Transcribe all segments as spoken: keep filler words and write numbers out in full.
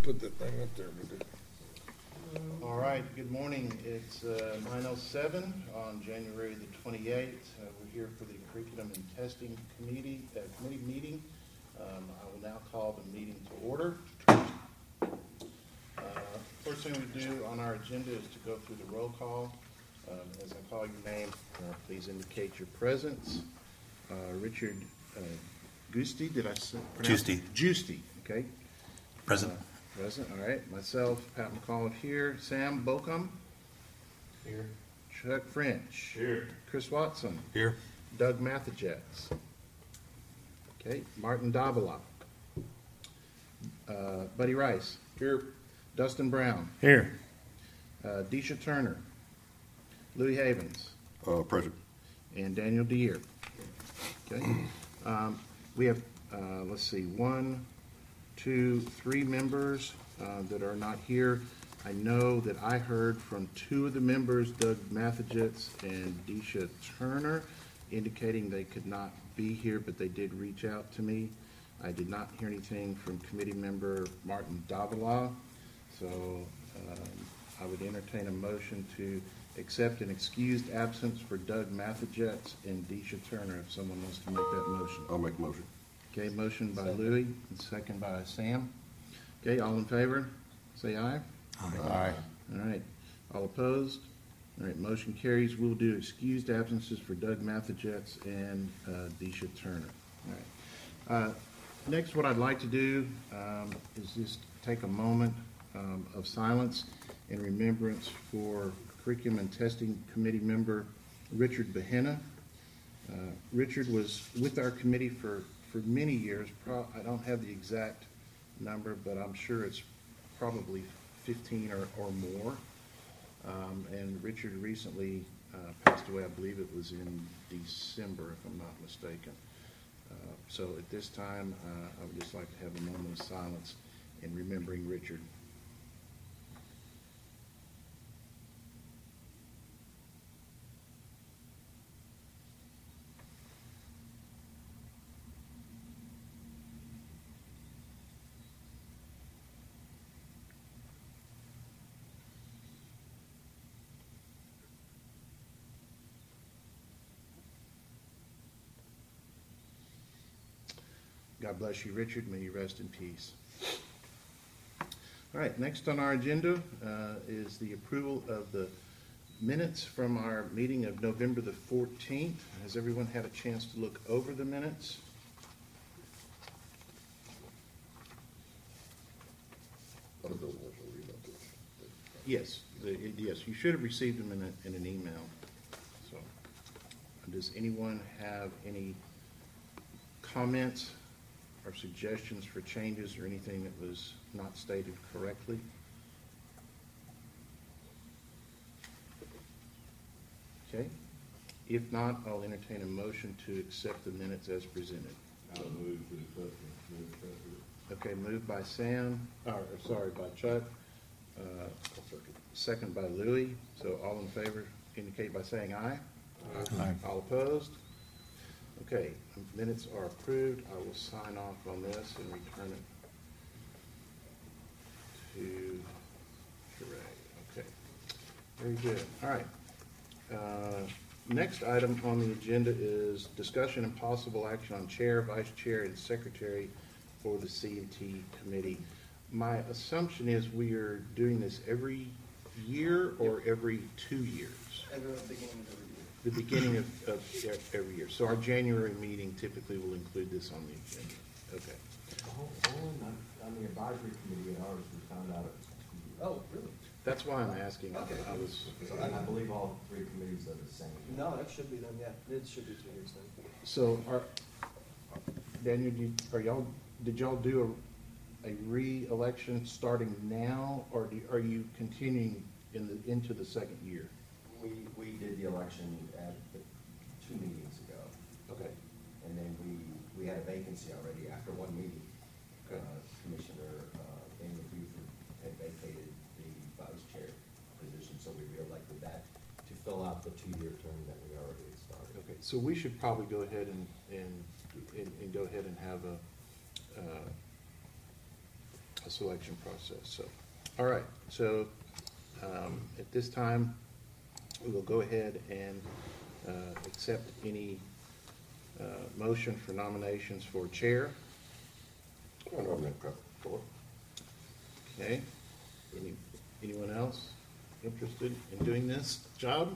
put that thing up there, but it, All right, good morning. It's uh, nine oh seven on January the twenty-eighth. Uh, We're here for the Curriculum and Testing Committee, uh, Committee meeting. Um, I will now call the meeting to order. Uh, First thing we do on our agenda is to go through the roll call. Um, As I call your name, uh, please indicate your presence. Uh, Richard uh, Gusti, did I say? pronounce Giusti. it? Giusti, okay. Present. Uh, Present, all right. Myself, Pat McCollum here. Sam Bocum. Here. Chuck French. Here. Chris Watson. Here. Doug Mathajets. Okay. Martin Davila. Uh, Buddy Rice. Here. Dustin Brown. Here. Uh, Deisha Turner. Louis Havens. uh, present. And Daniel Deere. Okay. Um, we have, uh, let's see, one, two, three members uh, that are not here. I know that I heard from two of the members, Doug Mathajets and Deisha Turner, indicating they could not be here, but they did reach out to me. I did not hear anything from committee member Martin Davila, so um, I would entertain a motion to accept an excused absence for Doug Mathajets and Deisha Turner, if someone wants to make that motion. I'll make a motion. Okay, motion by Louis, and second by Sam. Okay, all in favor, say aye. Aye. All right, all opposed? All right, motion carries. We'll do excused absences for Doug Mathajets and uh, Deisha Turner. All right. Uh, Next, what I'd like to do um, is just take a moment um, of silence in remembrance for Curriculum and Testing Committee member Richard Behenna. Uh, Richard was with our committee for, for many years. Pro- I don't have the exact number, but I'm sure it's probably fifteen or, or more. Um, and Richard recently uh, passed away. I believe it was in December, if I'm not mistaken. Uh, so at this time, uh, I would just like to have a moment of silence in remembering Richard. God bless you, Richard. May you rest in peace. All right, next on our agenda uh, is the approval of the minutes from our meeting of November the fourteenth. Has everyone had a chance to look over the minutes? I don't know what I'll read about this. Yes, the, yes, you should have received them in, a, in an email. So, does anyone have any comments or suggestions for changes or anything that was not stated correctly? Okay. If not, I'll entertain a motion to accept the minutes as presented. I'll move to the question. Okay, moved by Sam, or, or sorry, by Chuck, uh, second by Louis. So all in favor indicate by saying aye. Aye. All opposed? Okay, minutes are approved. I will sign off on this and return it to Sheree. Okay, very good. All right. Uh, Next item on the agenda is discussion and possible action on chair, vice chair, and secretary for the C and T committee. My assumption is we are doing this every year or every two years? At the beginning of every year. The beginning of, of every year. So our January meeting typically will include this on the agenda. Okay. Oh, on, on the advisory committee at ours, we found out it was two years. Oh, really? That's why I'm asking. Okay. I was, So, and I believe all three committees are the same. No, that should be them, yeah. It should be two years then. so are, Daniel, do you- are y'all, did y'all do a, a re-election starting now, or do, are you continuing in the, into the second year? We, we did the election at the two meetings ago, Okay. and then we, we had a vacancy already after one meeting. Okay. Uh, Commissioner, uh, Daniel Buford had vacated the vice chair position, so we reelected that to fill out the two-year term that we already had started. Okay, so we should probably go ahead and, and, and, and go ahead and have a, uh, a selection process. So, all right, so um, at this time, we will go ahead and uh, accept any uh, motion for nominations for chair. I nominate Chuck Fuller. Okay, any, anyone else interested in doing this job?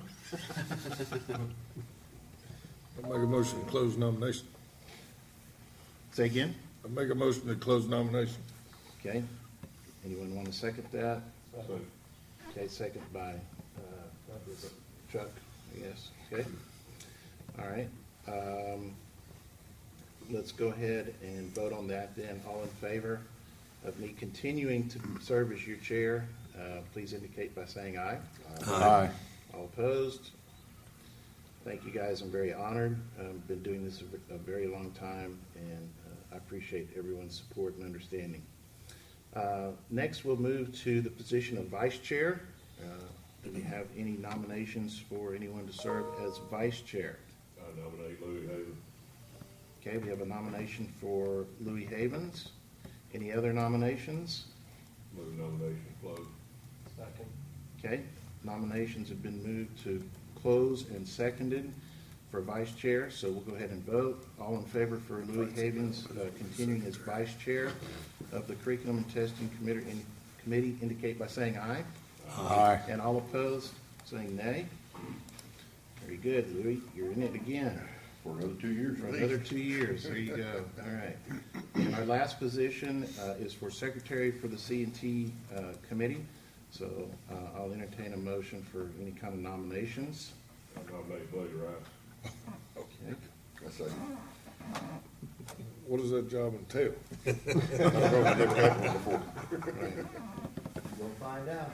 I make a motion to close nomination. Say again? I make a motion to close nomination. Okay, anyone want to second that? So, Okay, second by uh, Chuck, I guess, okay? All right, um, let's go ahead and vote on that then. All in favor of me continuing to serve as your chair, uh, please indicate by saying aye. Aye. All opposed? Thank you, guys, I'm very honored. I've been doing this a a very long time, and uh, I appreciate everyone's support and understanding. Uh, Next, we'll move to the position of vice chair. Uh, Do we have any nominations for anyone to serve as vice chair? I nominate Louis Haven. Okay, we have a nomination for Louis Havens. Any other nominations? Move nomination closed. Second. Okay, nominations have been moved to close and seconded for vice chair, so we'll go ahead and vote. All in favor for Louis Havens uh, continuing as vice chair of the Curriculum and Testing Committee, in- committee indicate by saying aye. Aye. And all opposed, saying nay. Very good, Louis, you're in it again. For another two years, For at another least. two years, there you go, all right. And our last position uh, is for secretary for the C and T uh, committee. So uh, I'll entertain a motion for any kind of nominations. I nominate Buddy Rice. Okay. I say, What does that job entail? I don't know, I've never had one before. You'll find out.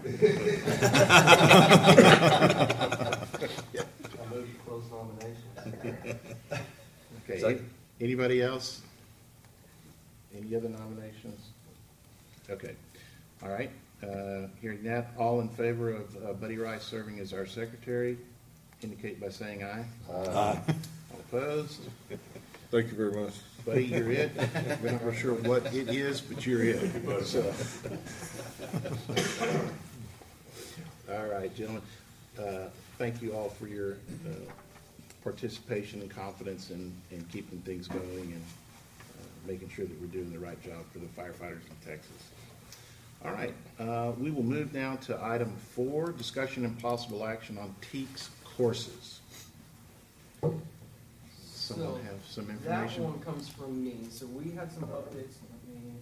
I move to close nominations. Okay, Second. anybody else? Any other nominations? Okay, all right. Uh, Hearing that, all in favor of uh, Buddy Rice serving as our secretary, indicate by saying aye. Aye. All opposed? Thank you very much. Buddy, you're it. We're not real sure what it is, but you're it. So. All right, gentlemen, uh, thank you all for your uh, participation and confidence in, in keeping things going and uh, making sure that we're doing the right job for the firefighters in Texas. All right, uh, we will move now to item four, discussion and possible action on TEACS courses. Someone So, have some That information? one comes from me, so we had some updates, let me,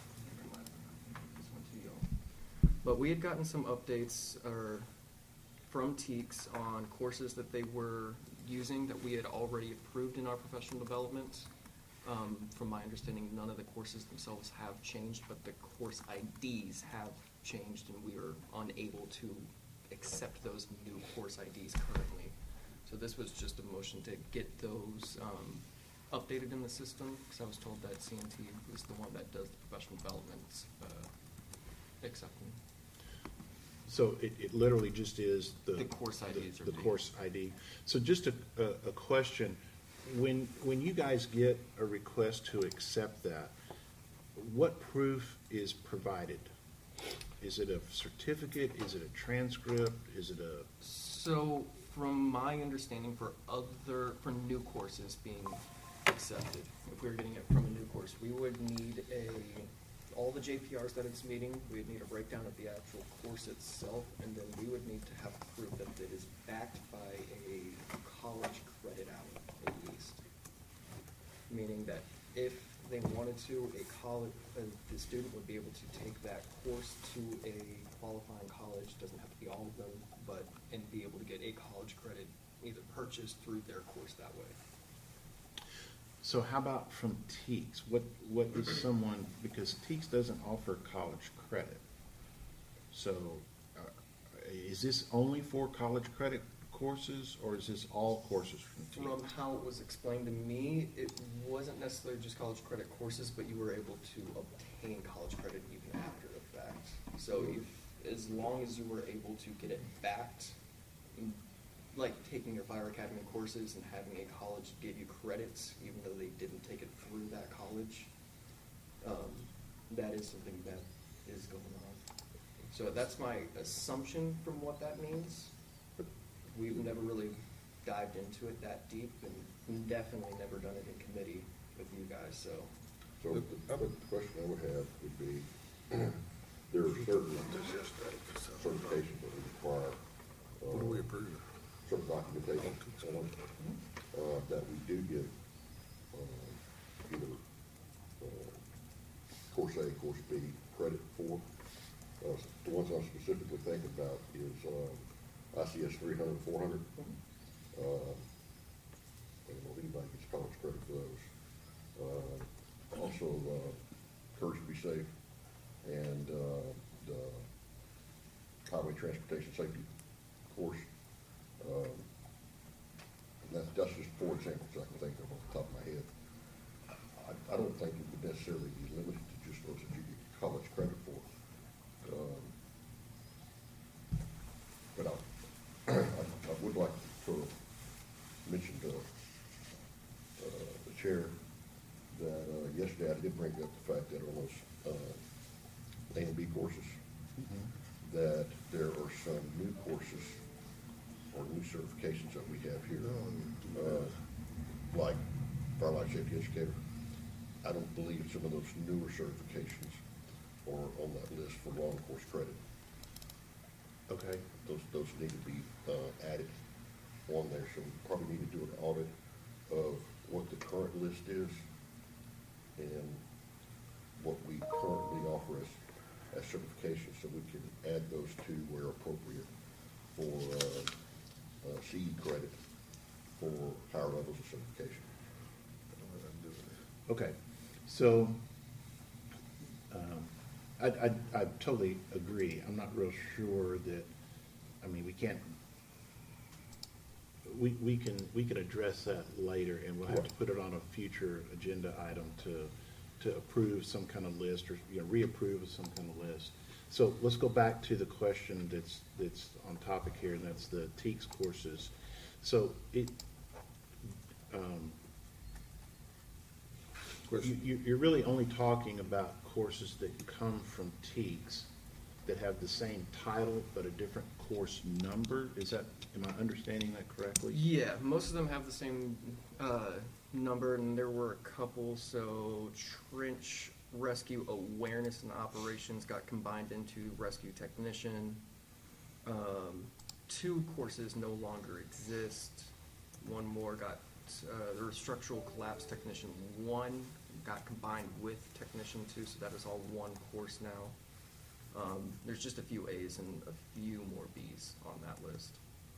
this one to y'all. But we had gotten some updates, or, from TEACS on courses that they were using that we had already approved in our professional development. Um, from my understanding, none of the courses themselves have changed, but the course I Ds have changed, and we are unable to accept those new course I Ds currently. So this was just a motion to get those um, updated in the system, because I was told that C N T is the one that does the professional development uh, accepting. So it, it literally just is the. The course I Ds the- are The the- course I D. So just a, a, a question, when, when you guys get a request to accept that, what proof is provided? Is it a certificate, is it a transcript, is it a, So, from my understanding, for other, for new courses being accepted, if we were getting it from a new course, we would need a, all the J P Rs that it's meeting, we would need a breakdown of the actual course itself, and then we would need to have proof that it is backed by a college credit hour, at least. Meaning that if they wanted to, a college, uh, the student would be able to take that course to a qualifying college, doesn't have to be all of them, but, and be able to get a college credit either purchased through their course that way. so how about from TEACS? What, what is someone, because TEACS doesn't offer college credit. So, uh, is this only for college credit courses, or is this all courses from From TEACS? how it was explained to me, it wasn't necessarily just college credit courses, but you were able to obtain college credit even after the fact. So if, as long as you were able to get it backed, in- like taking your fire academy courses and having a college give you credits, even though they didn't take it through that college, um, that is something that is going on. So that's my assumption from what that means. We've never really dived into it that deep, and definitely never done it in committee with you guys, so. So the, the question I would have would be, there are certain certifications that we require, What do we uh, approve? certain documentation, on, uh, that we do get, uh, either, uh, course A, course B credit for. Uh, the ones I'm specifically thinking about is, uh, I C S three hundred, four hundred. Uh, I don't know if anybody gets college credit for those. Uh, also, uh, Courage to Be Safe and, uh, the Highway Transportation Safety course. Um, and that, that's just four examples I can think of off the top of my head. I, I don't think it would necessarily be limited to just those that you get college credit for. Um, But I, I, I would like to mention to, uh, the chair that, uh, yesterday I did bring up the fact that on those, uh, A and B courses, that there are some new courses or new certifications that we have here. Uh, like Fire Life Safety Educator. I don't believe some of those newer certifications are on that list for long course credit. Okay. Those, those need to be, uh, added on there, so we probably need to do an audit of what the current list is and what we currently offer as, as certifications, so we can add those two where appropriate for, uh, uh, C E credit for higher levels of certification. Okay, so, um, I, I, I totally agree. I'm not real sure that, I mean, we can't, we, we can, we can address that later, and we'll have to put it on a future agenda item to, to approve some kind of list, or, you know, reapprove of some kind of list. So let's go back to the question that's, that's on topic here, and that's the T E A Ks courses. So it, um, You, Question. you- you're really only talking about courses that come from T E A Ks that have the same title but a different course number? Is that, am I understanding that correctly? Yeah, most of them have the same uh, number, and there were a couple. So Trench Rescue Awareness and Operations got combined into Rescue Technician. Um, two courses no longer exist. One more got, uh, there was Structural Collapse Technician one got combined with Technician two, so that is all one course now. Um, there's just a few A's and a few more B's on that list.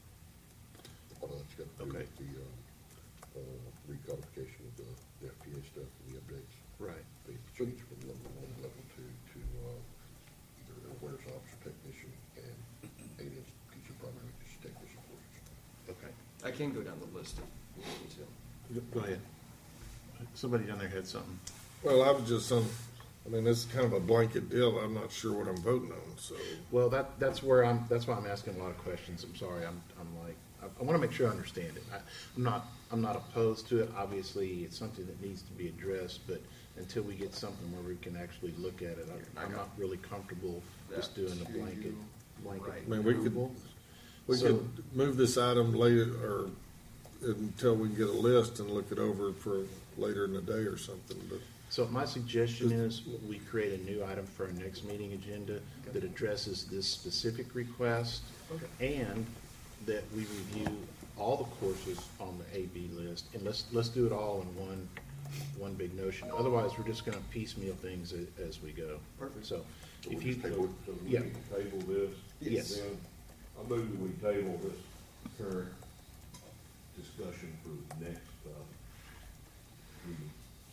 All that's got to do Okay. with the, uh, uh, recodification of the, the F P A stuff and the updates. Right. They change from level one to level two to, uh, either awareness officer technician and eight inch teacher primary just technician courses. Okay. I can go down the list if you need me to. Go- Go ahead. Somebody down there had something. Well, I was just some, I mean, this is kind of a blanket deal. I'm not sure what I'm voting on, so. Well, that, that's where I'm, that's why I'm asking a lot of questions. I'm sorry, I'm, I'm like, I, I wanna make sure I understand it. I, I'm not, I'm not opposed to it. Obviously, it's something that needs to be addressed, but until we get something where we can actually look at it, I, I'm not really comfortable just That doing a to blanket, you. blanket Right. I mean, we could, approval. we So- could move this item later, or until we can get a list and look it over for later in the day or something, but. So my suggestion is we create a new item for our next meeting agenda that addresses this specific request, Okay. and that we review all the courses on the A B list, and let's, let's do it all in one, one big notion. Otherwise, we're just gonna piecemeal things as, as we go. Perfect. So, So if we'll you, just table it. So we Yeah. need to table this. Yes. Then I move that we table this current discussion for the next, uh, meeting.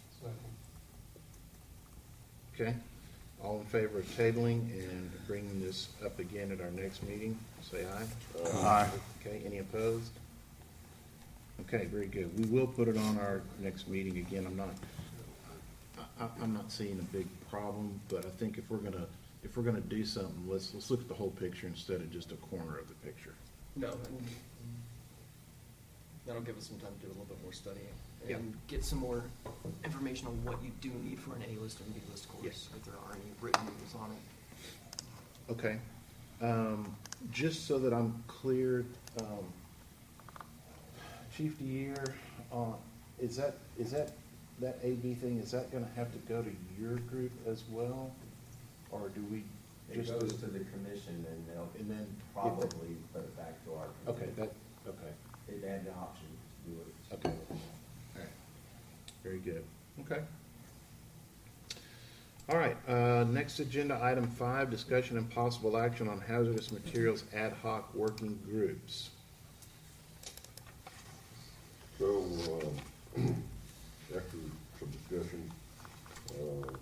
okay, all in favor of tabling and bringing this up again at our next meeting, say aye. Aye. Okay, any opposed? Okay, very good. We will put it on our next meeting again. I'm not, I, I- I'm not seeing a big problem, but I think if we're gonna, if we're gonna do something, let's, let's look at the whole picture instead of just a corner of the picture. No, and that'll give us some time to do a little bit more studying Yeah. and get some more information on what you do need for an A-list and B-list course, Yes. if there are any written rules on it. Okay. Um, just so that I'm clear, um, Chief DeEre, uh, is that, is that, that A B thing, is that gonna have to go to your group as well? Or do we It just? goes do- to the commission and they'll And then. probably put it back to our. Okay, committee. that, okay, They had the option to do it. okay. All right. Very good. Okay. All right, uh, next agenda, item five, discussion and possible action on hazardous materials ad hoc working groups. So, um, after some discussion, uh,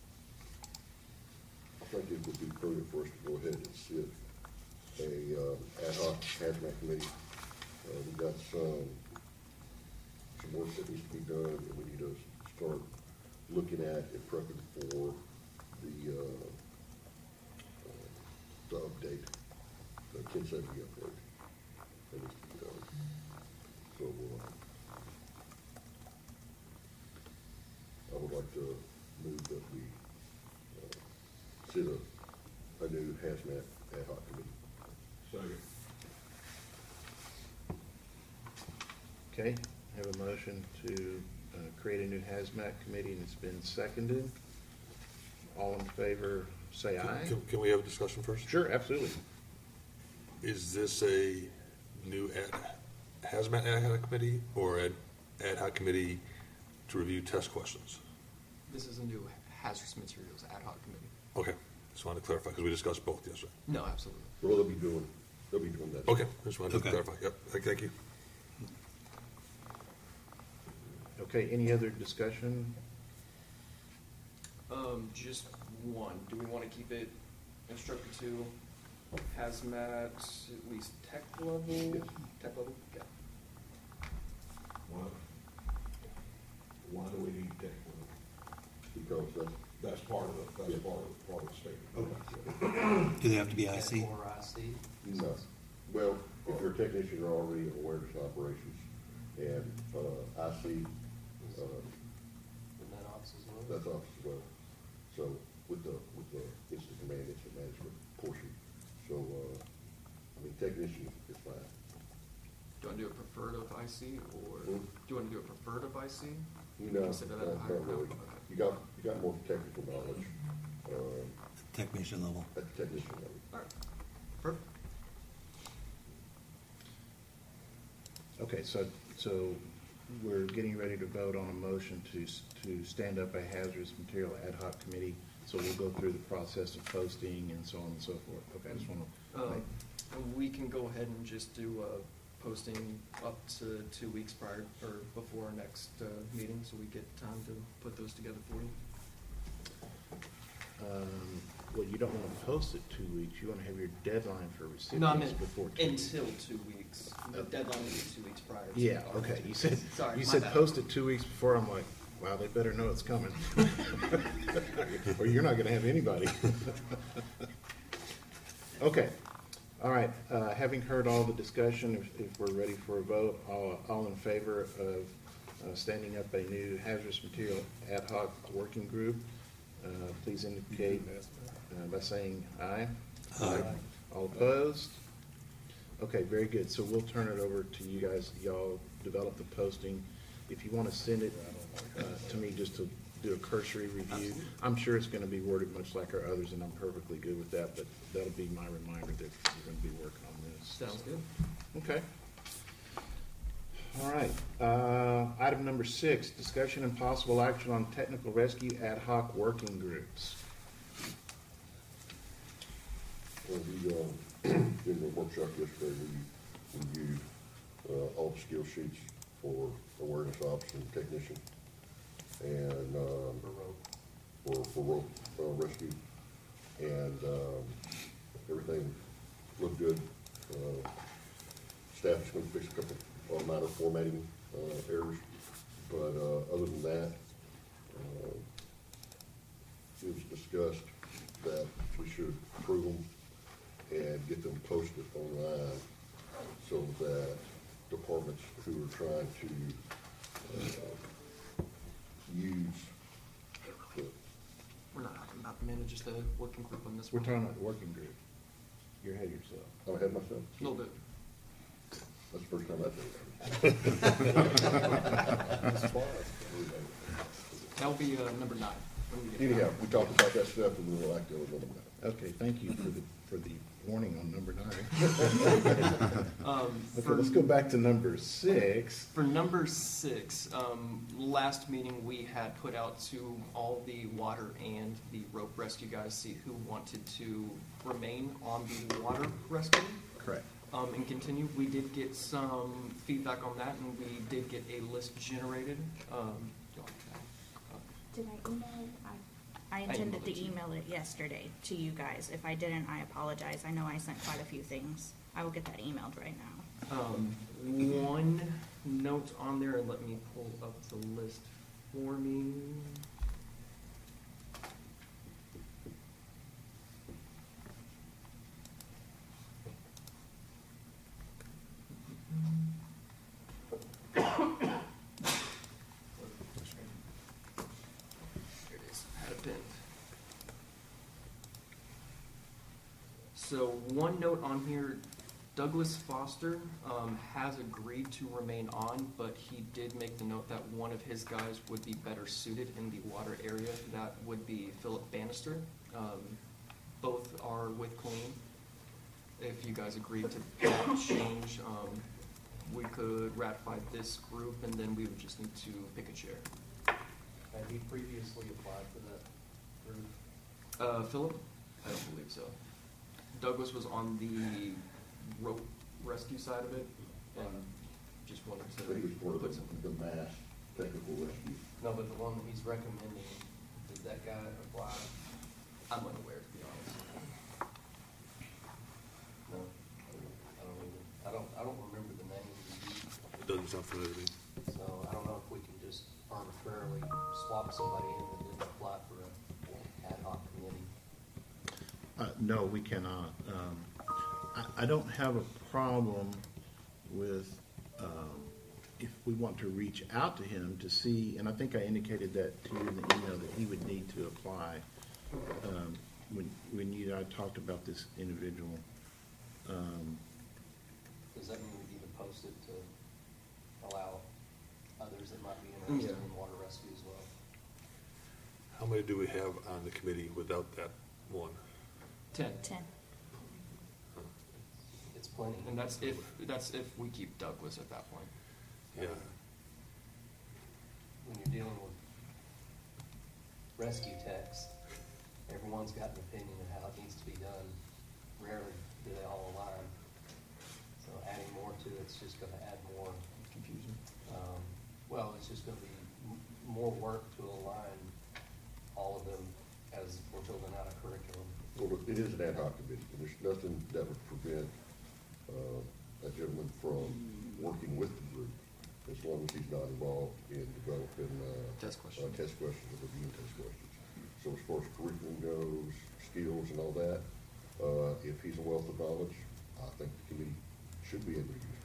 I think it would be prudent for us to go ahead and sit a, uh, ad hoc hazmat committee. Uh, we got some, some work that needs to be done, and we need to start looking at and prepping for the, uh, uh, the update, the ten seventy upgrade that needs to be done. So, uh, I would like to move that we, uh, sit a, a new hazmat ad hoc committee. Second. Okay, have a motion to, uh, create a new hazmat committee, and it's been seconded. All in favor, say aye. Can, can we have a discussion first? Sure, absolutely. Is this a new ad, hazmat ad hoc committee or an ad hoc committee to review test questions? This is a new hazardous materials ad hoc committee. Okay, just wanted to clarify, because we discussed both yesterday. No, absolutely. Well, they'll be doing, they'll be doing that. Okay, just wanted to Okay. clarify, yep, thank thank you. Okay, any other discussion? Um, just one. Do we want to keep it instructor two, hazmat, at least tech level? Yes. Tech level, okay. Why, why do we need tech? Because that's, That's part of the, that's part of, part of the statement. Do they have to be I C? Or I C. no, well, if you're a technician, you're already in awareness operations, and, uh, I see, uh, And that ops as well. that's ops as well. So with the, with the incident command, incident management portion, so, uh, I mean, technician is fine. Do you want to do a preferred of I C, or Hmm? do you want to do a preferred of I C? You know, Consider that uh, a higher not really. level. Okay. You got, you got more technical knowledge, uh, Technician level. at the technician level. All right. Perfect. Okay, so, so we're getting ready to vote on a motion to, s- to stand up a hazardous material ad hoc committee. So we'll go through the process of posting and so on and so forth. Okay, I just want to Um, we can go ahead and just do a posting up to two weeks prior, or before our next, uh, meeting, so we get time to put those together for you. Um, well, you don't want to post it two weeks, you want to have your deadline for No, I recipients meant before two weeks. until two weeks. The Okay. deadline will be two weeks prior. to Yeah, our okay, next you said, meeting. Sorry, you my said bad. post it two weeks before, I'm like, wow, they better know it's coming. Or you're not gonna have anybody. Okay, all right, uh, having heard all the discussion, if, if we're ready for a vote, all, all in favor of, uh, standing up a new hazardous material ad hoc working group, uh, please indicate, uh, by saying aye. Aye. All opposed? Okay, very good. So we'll turn it over to you guys. Y'all develop the posting. If you want to send it uh, to me just to do a cursory review, I'm sure it's going to be worded much like our others, and I'm perfectly good with that, but that'll be my reminder that we're going to be working on this. Sounds good. Okay. All right. Uh, Item number six, discussion and possible action on technical rescue ad hoc working groups. Well, we, um, in the workshop yesterday, we reviewed, uh, all the skill sheets for awareness ops and technician, and, um, for, for rope, uh, rescue, and, um, everything looked good. Uh, Staff is gonna fix a couple of minor formatting, uh, errors, but, uh, other than that, uh, it was discussed that we should approve them and get them posted online so that departments who are trying to, uh, use the, We're not talking about the managers, the working group on this We're one. talking about the working group. you're ahead of yourself. I'm ahead of myself. A little bit. That's the first time I've done that. That'll be, uh, number nine. when we get to Anyhow, that. we talked about that stuff and we'll act on it on that. Okay, thank you for the, for the warning on number nine. Um, Okay, for- let's go back to number six. For number six, um, last meeting, we had put out to all the water and the rope rescue guys, see who wanted to remain on the water rescue. Correct. Um, and continue. We did get some feedback on that, and we did get a list generated. Um, do you want that? Did I email it? I, I I intended emailed to it to you. email it yesterday to you guys. If I didn't, I apologize. I know I sent quite a few things. I will get that emailed right now. Um, one note on there, and let me pull up the list for me. Here it is. Had it pinned. So one note on here, Douglas Foster um, has agreed to remain on, but he did make the note that one of his guys would be better suited in the water area. That would be Philip Bannister. Um, both are with Colleen. If you guys agree to that change, um, we could ratify this group, and then we would just need to pick a chair. Have you previously applied for that group? Uh, Philip? I don't believe so. Douglas was on the rope rescue side of it, and just wanted I think it was part to of put some. the, the mass technical rescue. No, but the one that he's recommending, did that guy apply? I'm unaware, to be honest. No, I don't either. I don't, I don't remember the name, It doesn't sound familiar to me. so I don't know if we can just arbitrarily swap somebody in that didn't apply for an ad hoc committee. Uh, no, we cannot. Um, I, I don't have a problem with, um, if we want to reach out to him to see, and I think I indicated that to you in the email, that he would need to apply. Um, when, when you and I talked about this individual, um, Does that mean we need to post it to allow others that might be interested Yeah. in water rescue as well? How many do we have on the committee without that one? Ten. Ten. It's plenty. And that's if, that's if we keep Douglas at that point. Yeah. When you're dealing with rescue techs, everyone's got an opinion of how it needs to be done. Rarely do they all align. So adding more to it's just gonna add more, Confusing. um, well, it's just gonna be m- more work to align all of them as we're building out a curriculum. Well, it is an ad hoc committee, and there's nothing that would prevent, uh, that gentleman from working with the group, as long as he's not involved in developing, uh. Test questions. Uh, test questions, or reviewing test questions. So as far as curriculum goes, skills and all that, uh, if he's a wealth of knowledge, I think the committee should be able to use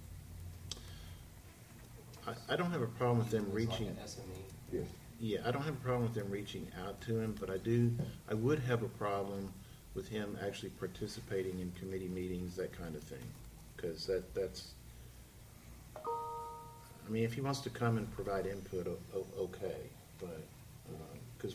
it. I, I don't have a problem with them It's like reaching. an S M E. Yes. Yeah, I don't have a problem with them reaching out to him, but I do, I would have a problem with him actually participating in committee meetings, that kind of thing. Because that, that's, I mean, if he wants to come and provide input, o- o- okay, but, because,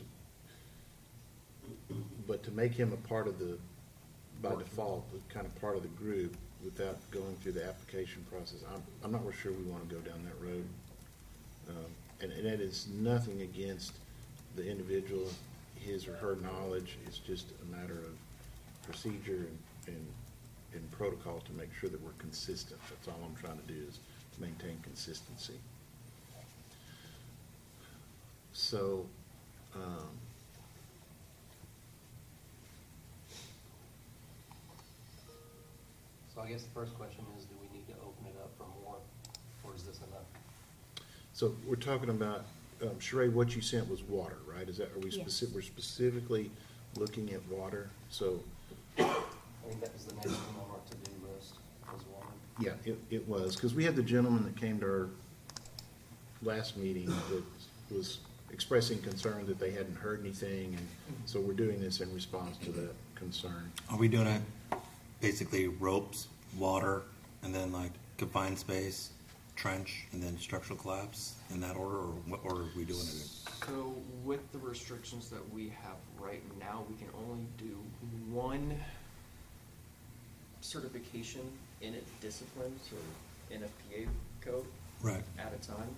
but to make him a part of the, by default, kind of part of the group without going through the application process, I'm, I'm not real sure we want to go down that road. Um, And, and that is nothing against the individual, his or her knowledge. It's just a matter of procedure and, and, and protocol to make sure that we're consistent. That's all I'm trying to do, is to maintain consistency. So, um, So I guess the first question is, do we need to open it up for more, or is this enough? so we're talking about, um, Sheree, what you sent was water, right? Is that, are we Yes. specific, we're specifically looking at water? So, I think that was the next thing on our to-do list, was water. yeah, it, it was, because we had the gentleman that came to our last meeting that was expressing concern that they hadn't heard anything, and so we're doing this in response to that concern. Are we doing a basically ropes, water, and then like confined space, trench, and then structural collapse in that order, or what order are we doing it in? So with the restrictions that we have right now, we can only do one certification in a discipline, or in a P A code Right. at a time.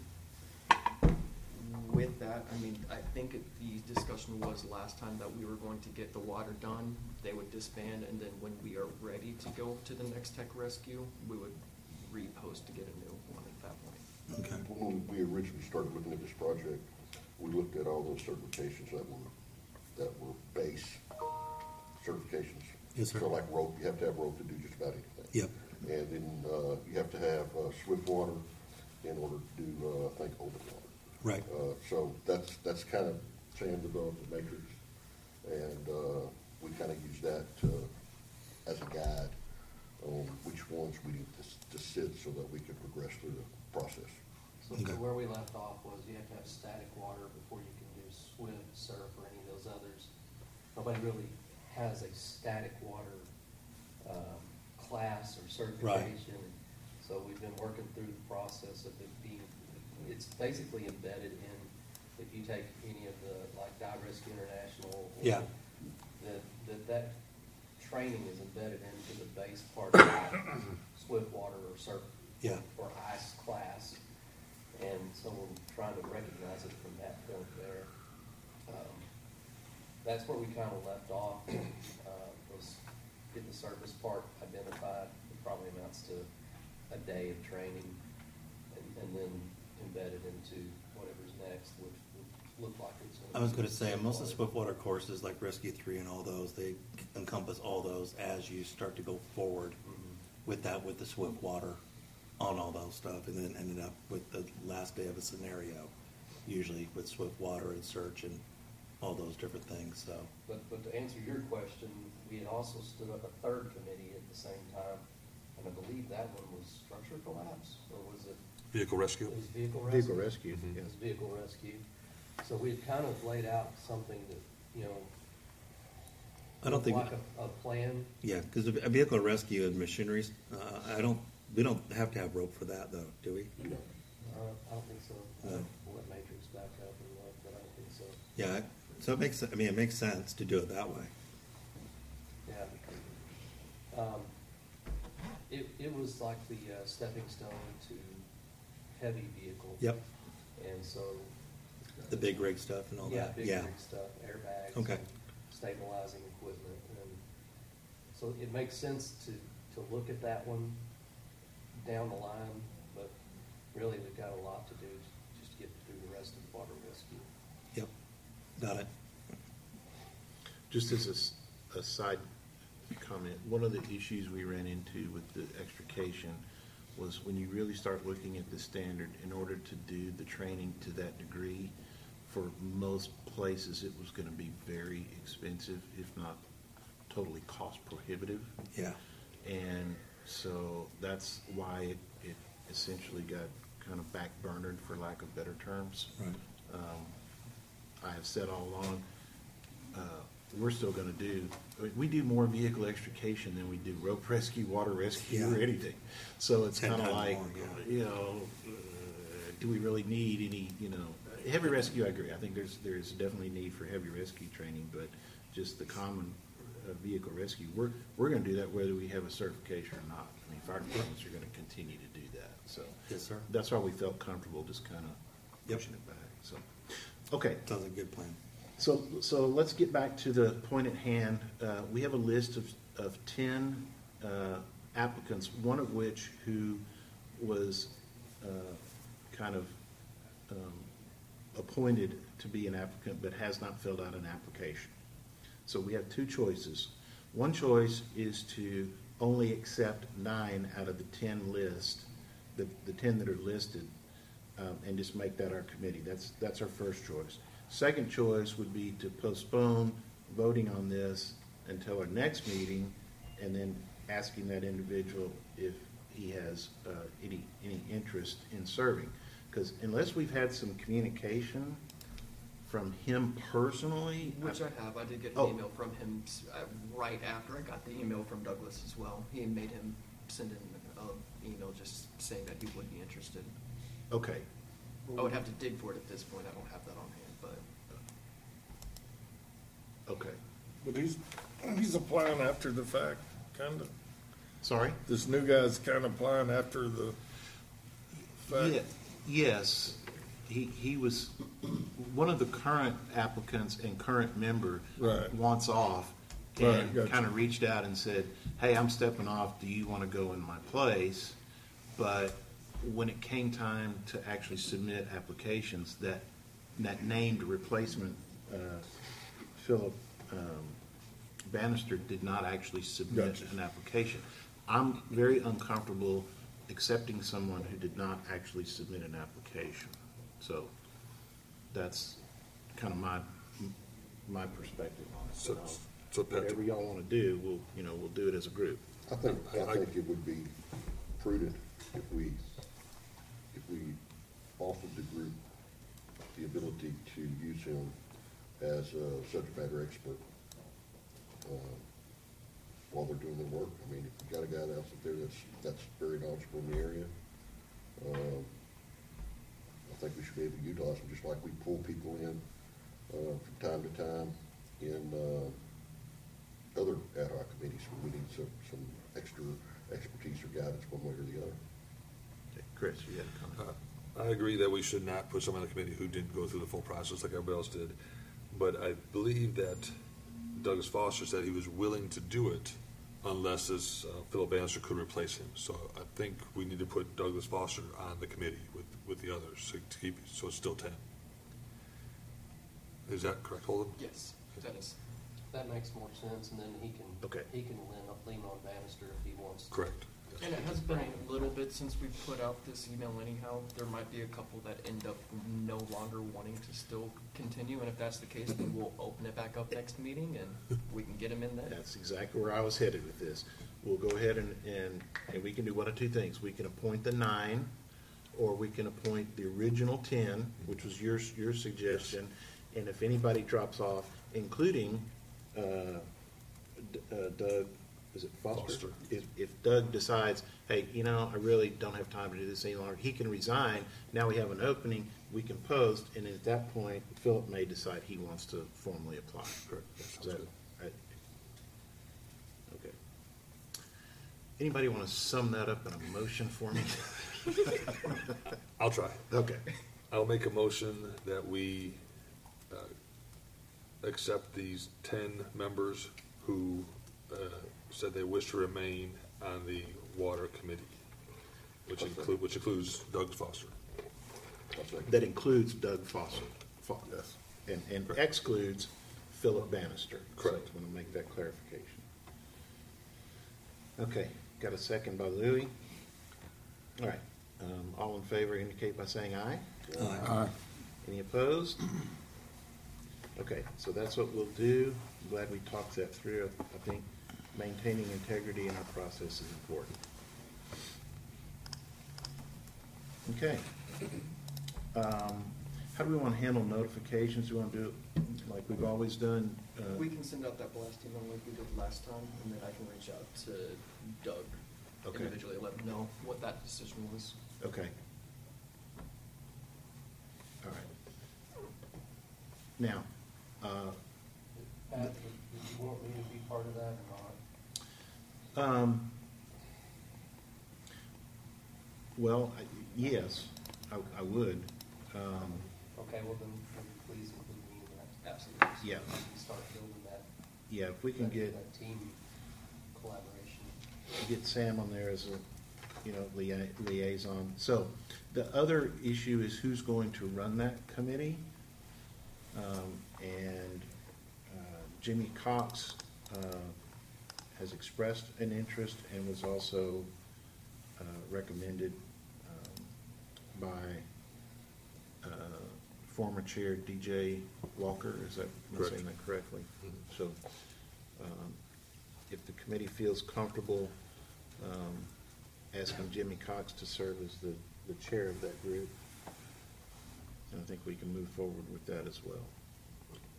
With that, I mean, I think it- the discussion was last time that we were going to get the water done, they would disband, and then when we are ready to go to the next tech rescue, we would repost to get a new one at that point. Okay. When we originally started looking at this project, we looked at all those certifications that were, that were base certifications. Yes, sir. So like rope, you have to have rope to do just about anything. Yep. And then, uh, you have to have, uh, swift water in order to do, uh, I think, open water. Right. Uh, so that's, that's kind of Sam developed the matrix, and, uh, we kind of use that, uh, as a guide on which ones we need to, to sit so that we can progress through the process. So Okay. so where we left off was you have to have static water before you can do swim, surf, or any of those others. Nobody really has a static water, um, class or certification. So we've been working through the process of it being, it's basically embedded in, if you take any of the, like Dive Rescue International. or Yeah. That, that, that training is embedded into the base part of the swift water or surf. Yeah. Or ice class. And so we're trying to recognize it from that point there. Um, That's where we kind of left off, uh, was get the surface part identified. It probably amounts to a day of training, and, and then embedded into whatever's next, which would look like it's. I was going to say, most of the Swiftwater courses, like Rescue three and all those, they encompass all those as you start to go forward Mhm. with that, with the Swiftwater on all those stuff, and then ended up with the last day of a scenario, usually with Swiftwater and search and all those different things, so. But, but to answer your question, we had also stood up a third committee at the same time, and I believe that one was structure collapse, or was it? Vehicle rescue? It was vehicle rescue. Vehicle rescue, Mhm. It was vehicle rescue. So we had kind of laid out something that, you know, I don't think, like a, a plan. yeah, because a vehicle rescue and machineries, uh, I don't, we don't have to have rope for that though, do we? You know, Uh, I don't think so. No. We'll let Matrix back up and look, but I don't think so. Yeah, I- so it makes, I mean, it makes sense to do it that way. Yeah. Um, it, it was like the uh, stepping stone to heavy vehicles. Yep, And so. the big rig stuff and all Yeah, that, big yeah. rig stuff, airbags. Okay. and Stabilizing equipment, and so it makes sense to, to look at that one down the line, but really we've got a lot to do just to get through the rest of water rescue. Yep, got it. Just as a s- a, side comment, one of the issues we ran into with the extrication was when you really start looking at the standard, in order to do the training to that degree, for most places, it was gonna be very expensive, if not totally cost prohibitive. Yeah, And so that's why it, it essentially got kind of backburnered, for lack of better terms. right. Um, I have said all along, uh, we're still gonna do, we do more vehicle extrication than we do rope rescue, water rescue, or Yeah. anything. So it's Ten kinda times like, more, yeah. you know, uh, do we really need any, you know, heavy rescue, I agree. I think there's, there's definitely need for heavy rescue training, but just the common uh, vehicle rescue, we're, we're gonna do that whether we have a certification or not. I mean, fire departments are gonna continue to do that, so. Yes, sir. That's why we felt comfortable just kinda Yep. pushing it back, so. Okay, Sounds like a good plan. so, so let's get back to the point at hand. Uh, we have a list of, of ten, uh, applicants, one of which who was, uh, kind of, um, appointed to be an applicant but has not filled out an application. So we have two choices. One choice is to only accept nine out of the ten list, the, the ten that are listed, um, and just make that our committee. That's, that's our first choice. Second choice would be to postpone voting on this until our next meeting, and then asking that individual if he has uh, any, any interest in serving. Because unless we've had some communication from him personally. Which I have. I did get an Oh. email from him s- uh, right after I got the email from Douglas as well. He made him send in an email just saying that he would be interested. Okay, I would have to dig for it at this point. I don't have that on hand, but okay. But he's, he's applying after the fact, kinda. Sorry? This new guy's kinda applying after the fact. Ye- Yes, he, he was, one of the current applicants and current member Right. wants off Right, and gotcha. kind of reached out and said, hey, I'm stepping off, do you want to go in my place? But when it came time to actually submit applications, that, that named replacement, uh, Philip um, Bannister did not actually submit Gotcha. an application. I'm very uncomfortable accepting someone who did not actually submit an application. So that's kind of my, my perspective on it. So- You know, so Patrick- Whatever y'all want to do, we'll, you know, we'll do it as a group. I think, I- I think it would be prudent if we, if we offered the group the ability to use him as a subject matter expert, uh, while they're doing their work. I mean, if you got a guy that's up there that's, that's very knowledgeable in the area, uh, I think we should be able to utilize them, just like we pull people in, uh, from time to time in, uh, other ad hoc committees when we need some, some extra expertise or guidance one way or the other. Okay, Chris, you had a comment? Uh, I agree that we should not put someone on the committee who didn't go through the full process like everybody else did. But I believe that Douglas Foster said he was willing to do it unless this uh, Philip Bannister could replace him. So I think we need to put Douglas Foster on the committee with, with the others to to keep, so it's still ten. Is that correct, Holden? yes, that is. That makes more sense, and then he can, Okay. he can lean, lean on Bannister if he wants to. Correct. And it has been a little bit since we put out this email anyhow. There might be a couple that end up no longer wanting to still continue, and if that's the case, then we'll open it back up next meeting and we can get them in then. That's exactly where I was headed with this. We'll go ahead and, and, and we can do one of two things. We can appoint the nine, or we can appoint the original ten, which was your, your suggestion. And if anybody drops off, including, uh, D- uh, Doug, is it Foster? Foster. If, if Doug decides, hey, you know, I really don't have time to do this any longer, he can resign. Now we have an opening, we can post, and at that point, Philip may decide he wants to formally apply. Correct. That Is sounds that- good. I- Okay. Anybody want to sum that up in a motion for me? I'll try. Okay. I'll make a motion that we uh, accept these ten members who uh, said they wish to remain on the water committee, which include, which includes Doug Foster. I'll second. That includes Doug Foster. Fo- Yes. And, and Correct. excludes Philip Bannister. Correct. So I want to make that clarification. Okay, got a second by Louis. All right, um, all in favor indicate by saying aye. Aye. Any opposed? Okay, so that's what we'll do. I'm glad we talked that through. I think maintaining integrity in our process is important. Okay. Um, How do we want to handle notifications? Do we want to do it like we've always done? Uh, We can send out that blast email like we did last time, and then I can reach out to Doug Okay. individually, let him know what that decision was. Okay. All right. Now, uh, Pat, would would you want me to be part of that or not? Um, well, I- yes, I, I would. Um, Okay, well then, then please include me in that. Absolutely. yeah, We can start building that, yeah, if we can that, get, that team collaboration. get Sam on there as a, you know, lia- liaison. So, the other issue is who's going to run that committee? Um, and, uh, Jimmy Cox, uh, has expressed an interest and was also, uh, recommended, um, by, uh, former chair D J Walker, is that, am I Correct. saying that correctly? Mhm. So, um, if the committee feels comfortable, um, asking Jimmy Cox to serve as the, the chair of that group, I think we can move forward with that as well.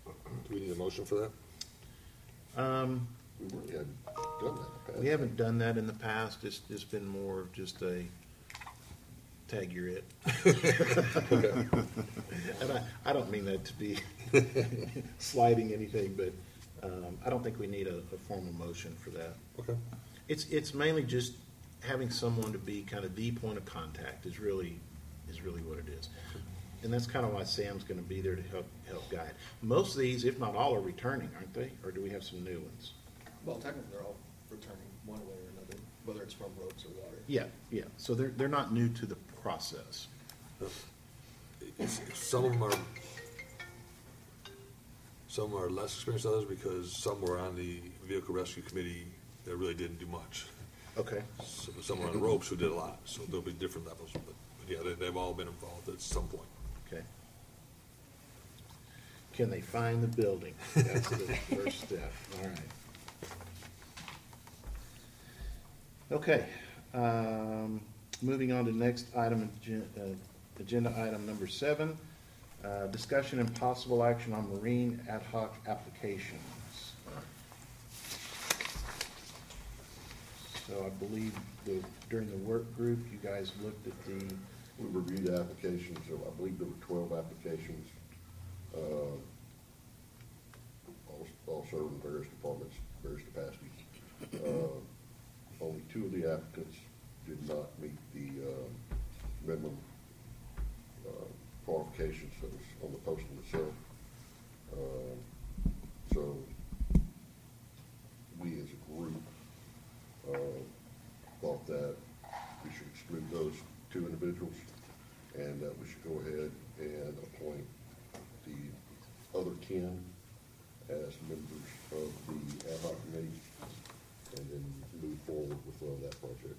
Do we need a motion for that? Um, We really hadn't done that in the past. we haven't done that in the past. It's, it's been more of just a tag you're it. And I, I don't mean that to be slighting anything, but, um, I don't think we need a, a formal motion for that. Okay. It's, it's mainly just having someone to be kind of the point of contact is really, is really what it is. And that's kind of why Sam's gonna be there to help, help guide. Most of these, if not all, are returning, aren't they? Or do we have some new ones? Well, technically, they're all returning one way or another, whether it's from ropes or water. Yeah, yeah. So they're, they're not new to the process. It's- Some of them are, some are less experienced than others because some were on the vehicle rescue committee that really didn't do much. Okay. Some some were on ropes who did a lot, so there'll be different levels, but, but yeah, they, they've all been involved at some point. Okay. Can they find the building? That's the first step. All right. Okay. Um, moving on to next item, agen- uh, agenda item number seven, uh, discussion and possible action on marine ad hoc applications. So I believe the, during the work group, you guys looked at the, We reviewed the applications, so I believe there were twelve applications, uh, all, all serve in various departments, various capacities. Uh, Only two of the applicants did not meet the, uh, minimum, uh, qualifications that was on the posting itself. Uh, So, we as a group, uh, thought that we should exclude those two individuals, and that we should go ahead and appoint the other ten as members of the ad hoc committee, and then move forward with uh, that project.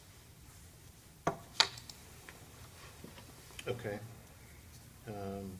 okay. Um,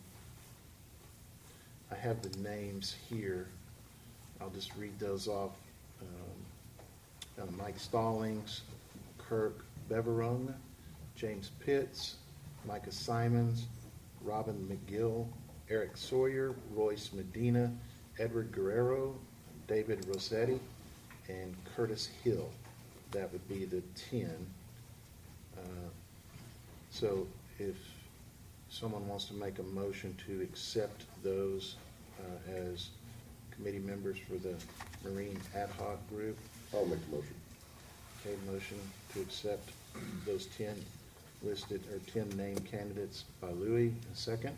I have the names here. I'll just read those off. Um, uh, Mike Stallings, Kirk Beverung, James Pitts, Micah Simons, Robin McGill, Eric Sawyer, Royce Medina, Edward Guerrero, David Rossetti, and Curtis Hill. That would be the ten. Uh, So if someone wants to make a motion to accept those uh, as committee members for the Marine Ad Hoc Group. I'll make the motion. Okay, motion to accept those ten listed, or ten named candidates by Louis. A second?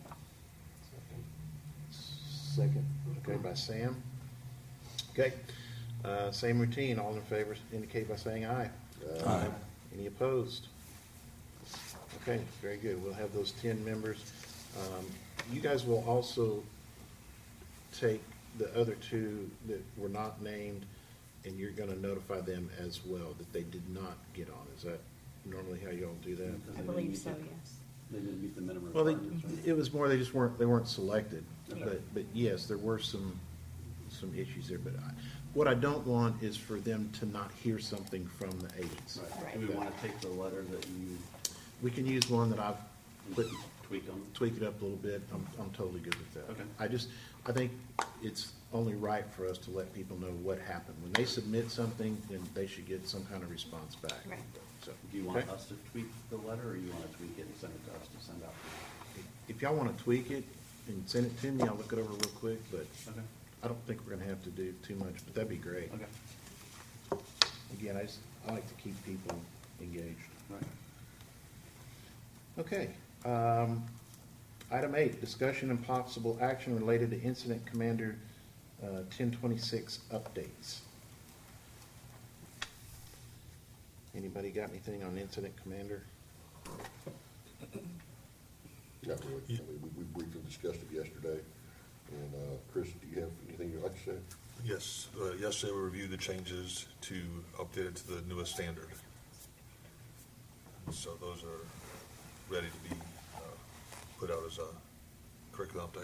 Second, okay, by Sam. Okay, uh, same routine, all in favor indicate by saying aye. Aye. Any opposed? Okay, very good, we'll have those ten members. Um, You guys will also take the other two that were not named, and you're gonna notify them as well that they did not get on. Is that normally how you all do that? I believe so, yes. They didn't meet the minimum Well, they, requirements, right? it was more, they just weren't, they weren't selected, Okay. but, but yes, there were some, some issues there, but I, what I don't want is for them to not hear something from the aides. Right. Do we want to take the letter that you We can use one that I've put, tweak on? tweak it up a little bit, I'm, I'm totally good with that. Okay. I just, I think it's only right for us to let people know what happened. When they submit something, then they should get some kind of response back. Right. So, Do you want okay? us to tweak the letter, or you want to tweak it and send it to us to send out? If y'all wanna tweak it and send it to me, I'll look it over real quick, but Okay. I don't think we're gonna have to do too much, but that'd be great. Okay. Again, I just, I like to keep people engaged. Right. Okay, um, item eight, discussion and possible action related to Incident Commander, uh, ten twenty-six updates. Anybody got anything on Incident Commander? Not really. I mean, we, we briefly discussed it yesterday. And, uh, Chris, do you have anything you'd like to say? Yes, uh, yesterday we reviewed the changes to update it to the newest standard. So those are ready to be uh, put out as a curriculum update.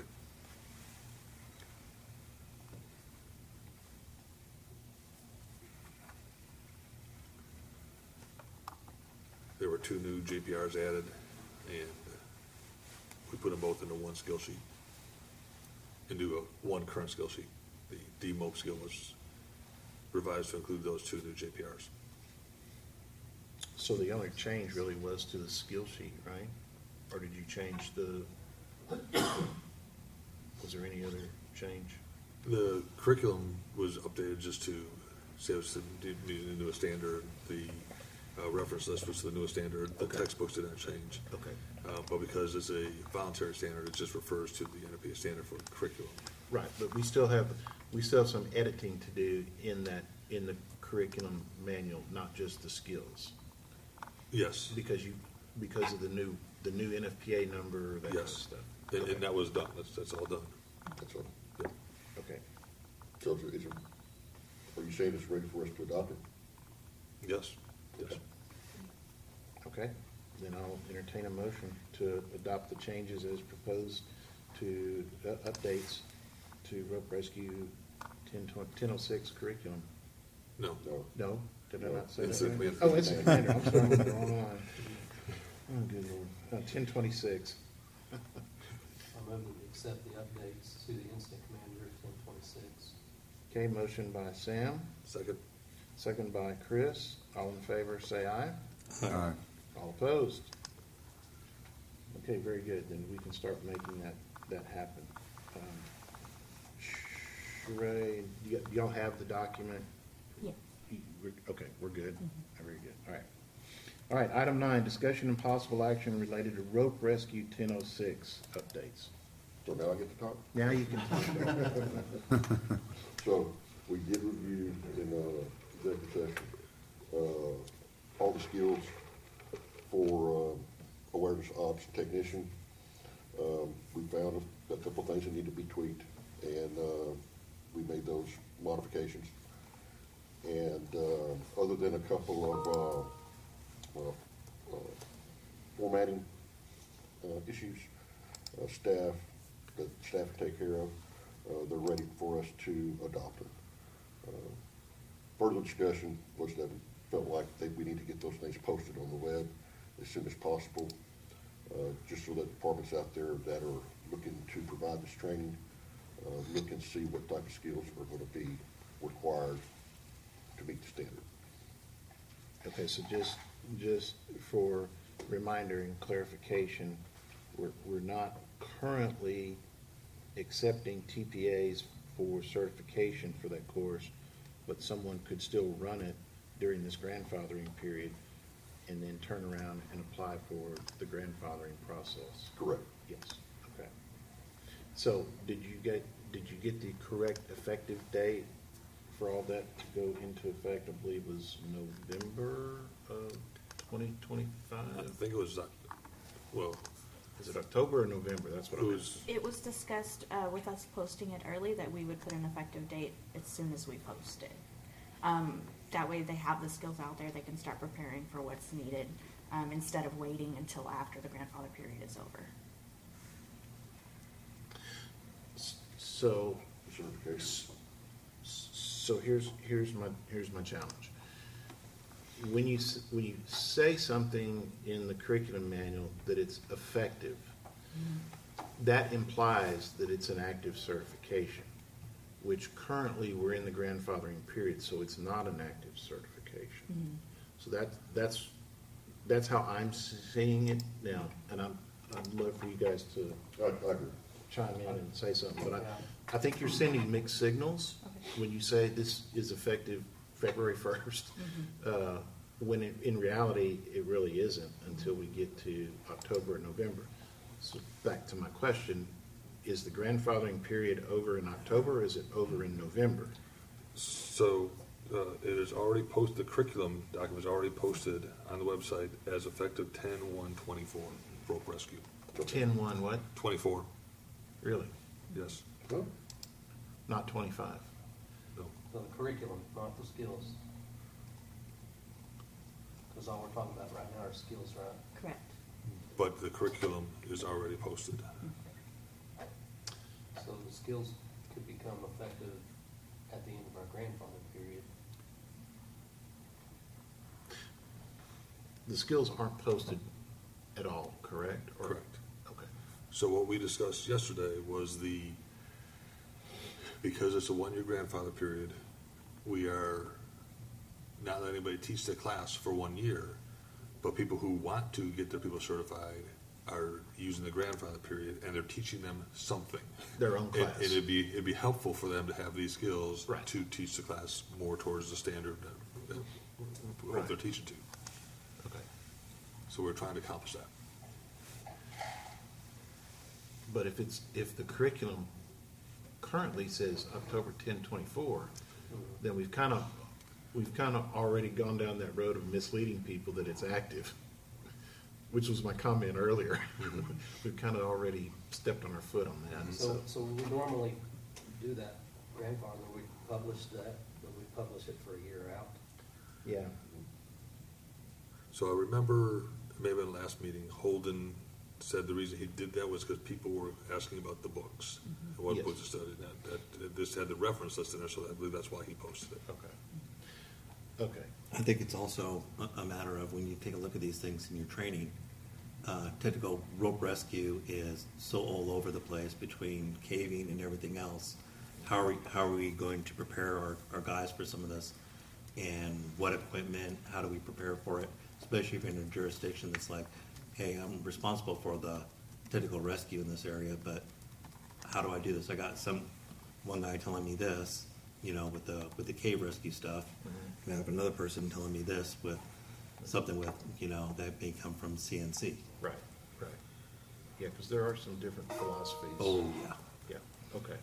There were two new G P Rs added, and we put them both into one skill sheet. into a one current skill sheet. The D M O P skill was revised to include those two new J P Rs. So the only change really was to the skill sheet, right? Or did you change the, was there any other change? The curriculum was updated just to say it was the, the newest standard. The uh, reference list was the newest standard. The Okay. textbooks did not change. Okay. Uh, but because it's a voluntary standard, it just refers to the N F P A standard for curriculum. Right, but we still have, we still have some editing to do in that, in the curriculum manual, not just the skills. Yes, Because you, because of the new, the new N F P A number, that kind of yes. stuff. And, Okay. and that was done. That's, that's all done. That's all. Yep. Okay. So is it, is it, are you saying it's ready for us to adopt it? Yes, yes. Okay, then I'll entertain a motion to adopt the changes as proposed to, uh, updates to Rope Rescue ten oh six curriculum. No. No. No, did I not say that? Incident right? commander. Oh, incident commander, I'm sorry, I'm on the wrong line. Oh, good lord, uh, ten twenty-six. I move that we accept the updates to the incident commander ten twenty-six. Okay, motion by Sam, Second. second by Chris, all in favor, say aye. Aye. All opposed? Okay, very good, then we can start making that, that happen. Um, Sheree, do y- y'all have the document? Yeah. You- we're- Okay, we're good, very good, all right. All right, item nine, discussion and possible action related to rope rescue ten oh six updates. So now I get to talk? Now you can talk. So, we did review in, uh, executive session, uh, all the skills for, uh, awareness ops technician. Um, we found a, a couple things that need to be tweaked, and, uh, we made those modifications. And, uh, other than a couple of, uh, well, uh, formatting, uh, issues, uh, staff, that staff can take care of, uh, they're ready for us to adopt it. Uh, Further discussion was that we felt like that we need to get those things posted on the web as soon as possible, uh, just so that departments out there that are looking to provide this training, uh, look and see what type of skills are gonna be required to meet the standard. Okay, so just, just for reminder and clarification, we're, we're not currently accepting T P As for certification for that course, but someone could still run it during this grandfathering period and then turn around and apply for the grandfathering process. Correct. Yes, okay. So did you get, did you get the correct effective date for all that to go into effect? I believe was November of twenty I twenty-five? think it was, uh, well, Is it October or November? That's what it I was, It was discussed uh, with us posting it early that we would put an effective date as soon as we post it. Um, That way they have the skills out there, they can start preparing for what's needed, um, instead of waiting until after the grandfather period is over. So, Certification. so here's, here's my, here's my challenge. When you, s- when you say something in the curriculum manual that it's effective, that implies that it's an active certification, which currently we're in the grandfathering period, so it's not an active certification. So that, that's, that's how I'm seeing it now, and I'm, I'd love for you guys to I, I agree. chime in and say something, but I, I think you're sending mixed signals Okay. when you say this is effective February first, uh, when in, in reality, it really isn't until we get to October and November. So back to my question, is the grandfathering period over in October, or is it over in November? so, uh, it is already posted, the curriculum document is already posted on the website as effective ten one twenty-four, rope rescue. Ten one what? Twenty-four, Really? yes, Huh? Not twenty-five? no. So the curriculum, not the skills. Because all we're talking about right now are skills, right? Correct. But the curriculum is already posted. So the skills could become effective at the end of our grandfather period. The skills aren't posted at all, correct? Or- Correct. Okay. So what we discussed yesterday was the because it's a one-year grandfather period, we are not letting anybody teach the class for one year, but people who want to get their people certified are using the grandfather period, and they're teaching them something. Their own And- class. And it'd be, it'd be helpful for them to have these skills Right. to teach the class more towards the standard that, that what Right. they're teaching to. Okay. So we're trying to accomplish that. But if it's, if the curriculum currently says October ten twenty-four, then we've kind of, we've kind of already gone down that road of misleading people that it's active, which was my comment earlier. We've kind of already stepped on our foot on that, So, so. so we normally do that grandfather, we publish that, but we publish it for a year out. Yeah. So I remember, maybe in the last meeting, Holden said the reason he did that was because people were asking about the books. And what Yes. books to study, that, that, that this had the reference list in there, so I believe that's why he posted it. Okay. Okay. I think it's also a, a matter of when you take a look at these things in your training, uh, technical rope rescue is so all over the place between caving and everything else. How are we, how are we going to prepare our, our guys for some of this? And what equipment, how do we prepare for it? Especially if you're in a jurisdiction that's like, hey, I'm responsible for the technical rescue in this area, but how do I do this? I got some, one guy telling me this, you know, with the, with the cave rescue stuff. And I have another person telling me this with something with, you know, that may come from C N C. Right, right. Yeah, because there are some different philosophies. Oh, yeah. Yeah, okay.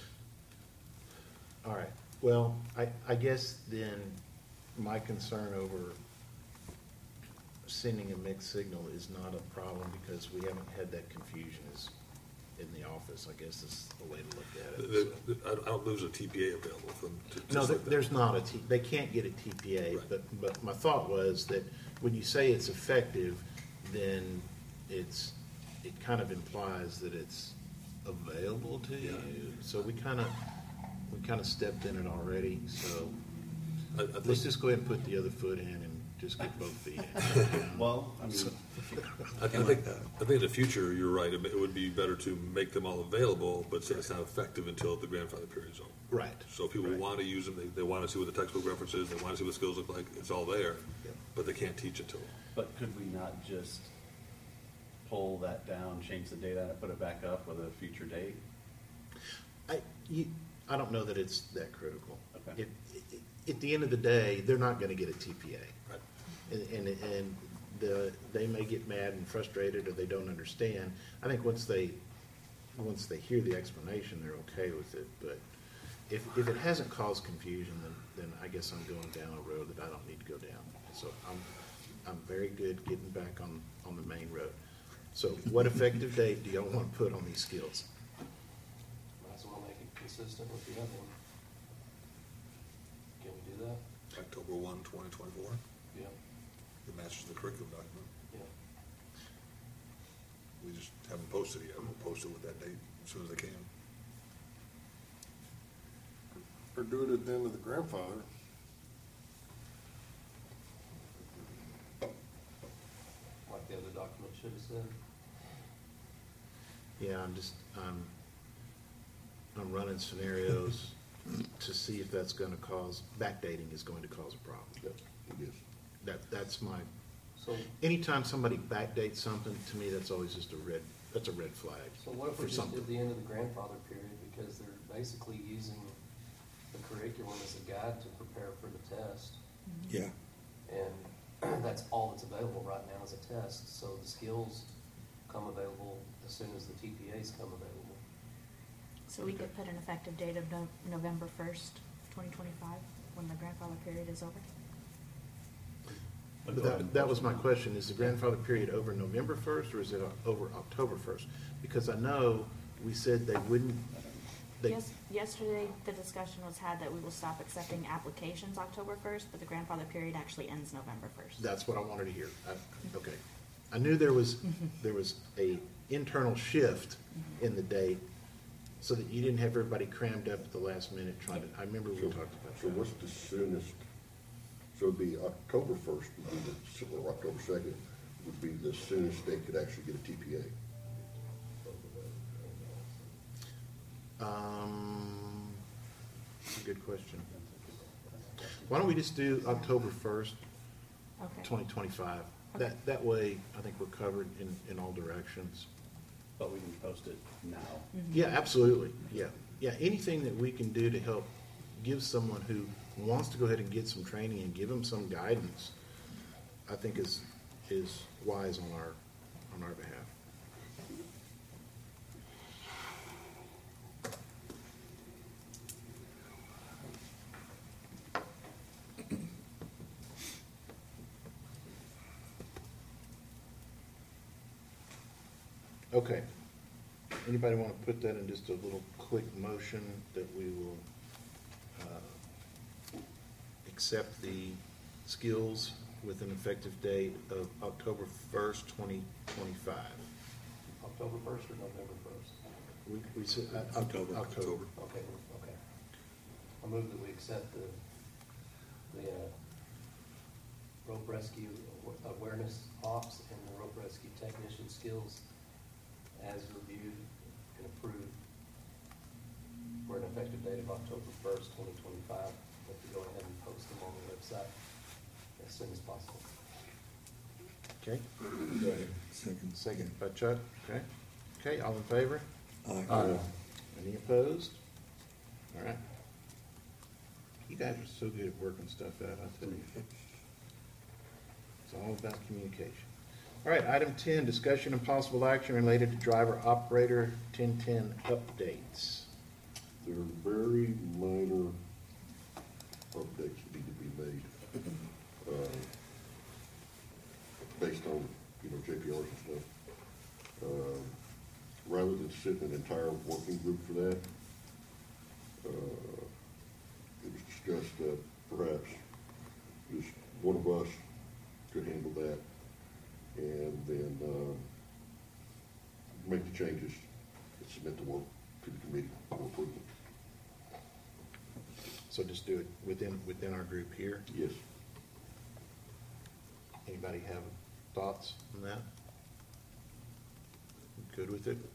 All right, well, I, I guess then my concern over sending a mixed signal is not a problem because we haven't had that confusion as in the office, I guess is the way to look at The- it. the- I I don't believe there's a T P A available for them to. No, just there- like that. there's not a T, they can't get a T P A, Right. but, but my thought was that when you say it's effective, then it's, it kind of implies that it's available to you. So we kind of, we kind of stepped in it already, so I, I think, let's just go ahead and put the other foot in and just get both feet in. Well, I mean, I I think, I think in the future, you're right, it it would be better to make them all available, but say it's not effective until the grandfather period is over. Right. So if people Right. want to use them, they, they want to see what the textbook reference is, they want to see what skills look like, it's all there, Yep. but they can't teach it to them. but could we not just pull that down, change the date on it, put it back up with a future date? I, you, I don't know that it's that critical. Okay. If, i- at the end of the day, they're not gonna get a T P A. Right. And, and, and the, they may get mad and frustrated or they don't understand. I think once they, once they hear the explanation, they're okay with it. But if, if it hasn't caused confusion, then, then I guess I'm going down a road that I don't need to go down. So I'm, I'm very good getting back on, on the main road. So what effective date do y'all want to put on these skills? Might as well make it consistent with the other one. Can we do that? October one, twenty twenty-four, Yeah, it matches the curriculum document. yeah. We just haven't posted it yet, we'll post it with that date as soon as they can. Or do it at the end of the grandfather. Like the other document should have said. Yeah, I'm just, I'm, I'm running scenarios to see if that's gonna cause, backdating is going to cause a problem. Yep, it is. That, that's my, So, anytime somebody backdates something, to me, that's always just a red, that's a red flag so what if we for just something. did the end of the grandfather period, because they're basically using the curriculum as a guide to prepare for the test, Yeah. and that's all that's available right now is a test, so the skills come available as soon as the T P As come available. So we could put an effective date of No- November first, twenty twenty-five, when the grandfather period is over? But that, that was my question, is the grandfather period over November first, or is it over October first? Because I know we said they wouldn't, they, Yes, yesterday, the discussion was had that we will stop accepting applications October first, but the grandfather period actually ends November first. that's what I wanted to hear. I- Okay. I knew there was, there was a internal shift in the date, so that you didn't have everybody crammed up at the last minute trying to, I remember we So, talked about so that. what's the soonest, so it'd be October first would be the, or October second would be the soonest they could actually get a T P A. Um, That's a good question. Why don't we just do October first, Okay. twenty twenty-five? Okay. That, that way, I think we're covered in, in all directions. But we can post it now. Yeah, absolutely, yeah. Yeah, anything that we can do to help give someone who wants to go ahead and get some training and give them some guidance, I think is, is wise on our, on our behalf. Okay. Anybody want to put that in just a little quick motion that we will uh, accept the skills with an effective date of October first, twenty twenty-five? October first or November first? We, we said, uh, October. October. Okay, okay. I move that we accept the, the, uh, rope rescue awa- awareness ops and the rope rescue technician skills as reviewed and approved for an effective date of October first, twenty twenty-five. Let me go ahead and post them on the website as soon as possible. Okay, Second. second by Chuck, okay? Okay, all in favor? Aye. Any opposed? All right. You guys are so good at working stuff out, I tell you. It's all about communication. All right, item ten, discussion and possible action related to driver operator ten ten updates. There are very minor updates that need to be made, uh, based on, you know, J P Rs and stuff. Uh, Rather than sit in an entire working group for that, uh, it was discussed that perhaps just one of us could handle that, and then, uh, make the changes and submit the work to the committee for approval. So just do it within, within our group here. Yes. Anybody have thoughts on that? Good with it?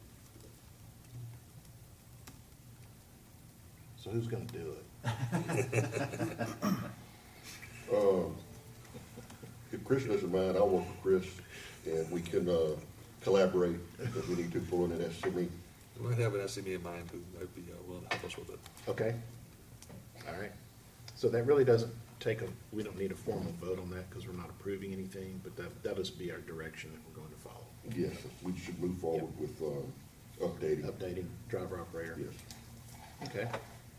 So who's gonna do it? Uh, If Chris doesn't mind, I'll work with Chris, and we can, uh, collaborate if we need to pull in an S M E. We might have an S M E in mind who might be uh, willing to help us with it. Okay. All right. So that really doesn't take a, we don't need a formal vote on that because we're not approving anything, but that, that'll just be our direction that we're going to follow. Yes, we should move forward with, uh, updating. Updating driver operator. Yes. Okay.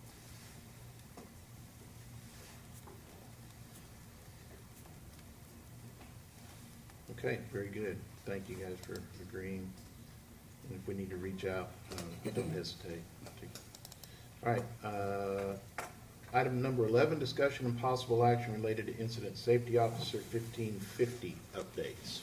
Okay, very good. Thank you guys for agreeing. And if we need to reach out, uh, don't hesitate. All right, uh, item number eleven, discussion and possible action related to Incident Safety Officer fifteen fifty updates.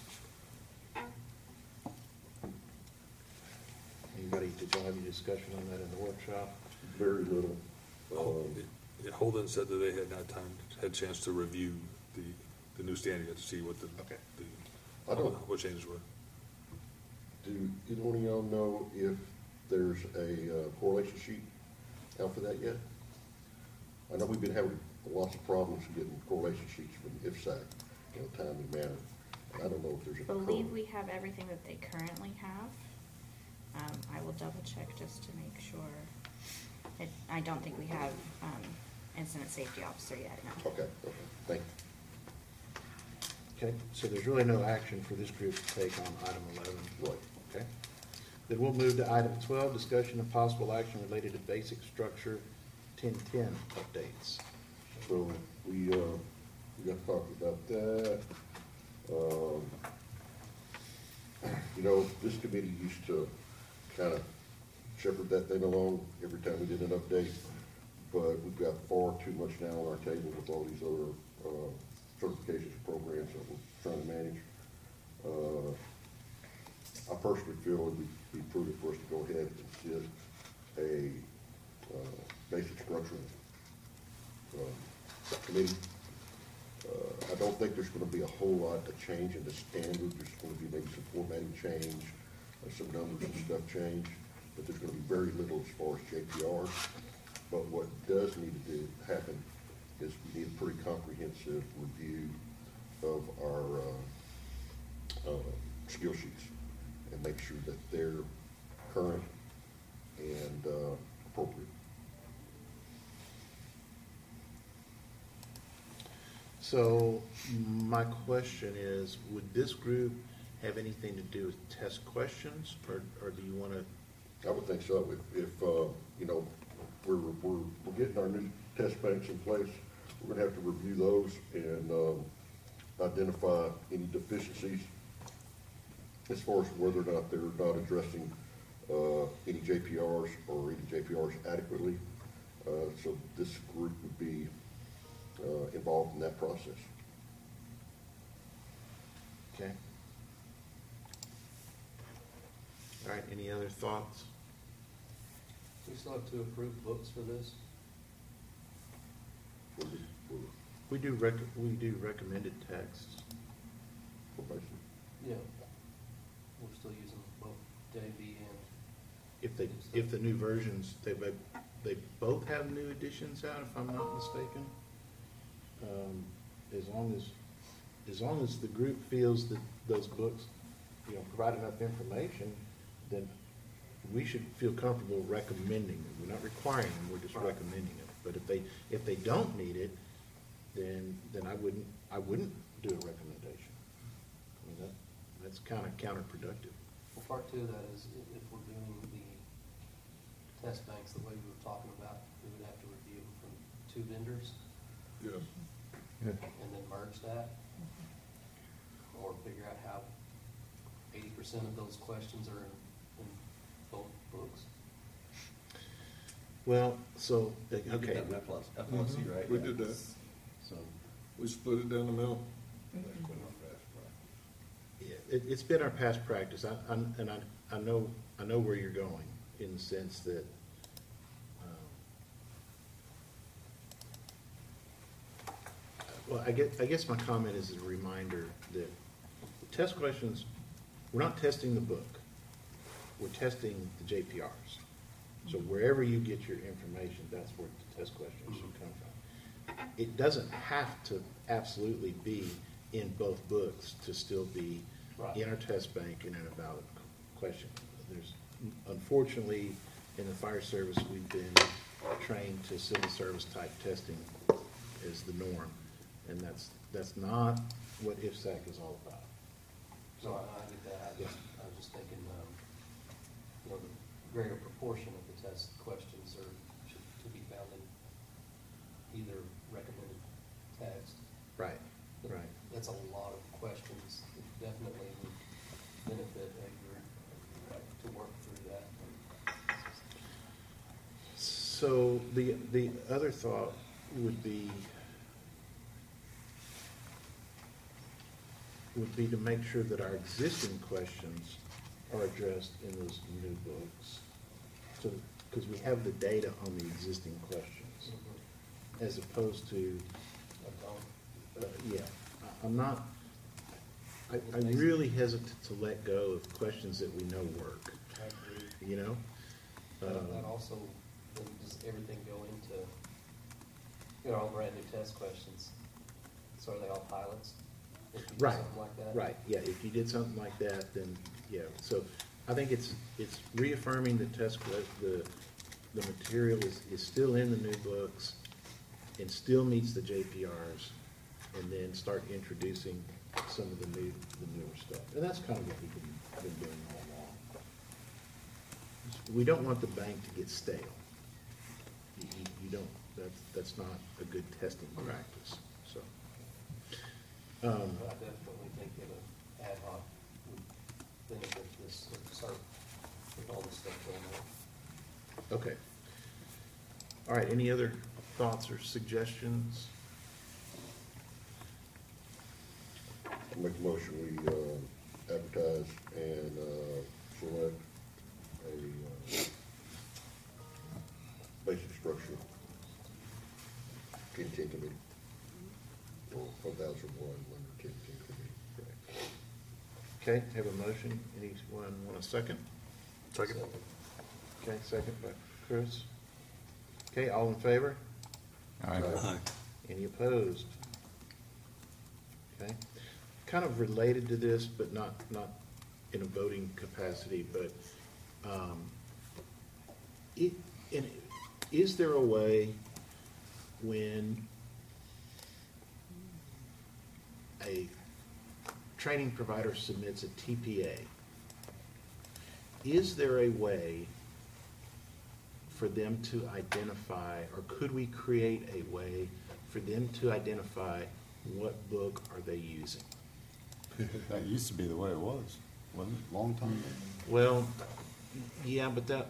Anybody, did y'all have any discussion on that in the workshop? Very little. Oh, Um, yeah, Holden said that they had not time, had chance to review the, the new standard yet to see what the, Okay. the, I don't- what changes were. Do either one of y'all know if there's a uh, correlation sheet out for that yet? I know we've been having lots of problems getting correlation sheets from I F S A C in a timely manner. I don't know if there's a. I believe current- we have everything that they currently have. Um, I will double check just to make sure. It, I don't think we have, um, incident safety officer yet, no. Okay, okay, thank you. Okay, so there's really no action for this group to take on item eleven. Right. Okay. Then we'll move to item twelve, discussion of possible action related to basic structure ten ten updates. So we, uh, we got to talk about that. Um, You know, this committee used to kind of shepherd that thing along every time we did an update, but we've got far too much now on our table with all these other, uh, certifications and programs that we're trying to manage. Uh, I personally feel it'd be be prudent for us to go ahead and set a, uh, basic structure, uh, committee. Uh, I don't think there's gonna be a whole lot of change in the standard. There's gonna be maybe some formatting change, uh, some numbers and stuff change, but there's gonna be very little as far as J P Rs. But what does need to do, happen is we need a pretty comprehensive review of our, uh, uh, skill sheets and make sure that they're current and, uh, appropriate. So my question is, would this group have anything to do with test questions, or, or do you want to? I would think so. If, if, uh, you know, we're, we're, we're getting our new test banks in place, we're gonna have to review those and, um, identify any deficiencies as far as whether or not they're not addressing, uh, any J P Rs or any J P Rs adequately. Uh, so this group would be, uh, involved in that process. Okay. All right, any other thoughts? We still have to approve books for this? For the, for, We do rec, we do recommended texts. for basic. Yeah. We're still using both J B and, If they, if the new versions, they, they both have new editions out, if I'm not mistaken. Um, as long as, as long as the group feels that those books, you know, provide enough information, then we should feel comfortable recommending them. We're not requiring them, we're just Right. recommending them. But if they, if they don't need it, then, then I wouldn't, I wouldn't do a recommendation. I mean, that, that's kind of counterproductive. well, part two of that is i- if we're doing the test banks the way we were talking about, we would have to review them from two vendors Yeah. and then merge that. Or figure out how eighty percent of those questions are in, in both books. Well, so, You did okay. that with F L S F L S C, Mhm. right? We did that. So, We split it down the middle. Yeah, it, it's been our past practice, I, I'm, and I, I know, I know where you're going, in the sense that, um, well, I guess, I guess my comment is a reminder that the test questions, we're not testing the book, we're testing the J P Rs. So wherever you get your information, that's where the test questions should come from. It doesn't have to absolutely be in both books to still be Right. in our test bank and in a valid question. There's, unfortunately, in the fire service, we've been trained to civil service type testing is the norm. And that's, that's not what I F S A C is all about. So I, I get that, I just, I was just thinking, um, you know, the greater proportion of the test questions are, should, to be found in either recommended text. Right, right. That's a lot of questions, that definitely would benefit a group to work through that. So the, the other thought would be, would be to make sure that our existing questions are addressed in those new books. So, because we have the data on the existing questions, as opposed to, uh, yeah, I- I'm not, I, I'm really hesitant to let go of questions that we know work, I agree. you know? That, Um, that also, then does everything go into, you know, all brand new test questions? So are they all pilots? If you do Right, something like that? right, yeah, if you did something like that, then, yeah, so I think it's, it's reaffirming the test, que- the, the material is, is still in the new books and still meets the J P Rs, and then start introducing some of the new, the newer stuff. And that's kind of what we've been, been doing all along. We don't want the bank to get stale. You, you- you don't, that's, that's not a good testing practice, so. Um, I definitely think that an ad hoc would benefit this, or start with all this stuff going on. Okay. All right, any other thoughts or suggestions? I make a motion, we, uh, advertise and, uh, select a, uh, basic structure ten ten committee. Or one thousand one, under ten ten committee. Okay, have a motion. Anyone want a second? Second. Okay, second by Chris. Okay, all in favor? Aye. Aye. Any opposed? Okay. Kind of related to this, but not, not in a voting capacity, but, um, it, and is there a way when a training provider submits a T P A, is there a way for them to identify, or could we create a way for them to identify what book are they using? That used to be the way it was, wasn't it? Long time ago. Well, yeah, but that,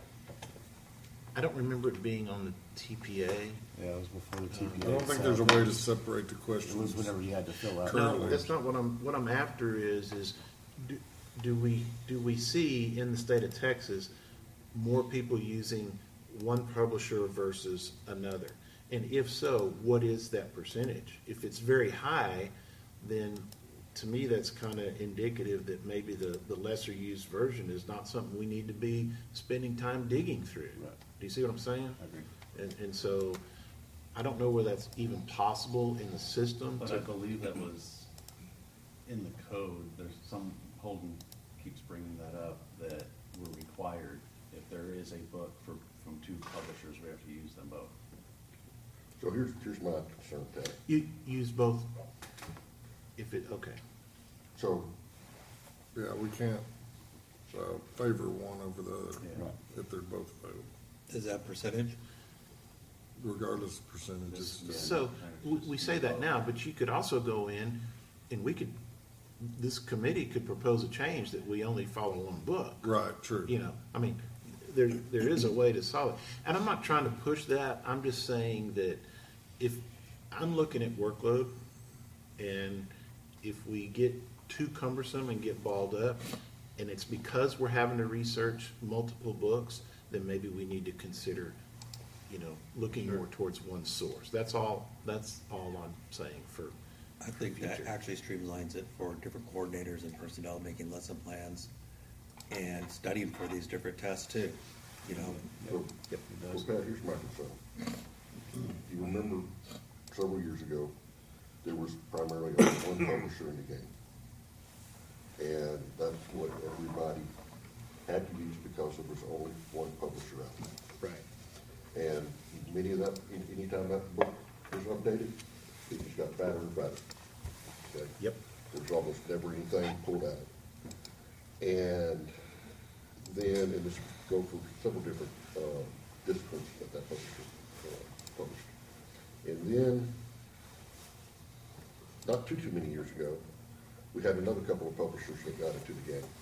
I don't remember it being on the T P A. Yeah, it was before the T I P A. don't think there's a way to separate the It questions. was whenever you had to fill out. Currently. No, that's not what I'm, what I'm after is, is do, do we, do we see in the state of Texas more people using one publisher versus another? And if so, what is that percentage? If it's very high, then to me, that's kind of indicative that maybe the, the lesser used version is not something we need to be spending time digging through. Right. Do you see what I'm saying? I agree. And, and so, I don't know whether that's even possible in the system. But to- I believe that was in the code, there's some, Holden keeps bringing that up, that we're required, if there is a book for, from two publishers, we have to use them both. So here's, here's my concern, Ted. You use both, if it, okay. So, Yeah, we can't, uh, favor one over the other, Yeah. Right. if they're both available, Is that percentage? regardless of percentages. So, we, we say that now, but you could also go in, and we could, this committee could propose a change that we only follow one book. Right, true. You know, I mean, there, there is a way to solve it. And I'm not trying to push that, I'm just saying that if, I'm looking at workload, and if we get too cumbersome and get balled up, and it's because we're having to research multiple books, then maybe we need to consider, you know, looking more towards one source. That's all, that's all I'm saying for, I think that Future. actually streamlines it for different coordinators and personnel making lesson plans and studying for these different tests too, you know? so, so Pat, here's my concern. You remember several years ago, there was primarily only one publisher in the game. And that's what everybody had to use because there was only one publisher out there. right. And many of that, any- anytime that book was updated, it just got fatter and fatter. Okay? Yep. There's almost never anything pulled out. And then, and this go for several different uh, disciplines that that publisher uh, published. And then, not too, too many years ago, we had another couple of publishers that got into the game.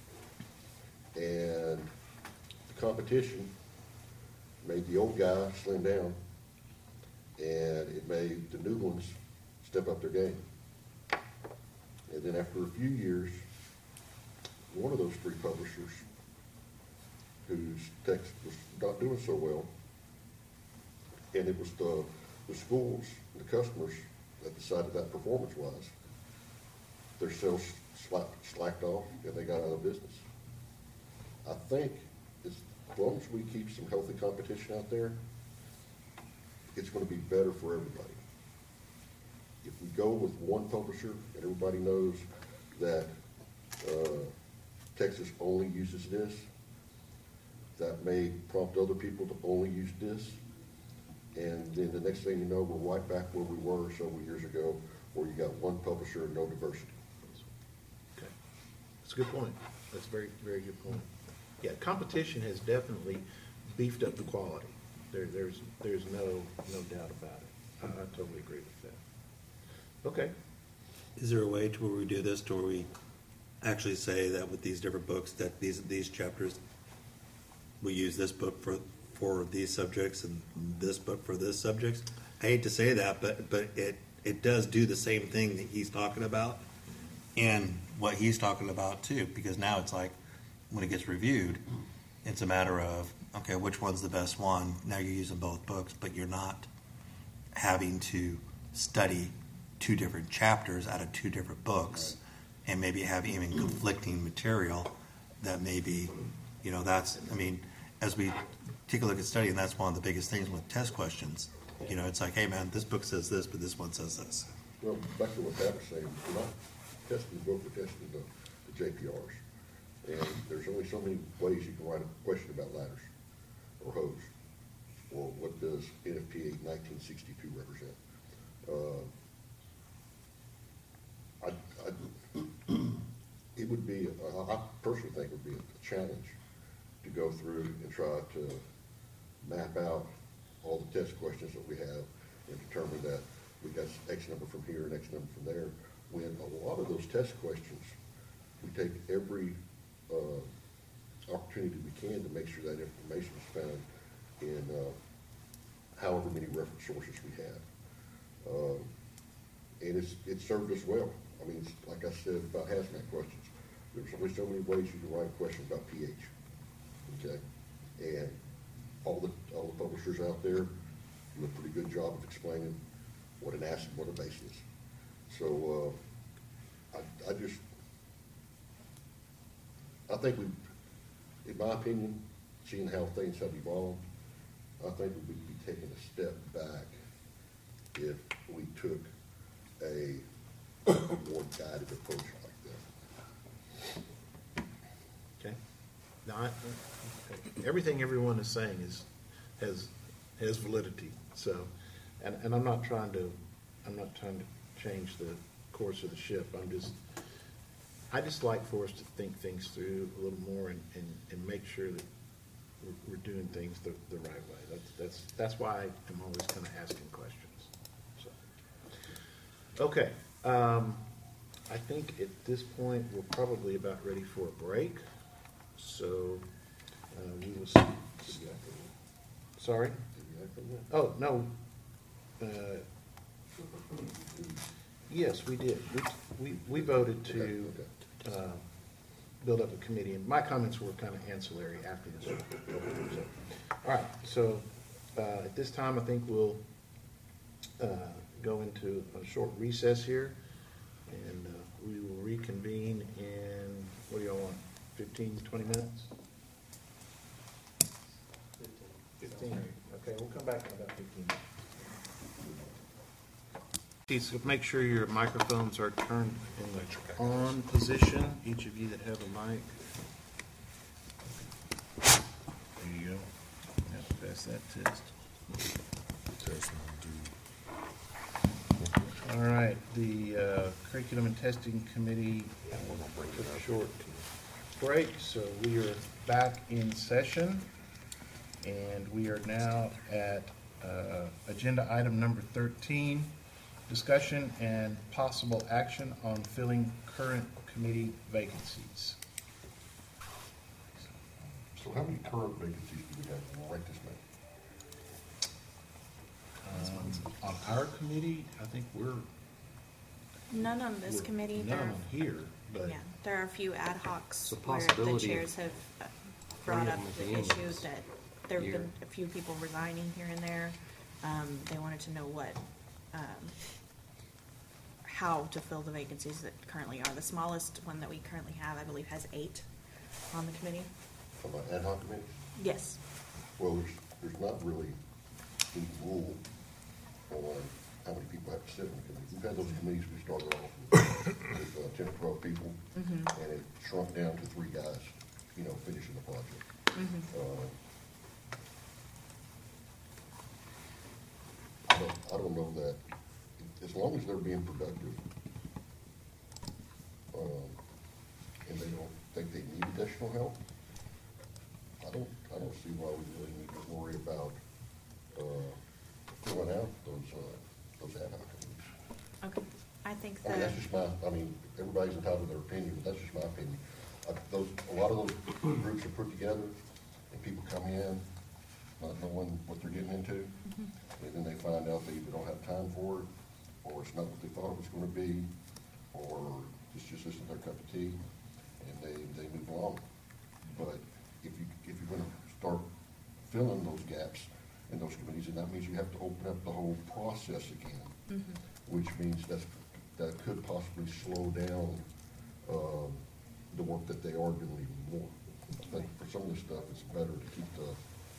And the competition made the old guy slim down, and it made the new ones step up their game. And then after a few years, one of those three publishers, whose text was not doing so well, and it was the, the schools, the customers that decided that performance-wise, their sales slacked, slacked off, and they got out of business. I think as long as we keep some healthy competition out there, it's gonna be better for everybody. If we go with one publisher and everybody knows that, uh, Texas only uses this, that may prompt other people to only use this. And then the next thing you know, we're right back where we were several years ago, where you got one publisher and no diversity. Okay. That's a good point. That's a very, very good point. Yeah, competition has definitely beefed up the quality. There, there's, there's no, no doubt about it. I, I totally agree with that. Okay. Is there a way to where we do this, to where we actually say that with these different books, that these, these chapters, we use this book for, for these subjects and this book for this subjects? I hate to say that, but, but it, it does do the same thing that he's talking about and what he's talking about too, because now it's like, when it gets reviewed, it's a matter of, okay, which one's the best one? Now you're using both books, but you're not having to study two different chapters out of two different books and maybe have even conflicting material that maybe, you know, that's, I mean, as we take a look at study, and that's one of the biggest things with test questions. You know, it's like, hey man, this book says this, but this one says this. Well, back to what Pat was saying, we're not testing the book, we're testing the, the J P Rs. And there's only so many ways you can write a question about ladders or hose. Or what does N F P A nineteen sixty-two represent? Uh, I, I, it would be, uh, I personally think it would be a challenge to go through and try to map out all the test questions that we have and determine that we got X number from here and X number from there, when a lot of those test questions, we take every uh, opportunity we can to make sure that information is found in uh, however many reference sources we have. Um, and it's, it served us well. I mean, it's, like I said about hazmat questions, there's only so many ways you can write a question about pH, okay? And all the, all the publishers out there do a pretty good job of explaining what an acid, what a base is. So, uh, I, I just, I think we, in my opinion, seeing how things have evolved, I think we would be taking a step back if we took a more guided approach like that. Okay. Now, I, okay. Everything everyone is saying is, has, has validity, so, and, and I'm not trying to, I'm not trying to change the course of the ship, I'm just, I just like for us to think things through a little more and, and, and make sure that we're, we're doing things the, the right way. That's, that's, that's why I'm always kind of asking questions, so. Okay, um, I think at this point, we're probably about ready for a break, so, uh, we will, s- sorry? Oh, no, uh, yes, we did. We, we, we voted to, uh, build up a committee, and my comments were kind of ancillary after this. So, all right, so, uh, at this time, I think we'll, uh, go into a short recess here, and, uh, we will reconvene in, what do y'all want, fifteen, twenty minutes? Fifteen, okay, we'll come back in about fifteen minutes. Please make sure your microphones are turned in the on position, each of you that have a mic. There you go. Have to pass that test. All right, the uh, Curriculum and Testing Committee took a short break, so we are back in session, and we are now at uh, agenda item number thirteen, discussion and possible action on filling current committee vacancies. So how many current vacancies do we have right this minute? Um, on our committee, I think we're. None on this we're- committee. None There, on here, but. yeah, there are a few ad hocs It's a where the possibility chairs have uh, brought three up of the them at the end of issues this that there have year. been a few people resigning here and there. Um, they wanted to know what, um, how to fill the vacancies that currently are. The smallest one that we currently have, I believe, has eight on the committee. On the ad hoc committee? Yes. Well, there's, there's not really any rule on how many people have to sit on the committee. We've had those committees, we started off with, with uh, ten or twelve people, Mhm. and it shrunk down to three guys, you know, finishing the project. Mhm. Uh, I don't, I don't know that, as long as they're being productive, um, and they don't think they need additional help, I don't, I don't see why we really need to worry about, uh, filling out those, uh, those ad hoc committees. Okay. I think I mean, that, that's just my, I mean, everybody's entitled to their opinion, but that's just my opinion. Uh, those, a lot of those groups are put together, and people come in not knowing what they're getting into, Mhm. and then they find out they either don't have time for it, or it's not what they thought it was gonna be, or it's just isn't their cup of tea, and they, they move along. But if you, if you're gonna start filling those gaps in those committees, and that means you have to open up the whole process again, Mhm. which means that's, that could possibly slow down, um, the work that they are doing even more. I think for some of this stuff, it's better to keep the,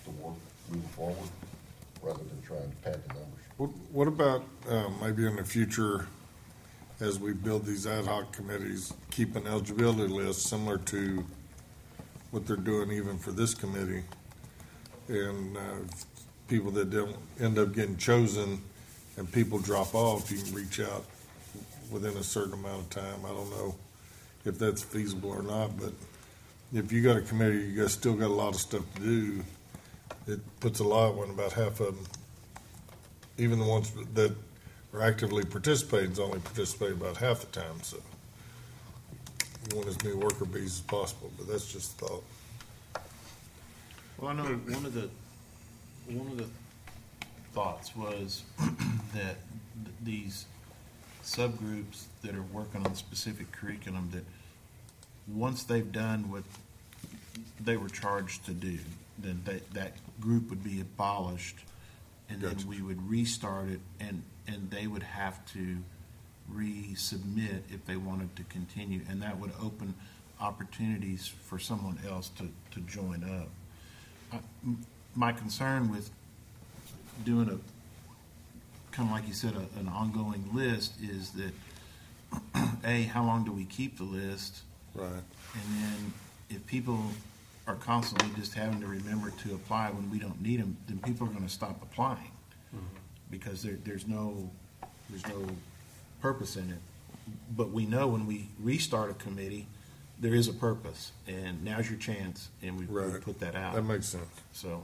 to work moving forward, rather than trying to pad the numbers. What, what about, uh, maybe in the future, as we build these ad hoc committees, keep an eligibility list similar to what they're doing even for this committee? And, uh, people that don't end up getting chosen and people drop off, you can reach out within a certain amount of time. I don't know if that's feasible or not, but if you got a committee, you guys still got a lot of stuff to do. It puts a lot when about half of them, even the ones that are actively participating, only participate about half the time. So you want as many worker bees as possible, but that's just a thought. Well, I know one of the, one of the thoughts was that th- these subgroups that are working on specific curriculum, that once they've done what they were charged to do, then that, that group would be abolished, and then Gotcha. we would restart it, and, and they would have to resubmit if they wanted to continue, and that would open opportunities for someone else to, to join up. I, m- my concern with doing a, kind of like you said, a, an ongoing list is that, A, how long do we keep the list? Right. And then if people are constantly just having to remember to apply when we don't need them, then people are going to stop applying, because there, there's no there's no purpose in it. But we know when we restart a committee, there is a purpose, and now's your chance, and we, we Right. put that out. That makes sense. So,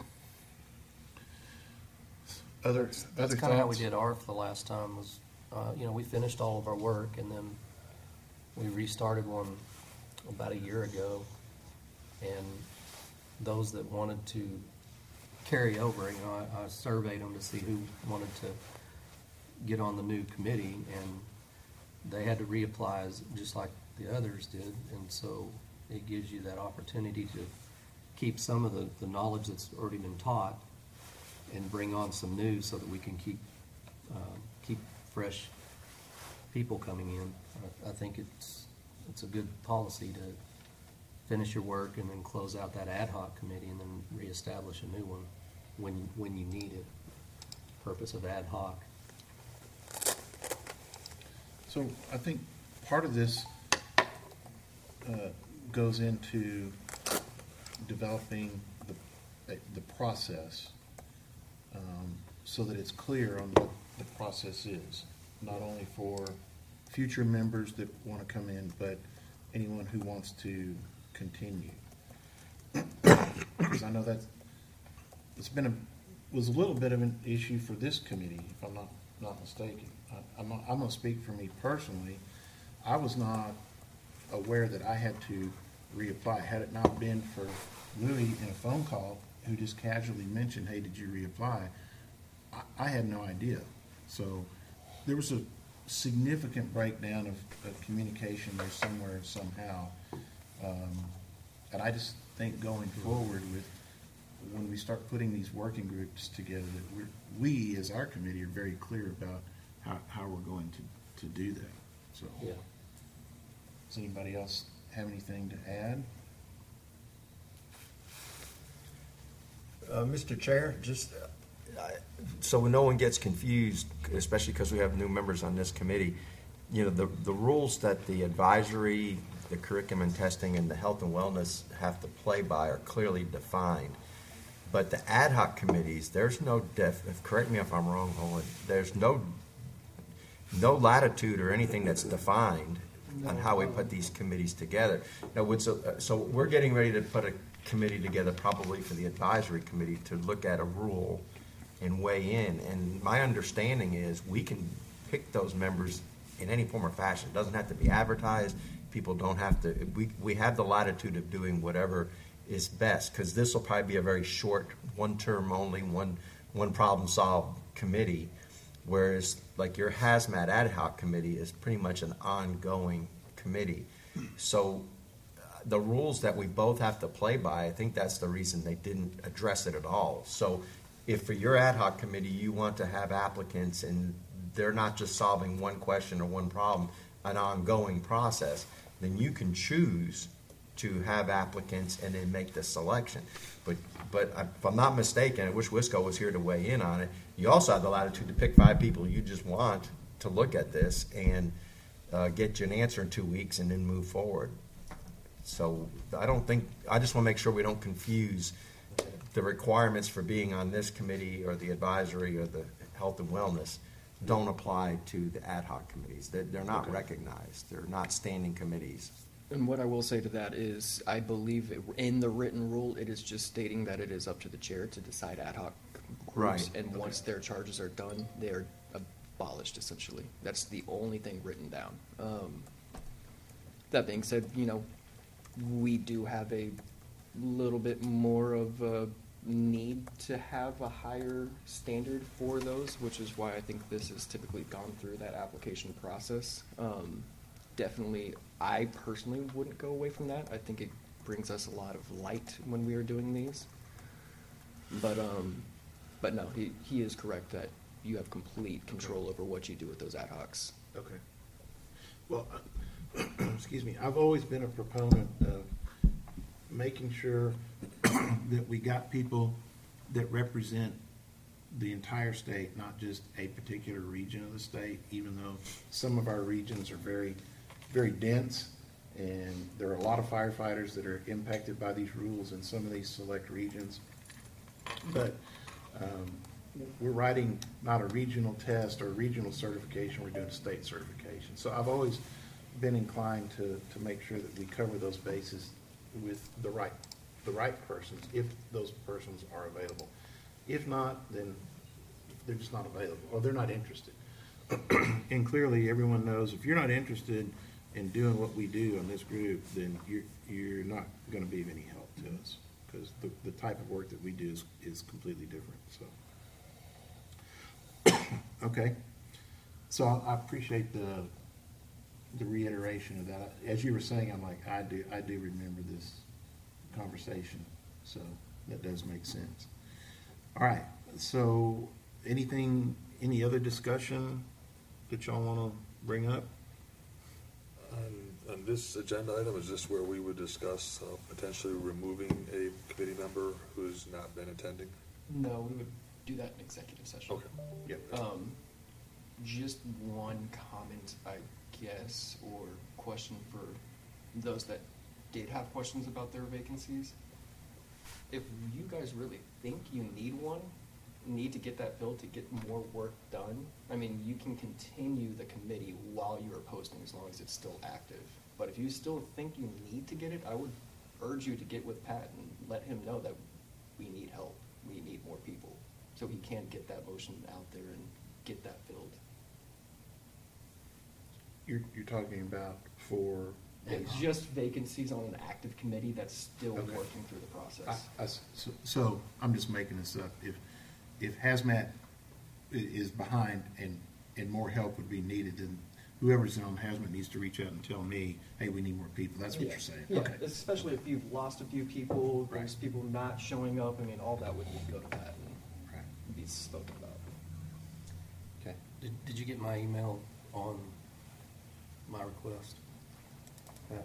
other That's other kind of how we thoughts? did ARF the last time was, uh, you know, we finished all of our work and then we restarted one about a year ago. And those that wanted to carry over, you know, I, I surveyed them to see who wanted to get on the new committee, and they had to reapply as, just like the others did. And so it gives you that opportunity to keep some of the, the knowledge that's already been taught and bring on some new so that we can keep, uh, keep fresh people coming in. I, I think it's, it's a good policy to finish your work and then close out that ad hoc committee and then reestablish a new one when, when you need it. Purpose of ad hoc. So I think part of this uh, goes into developing the, the process, um, so that it's clear on what the process is, not only for future members that want to come in, but anyone who wants to continue. Because I know that it's been a, was a little bit of an issue for this committee, if I'm not, not mistaken. I, I'm, not, I'm gonna speak for me personally. I was not aware that I had to reapply. Had it not been for Louis in a phone call who just casually mentioned, hey, did you reapply? I, I had no idea. So there was a significant breakdown of, of communication there somewhere, somehow. Um, and I just think going forward with, when we start putting these working groups together, that we're, we as our committee are very clear about how, how we're going to, to do that. So, Yeah. does anybody else have anything to add? Uh, Mister Chair, just, uh, I- so no one gets confused, especially because we have new members on this committee, you know, the, the rules that the advisory, the curriculum and testing, and the health and wellness have to play by are clearly defined. But the ad hoc committees, there's no def, if- correct me if I'm wrong, Owen, there's no, no latitude or anything that's defined on how we put these committees together. Now, what's, uh, so we're getting ready to put a committee together probably for the advisory committee to look at a rule and weigh in. And my understanding is we can pick those members in any form or fashion. It doesn't have to be advertised. People don't have to, we, we have the latitude of doing whatever is best, because this will probably be a very short, one term only, one, one problem solved committee. Whereas like your hazmat ad hoc committee is pretty much an ongoing committee. So uh, the rules that we both have to play by, I think that's the reason they didn't address it at all. So if for your ad hoc committee you want to have applicants and they're not just solving one question or one problem, an ongoing process, then you can choose to have applicants and then make the selection. But, but I- if I'm not mistaken, I wish Wisco was here to weigh in on it, you also have the latitude to pick five people you just want to look at this and uh, get you an answer in two weeks and then move forward. So I don't think, I just want to make sure we don't confuse the requirements for being on this committee or the advisory or the health and wellness don't apply to the ad hoc committees. They're, they're not Okay. recognized. They're not standing committees. And what I will say to that is, I believe it- in the written rule, it is just stating that it is up to the chair to decide ad hoc groups. Right. And once their charges are done, they are abolished essentially. That's the only thing written down. Um, that being said, you know, we do have a little bit more of a need to have a higher standard for those, which is why I think this has typically gone through that application process. Um, definitely, I personally wouldn't go away from that. I think it brings us a lot of light when we are doing these. But, um, but no, he, he is correct that you have complete control over what you do with those ad hocs. Okay. Well, uh, excuse me, I've always been a proponent of making sure that we got people that represent the entire state, not just a particular region of the state, even though some of our regions are very, very dense, and there are a lot of firefighters that are impacted by these rules in some of these select regions. But um, we're writing not a regional test or regional certification, we're doing a state certification. So I've always been inclined to, to make sure that we cover those bases with the right, the right persons, if those persons are available. If not, then they're just not available, or they're not interested. And clearly, everyone knows if you're not interested in doing what we do on this group, then you're, you're not gonna be of any help to us, because the, the type of work that we do is, is completely different, so. Okay, so I I appreciate the, the reiteration of that. As you were saying, I'm like, I do, I do remember this conversation, so that does make sense. All right, so anything, any other discussion that y'all want to bring up? On, on this agenda item, is this where we would discuss uh, potentially removing a committee member who's not been attending? No, we would do that in executive session. Okay. Yep. Um, just one comment, I guess, or question for those that did have questions about their vacancies. If you guys really think you need one, need to get that filled to get more work done, I mean, you can continue the committee while you are posting as long as it's still active. But if you still think you need to get it, I would urge you to get with Pat and let him know that we need help, we need more people, so he can get that motion out there and get that filled. You're, you're talking about for. It's just vacancies on an active committee that's still Okay. working through the I- process. I s- so- So, I'm just making this up. If, if hazmat i- is behind and, and more help would be needed, then whoever's on hazmat needs to reach out and tell me, hey, we need more people. That's what Yeah. you're saying? Yeah, Okay. especially if you've lost a few people, there's Right. people not showing up, I mean, all that would need to go to Pat and Right. be spoken about. Okay. Did, did you get my email on my request? Yeah.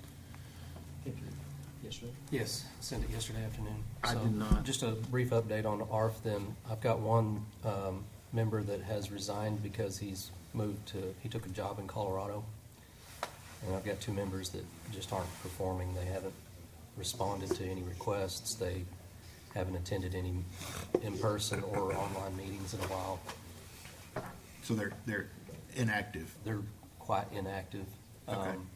Yesterday? Yes, sent it yesterday afternoon. I So, did not. Just a brief update on A R F then. I've got one um, member that has resigned because he's moved to, he took a job in Colorado. And I've got two members that just aren't performing. They haven't responded to any requests. They haven't attended any in-person or online meetings in a while. So they're, they're inactive. They're quite inactive. Okay. Um,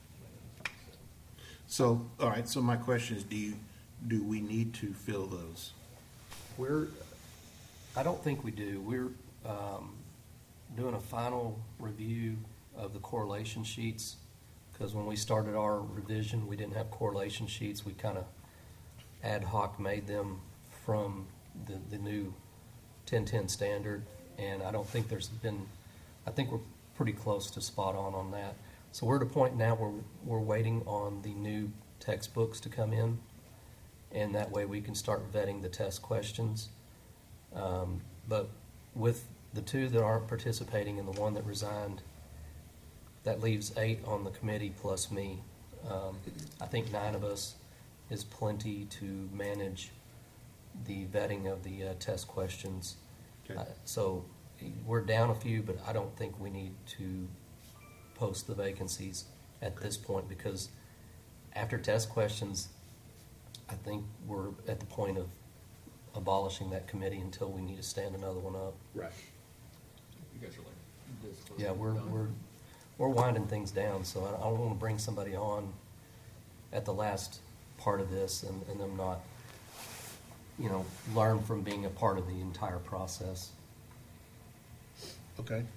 So, all right, so my question is, do you, do we need to fill those? We're, I don't think we do. We're um, doing a final review of the correlation sheets, because when we started our revision, we didn't have correlation sheets. We kind of ad hoc made them from the, the new ten ten standard, and I don't think there's been, I think we're pretty close to spot on on that. So we're at a point now where we're waiting on the new textbooks to come in, and that way we can start vetting the test questions. Um, but with the two that aren't participating and the one that resigned, that leaves eight on the committee plus me. Um, I think nine of us is plenty to manage the vetting of the uh, test questions. Okay. Uh, So we're down a few, but I don't think we need to post the vacancies at this point, because after test questions, I think we're at the point of abolishing that committee until we need to stand another one up. Right. You guys are like this close Yeah, to we're, done. we're, we're winding things down, so I I don't want to bring somebody on at the last part of this and, and them not, you know, learn from being a part of the entire process. Okay.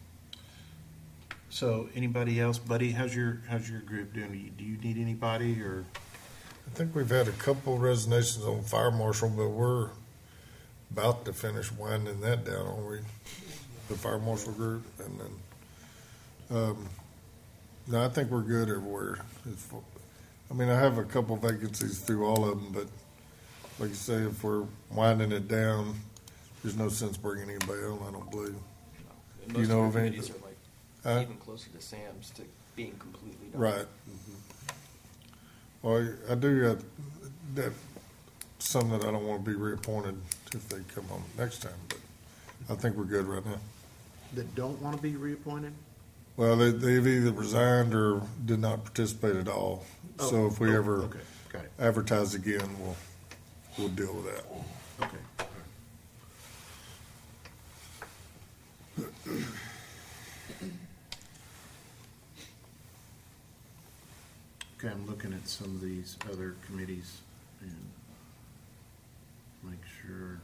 So, anybody else, Buddy, how's your, how's your group doing? Do you- Do you need anybody, or? I think we've had a couple resignations on fire marshal, but we're about to finish winding that down, aren't we? The fire marshal group, and then, um, no, I think we're good everywhere. It's fu- I mean, I have a couple vacancies through all of them, but like you say, if we're winding it down, there's no sense bringing anybody on, I don't believe. And Do you most know our of any- committees are like Huh? even closer to Sam's to being completely done. Right. Well, I do got that, some that I don't want to be reappointed if they come on next time, but I think we're good right now. That don't want to be reappointed? Well, they, they've either resigned or did not participate at all. So Oh, if we oh, ever okay, got it. advertise again, we'll, we'll deal with that. Okay. Okay, I'm looking at some of these other committees and make sure.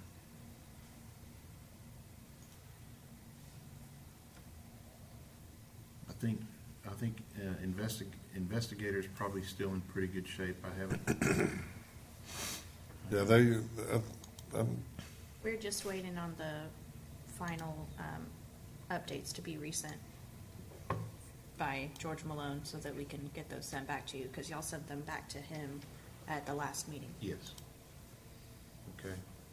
I think, I think uh, investig- investigators probably still in pretty good shape. I haven't. Yeah, they, uh, um, We're just waiting on the final um, updates to be resent by George Malone so that we can get those sent back to you, because y'all sent them back to him at the last meeting. Yes. Okay.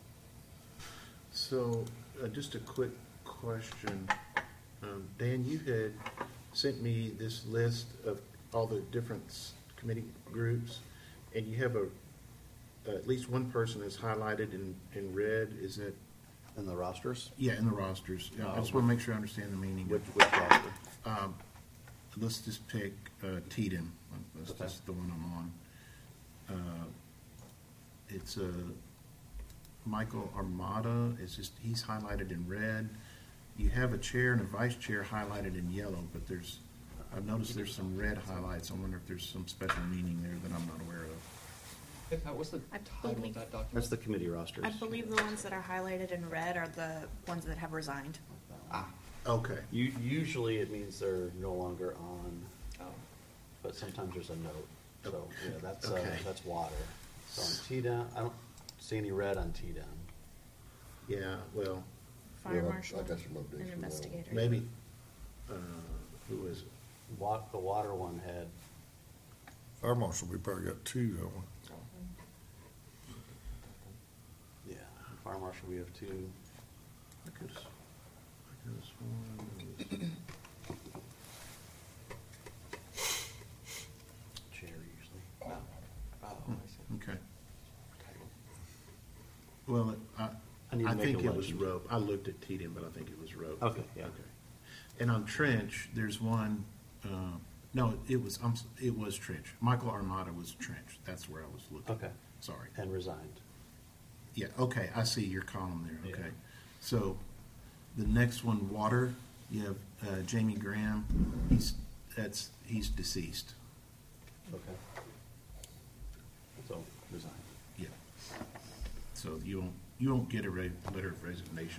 So, uh, just a quick question. Um, Dan, you had sent me this list of all the different s- committee groups, and you have a, at least one person is highlighted in, in red, is it? In the rosters? Yeah, in the rosters. Yeah, I just want to make sure I understand the meaning. Which, which roster? Um, let's just pick, uh, T D M. That's Okay. just the one I'm on. Uh, It's, uh, Michael Armada, it's just, he's highlighted in red. You have a chair and a vice chair highlighted in yellow, but there's, I've noticed there's some red highlights. I wonder if there's some special meaning there that I'm not aware of. Hey, Pat, what's the I title of believe- that document? That's the committee rosters. I believe the ones that are highlighted in red are the ones that have resigned. Ah. Okay. U- Usually it means they're no longer on, Oh. but sometimes there's a note. So, yeah, that's, uh, Okay. that's water. So on T D M, I don't see any red on T D M. Yeah, well, Fire Well, I- marshal I got some updates and from that. investigator. maybe, uh, who is it? Wa, the water one had, fire marshal, we probably got two, don't we? yeah, fire marshal, we have two. I could have, I could have sworn it was- Chair usually. Oh, oh, I see. Okay. Well, it- I, I need to I make think a it was legend. Rope. I looked at T D M, but I think it was Rope. Okay, yeah. And on Trench, there's one, uh, no, it was, I'm, s- it was Trench. Michael Armada was Trench. That's where I was looking. Okay. Sorry. And resigned. Yeah, okay, I see your column there, Yeah. okay. So, the next one, Water, you have, uh, Jamie Graham. He's, that's, he's deceased. Okay. So, resigned. Yeah. So you won't, you won't get a re- letter of resignation.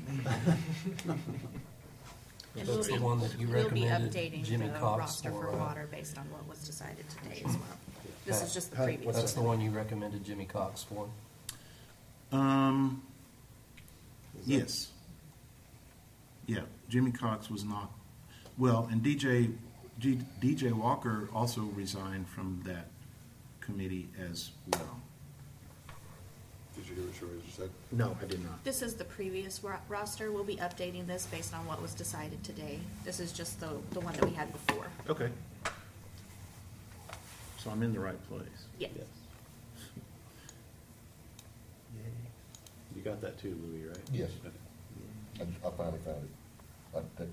And That's we'll the be- one that you We'll be recommended updating Jimmy the Cox roster for, for uh, water based on what was decided today as well. This Pat, is just the Pat, previous. That's the one. one you recommended Jimmy Cox for? Um, yes. Yeah, Jimmy Cox was not, well, and D J, G, D J Walker also resigned from that committee as well. Did you hear what Sherry just said? No, I did not. This is the previous ro- roster. We'll be updating this based on what was decided today. This is just the, the one that we had before. Okay. So I'm in the right place. Yes. Yes. You got that too, Louis, right? Yes. Okay. I, I finally found it. I think,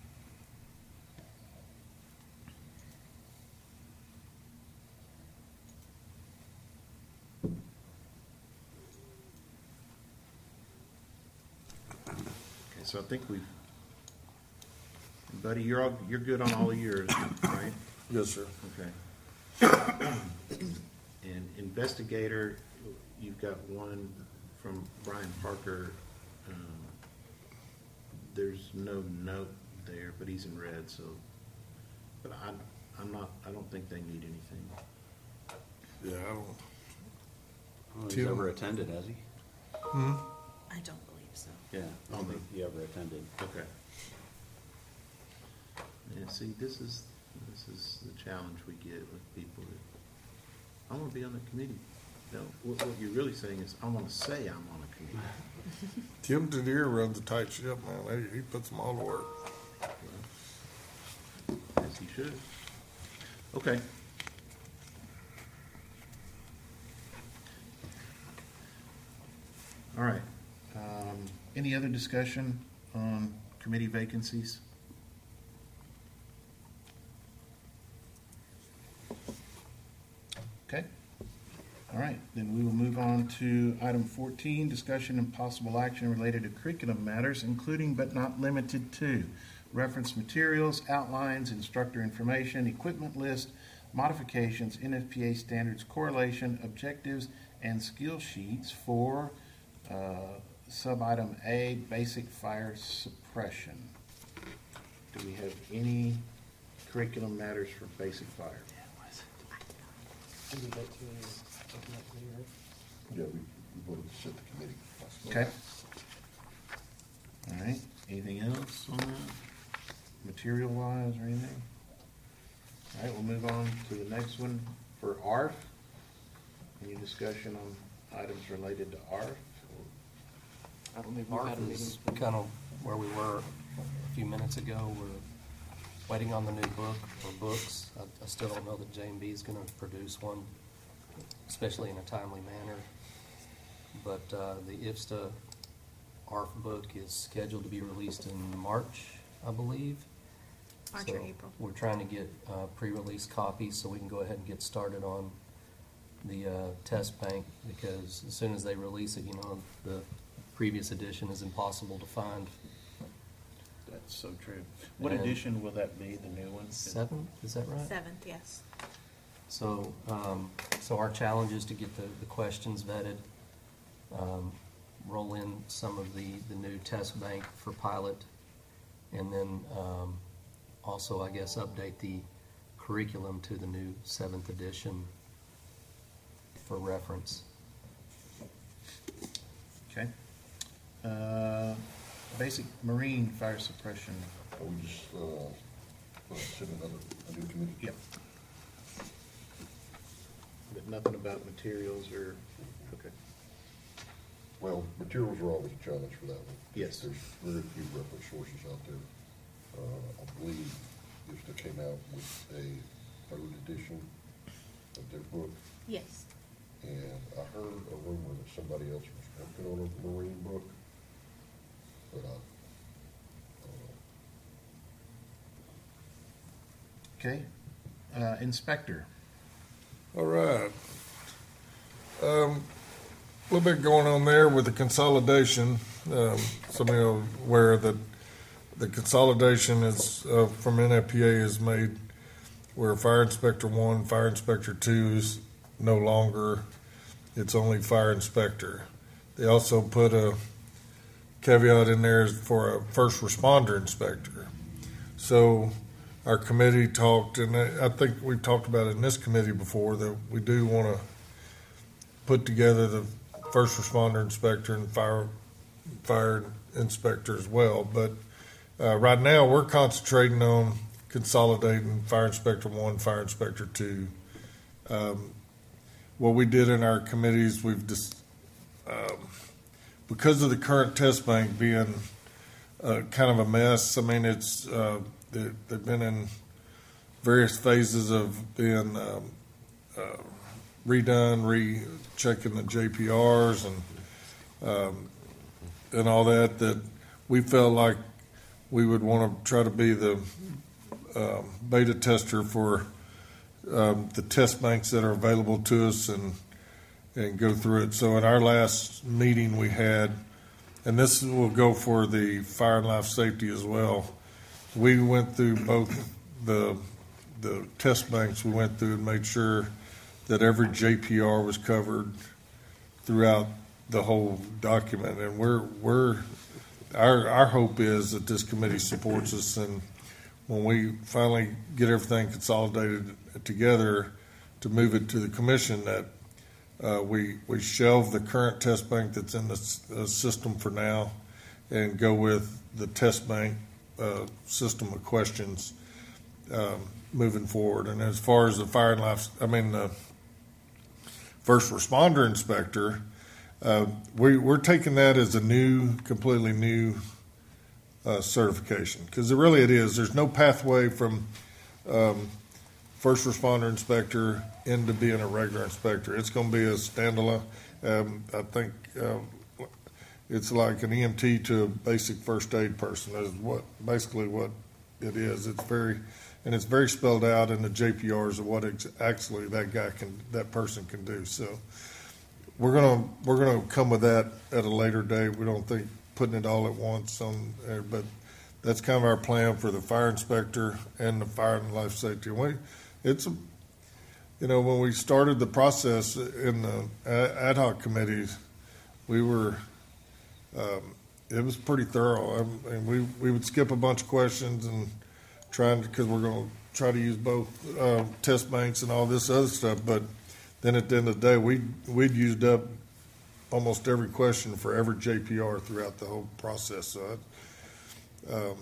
Okay, so I think we've, buddy, you're all, you're good on all of yours, right? Yes, sir. Okay. And investigator, you've got one from Brian Parker. Um, There's no note there, but he's in red, so, but I, I'm not, I don't think they need anything. Yeah, I don't. Oh, he's Tim. ever attended, has he? Hmm? I don't believe so. Yeah, I don't think he ever attended. Okay. Yeah, see, this is, this is the challenge we get with people that, I want to be on the committee. No, what, what you're really saying is, I want to say I'm on a committee. Tim Denier runs a tight ship, man. He, he puts them all to work. As he should. Okay. All right. Um, any other discussion on committee vacancies? Okay. All right, then we will move on to item fourteen, discussion and possible action related to curriculum matters, including but not limited to reference materials, outlines, instructor information, equipment list, modifications, N F P A standards correlation, objectives, and skill sheets for uh, sub-item A, basic fire suppression. Do we have any curriculum matters for basic fire? yeah, we, we voted to set the committee. Okay. All right, anything else on that, material-wise or anything? All right, we'll move on to the next one for A R F. Any discussion on items related to A R F? I don't think we've had a ARF meeting. is kind of where we were a few minutes ago. We're waiting on the new book or books. I, I still don't know that J M B is going to produce one, especially in a timely manner. But uh, the I F S T A A R F book is scheduled to be released in March, I believe. March So or April. We're trying to get uh, pre-release copies so we can go ahead and get started on the uh, test bank, because as soon as they release it, you know, the previous edition is impossible to find. That's so true. What And- edition will that be, the new one? Seven, is that right? Seventh, yes. So, um, so our challenge is to get the, the questions vetted, um, roll in some of the, the new test bank for pilot, and then, um, also, I guess, update the curriculum to the new seventh edition for reference. Okay. Uh, Basic marine fire suppression. Are we just, uh, gonna set another, a new committee? Yep. But nothing about materials or, okay. Well, materials are always a challenge for that one. Yes. There's very few reference sources out there. Uh, I believe I F S T A came out with a third edition of their book, Yes. and I heard a rumor that somebody else was working on a marine book, but I, I don't know. Okay. Uh, Inspector. All right. Um, a little bit going on there with the consolidation. Um, some of you are aware that the consolidation is, uh, from N F P A is made where Fire Inspector One, Fire Inspector Two is no longer, it's only Fire Inspector. They also put a caveat in there for a first responder inspector. So our committee talked, and I I think we've talked about it in this committee before, that we do want to put together the first responder inspector and fire fire inspector as well. But uh, right now, we're concentrating on consolidating Fire Inspector One, Fire Inspector Two. Um, what we did in our committees, we've just um, because of the current test bank being uh, kind of a mess. I mean, it's uh, they, they've been in various phases of being um, uh, redone, re-checking the J P Rs and, um, and all that, that we felt like we would want to try to be the um, beta tester for um, the test banks that are available to us and and go through it. So in our last meeting we had, and this will go for the fire and life safety as well, we went through both the the test banks. We went through and made sure that every J P R was covered throughout the whole document. And we're we're our our hope is that this committee supports us, and when we finally get everything consolidated together to move it to the commission, that uh, we we shelve the current test bank that's in the, s- the system for now, and go with the test bank uh, system of questions um, moving forward. And as far as the fire and life, I mean the first responder inspector, uh, we we're taking that as a new, completely new uh, certification, because really it is. There's no pathway from um, first responder inspector into being a regular inspector. It's going to be a standalone. Um, I think um, it's like an E M T to a basic first aid person. Is what basically what it is. It's very and it's very spelled out in the J P Rs of what ex- actually that guy can, that person can do. So we're gonna we're gonna come with that at a later date. We don't think putting it all at once on, uh, but that's kind of our plan for the fire inspector and the fire and life safety. We, it's a, you know, when we started the process in the ad hoc committees, we were, um, it was pretty thorough. I mean, we we would skip a bunch of questions and trying to, because we're going to try to use both uh, test banks and all this other stuff. But then at the end of the day, we we'd used up almost every question for every J P R throughout the whole process. So, it, um,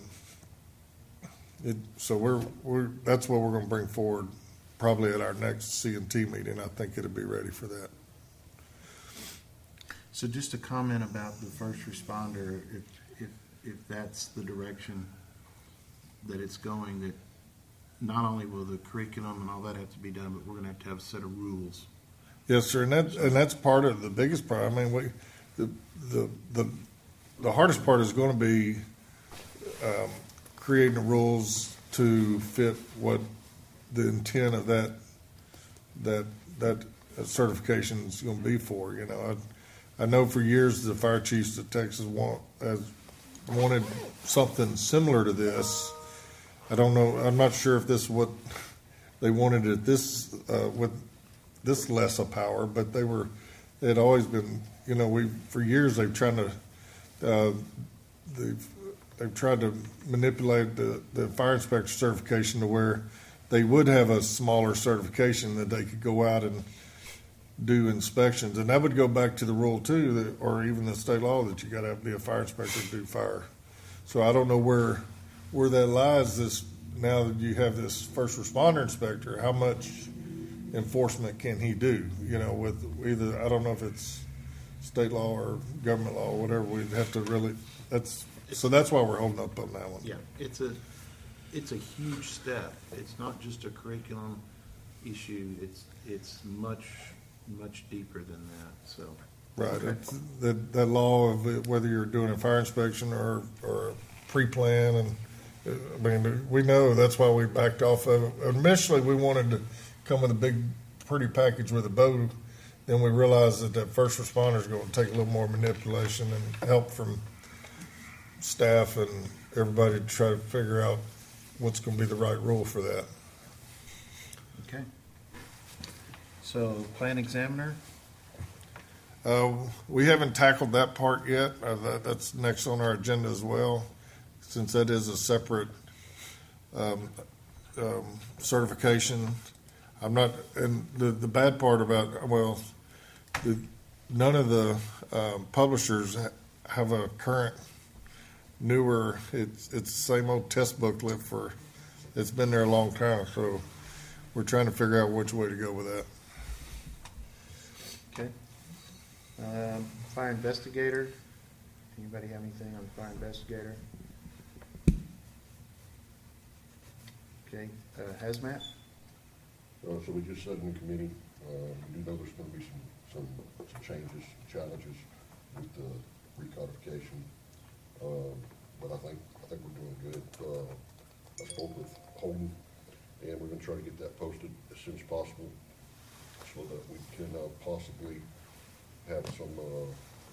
it, so we're we're that's what we're going to bring forward probably at our next C and T meeting. I think it'll be ready for that. So just a comment about the first responder, if, if, if that's the direction that it's going, that not only will the curriculum and all that have to be done, but we're gonna have to have a set of rules. Yes, sir, and that and that's part of the biggest part. I mean, we the the the, the hardest part is going to be um, creating the rules to fit what the intent of that that that certification is going to be for. You know, I, I know for years the fire chiefs of Texas want has wanted something similar to this. I don't know. I'm not sure if this is what they wanted at this uh, with this less of power, but they were. They had always been. You know, we for years they've tried to. Uh, they've they've tried to manipulate the the fire inspector certification to where they would have a smaller certification that they could go out and do inspections, and that would go back to the rule too, that, or even the state law that you got to be a fire inspector to do fire. So I don't know where where that lies. This now that you have this first responder inspector, how much enforcement can he do? You know, with either I don't know if it's state law or government law or whatever. We'd have to really. That's so that's why we're holding up on that one. Yeah, it's a, it's a huge step. It's not just a curriculum issue. It's, it's much, much deeper than that, so. Right. Okay. It's that that law of it, whether you're doing a fire inspection or or a pre-plan, and uh, I mean we know that's why we backed off of it. Initially, we wanted to come with a big, pretty package with a bow. Then we realized that that first responder is going to take a little more manipulation and help from staff and everybody to try to figure out what's going to be the right rule for that. Okay. So, plan examiner? Uh, we haven't tackled that part yet. Uh, that, that's next on our agenda as well, since that is a separate um, um, certification. I'm not, and the, the bad part about, well, the, none of the um, publishers ha- have a current, newer, it's, it's the same old test booklet for, it's been there a long time, so we're trying to figure out which way to go with that. Okay. Um, fire investigator? Anybody have anything on fire investigator? Okay, uh, hazmat? Uh, so we just said in the committee, uh, we do know there's gonna be some, some, some changes, challenges with the recodification. Um, but I think, I think we're doing good. Uh, I spoke with Holden, and we're gonna try to get that posted as soon as possible so that we can, uh, possibly have some, uh,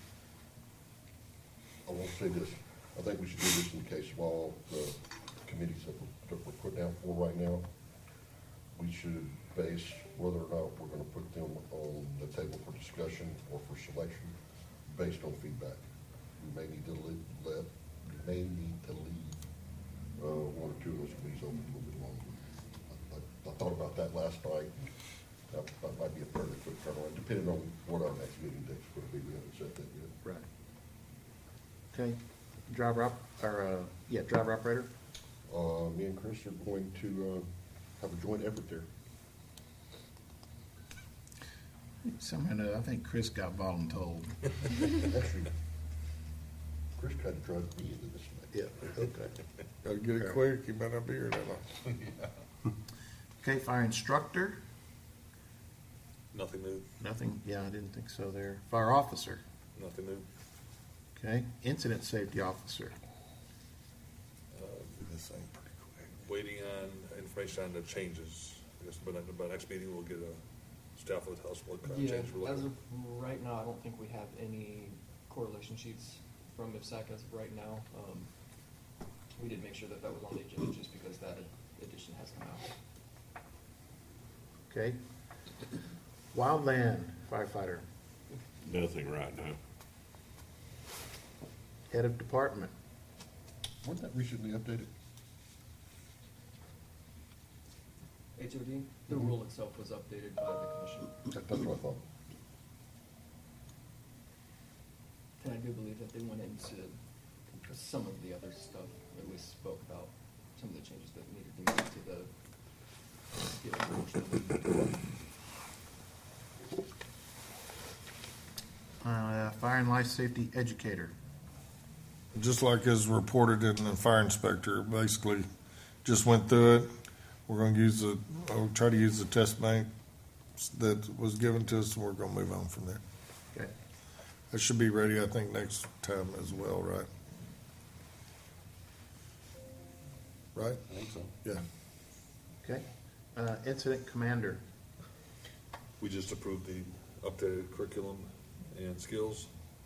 I won't say this, I think we should do this in the case of all the committees that we're, that we're putting out for right now. We should base whether or not we're gonna put them on the table for discussion or for selection based on feedback. We may need to leave, let, we may need to leave, uh, one or two of those committees open a little bit longer. I, I, I thought about that last night. That, that might be a fairly quick turnaround, depending on what our next meeting date's gonna be. We haven't set that yet. Right. Okay, driver op, or, uh, yeah, driver operator? Uh, me and Chris are going to, uh, have a joint effort there. Somehow, or another, I think Chris got voluntold. Actually, Chris tried to drive me into this. Yeah, okay. Gotta get it quick, you better not be here that long. Okay, fire instructor, Nothing new, nothing, yeah, I didn't think so there. Fire officer, nothing new. okay. Incident safety officer, This thing pretty quick. Waiting on information on the changes. I guess by, by next meeting, we'll get a staff will tell us what kind of Yeah, changes we're as looking of right now, I don't think we have any correlation sheets from I P S A C as of right now. Um, we did make sure that that was on the agenda just because that addition has come out. okay. Wildland firefighter, Nothing right now. head of department, Wasn't that recently updated? H O D, the rule itself was updated by the commission. That, that's what I thought. And I do believe that they went into some of the other stuff that we spoke about, some of the changes that needed to be made to the, the original. uh, fire and life safety educator, Just like is reported in the fire inspector, basically just went through it. We're gonna use the, I'll try to use the test bank that was given to us, and we're gonna move on from there. okay. It should be ready, I think, next time as well, right? Right? I think so. Yeah. Okay, uh, incident commander, We just approved the updated curriculum and skills.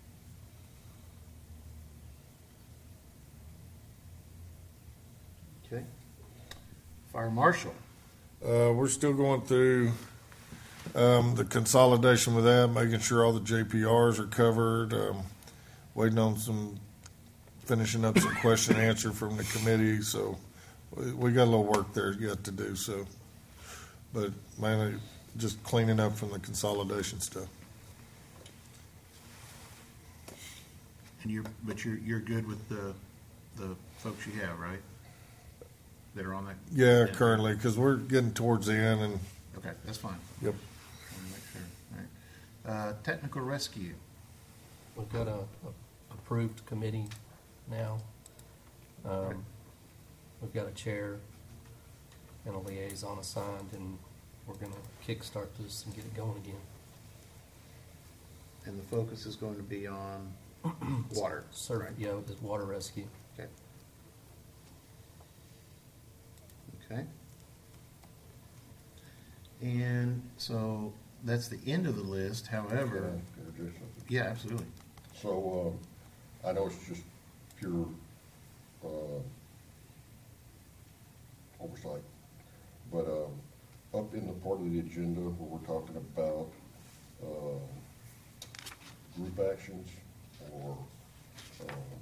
okay. Fire marshal, Uh, we're still going through, um, the consolidation with that, making sure all the J P Rs are covered, um, waiting on some, finishing up some question and answer from the committee, so we, we got a little work there yet to do, so. But mainly just cleaning up from the consolidation stuff. and you're, but you're, you're good with the, the folks you have, right? That are on that? Yeah, currently, because we're getting towards the end and, Okay, that's fine. yep. Want to make sure, all right. Uh, technical rescue, We've got a, a approved committee now. Um, we've got a chair and a liaison assigned, and we're gonna kickstart this and get it going again. and the focus is going to be on water, Sur- right? Yeah, with the water rescue. Okay. Okay. And so that's the end of the list, Can however, I introduce something? yeah, absolutely. So, um, I know it's just pure, uh, oversight, but, um, up in the part of the agenda where we're talking about, uh, group actions or, um,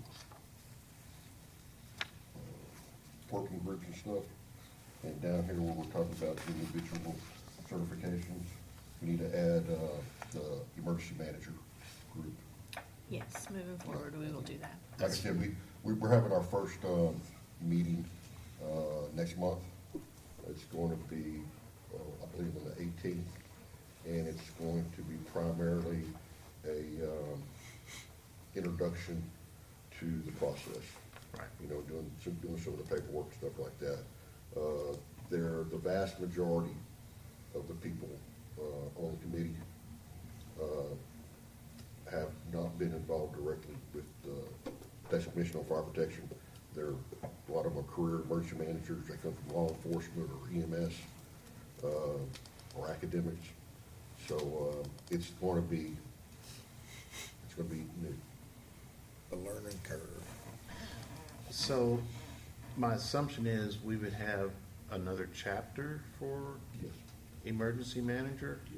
uh, working groups and stuff, and down here where we're talking about individual certifications, we need to add, uh, the emergency manager group. Yes, moving forward, we will do that. Like I said, we, we- we're having our first, um, meeting, uh, next month. It's going to be, uh, I believe on the eighteenth, and it's going to be primarily a, um, introduction to the process. Right. You know, doing, some- doing some of the paperwork, stuff like that. Uh, they're, the vast majority of the people, uh, on the committee, uh, have not been involved directly with, uh, Texas Commission on Fire Protection. They're, a lot of them are career emergency managers, they come from law enforcement or E M S, uh, or academics. So, uh, it's gonna be, it's gonna be new. A learning curve. So my assumption is we would have another chapter for Yes. emergency manager? Yes.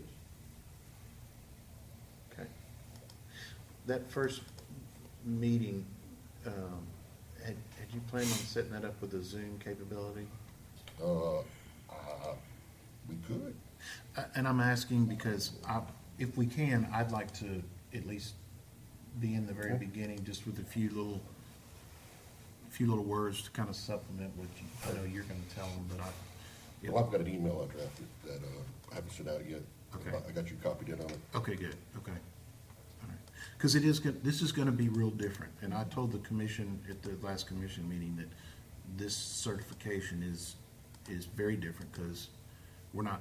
Okay. That first meeting, um, had, had you planned on setting that up with a Zoom capability? Uh, uh, we could. Uh, And I'm asking because I, if we can, I'd like to at least be in the very Okay. beginning, just with a few little, few little words to kind of supplement what you, I know you're gonna tell them, but I. if- Well, I've got an email I drafted that, uh, I haven't sent out yet. Okay. I got you copied in on it. Okay, good, okay. All right. Because it is, go- this is gonna be real different, and I told the commission at the last commission meeting that this certification is, is very different, because we're not,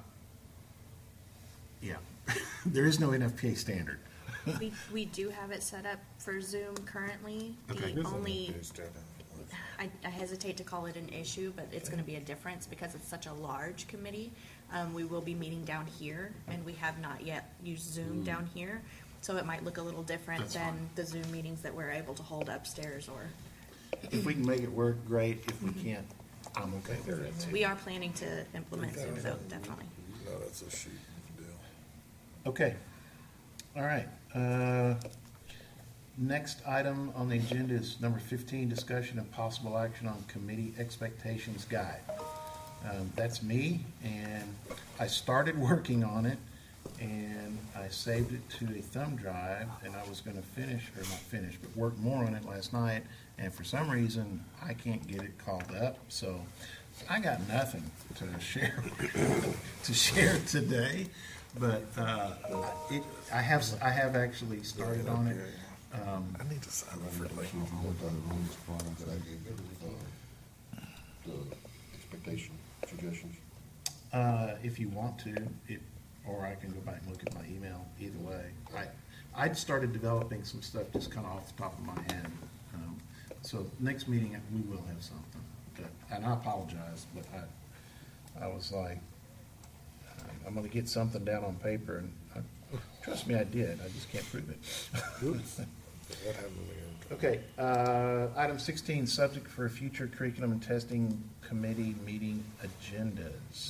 yeah, there is no N F P A standard. We, we do have it set up for Zoom currently. Okay. The only, I, I hesitate to call it an issue, but it's gonna be a difference because it's such a large committee. Um, we will be meeting down here, and we have not yet used Zoom down here. So it might look a little different That's than fine. the Zoom meetings that we're able to hold upstairs, or, If we can make it work, great. If we can't, I'm okay with that too. we are planning to implement Zoom though, definitely. No, that's a sheet deal. Okay, all right. Uh, Next item on the agenda is number fifteen, discussion and possible action on committee expectations guide. Um, That's me, and I started working on it, and I saved it to a thumb drive, and I was gonna finish, or not finish, but work more on it last night, and for some reason, I can't get it called up, so I got nothing to share, to share today, but, uh, it, I have, I have actually started on it. Um, I need to sign up for That like. I gave you, uh, the expectation suggestions. Uh, if you want to, it, or I can go back and look at my email, either way. I, I'd started developing some stuff just kind of off the top of my head. Um, So next meeting, we will have something, but, and I apologize, but I, I was like, I'm gonna get something down on paper, and, I- trust me, I did, I just can't prove it. That happened to me. Okay, uh, item sixteen, subject for future curriculum and testing committee meeting agendas.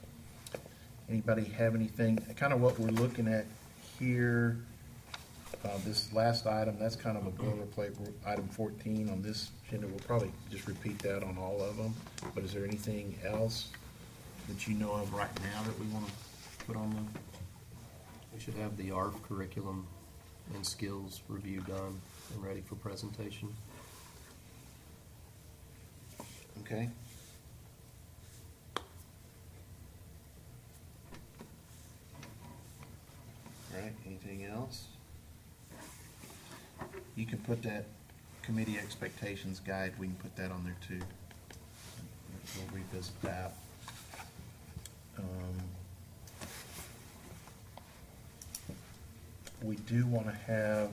Anybody have anything, kind of what we're looking at here, uh, this last item, that's kind of a boilerplate, We're- item fourteen on this agenda, we'll probably just repeat that on all of them, but is there anything else that you know of right now that we wanna put on the? We should have the A R F curriculum and skills review done and ready for presentation. Okay. All right, anything else? You can put that committee expectations guide, we can put that on there too. We'll revisit that. Um, We do want to have,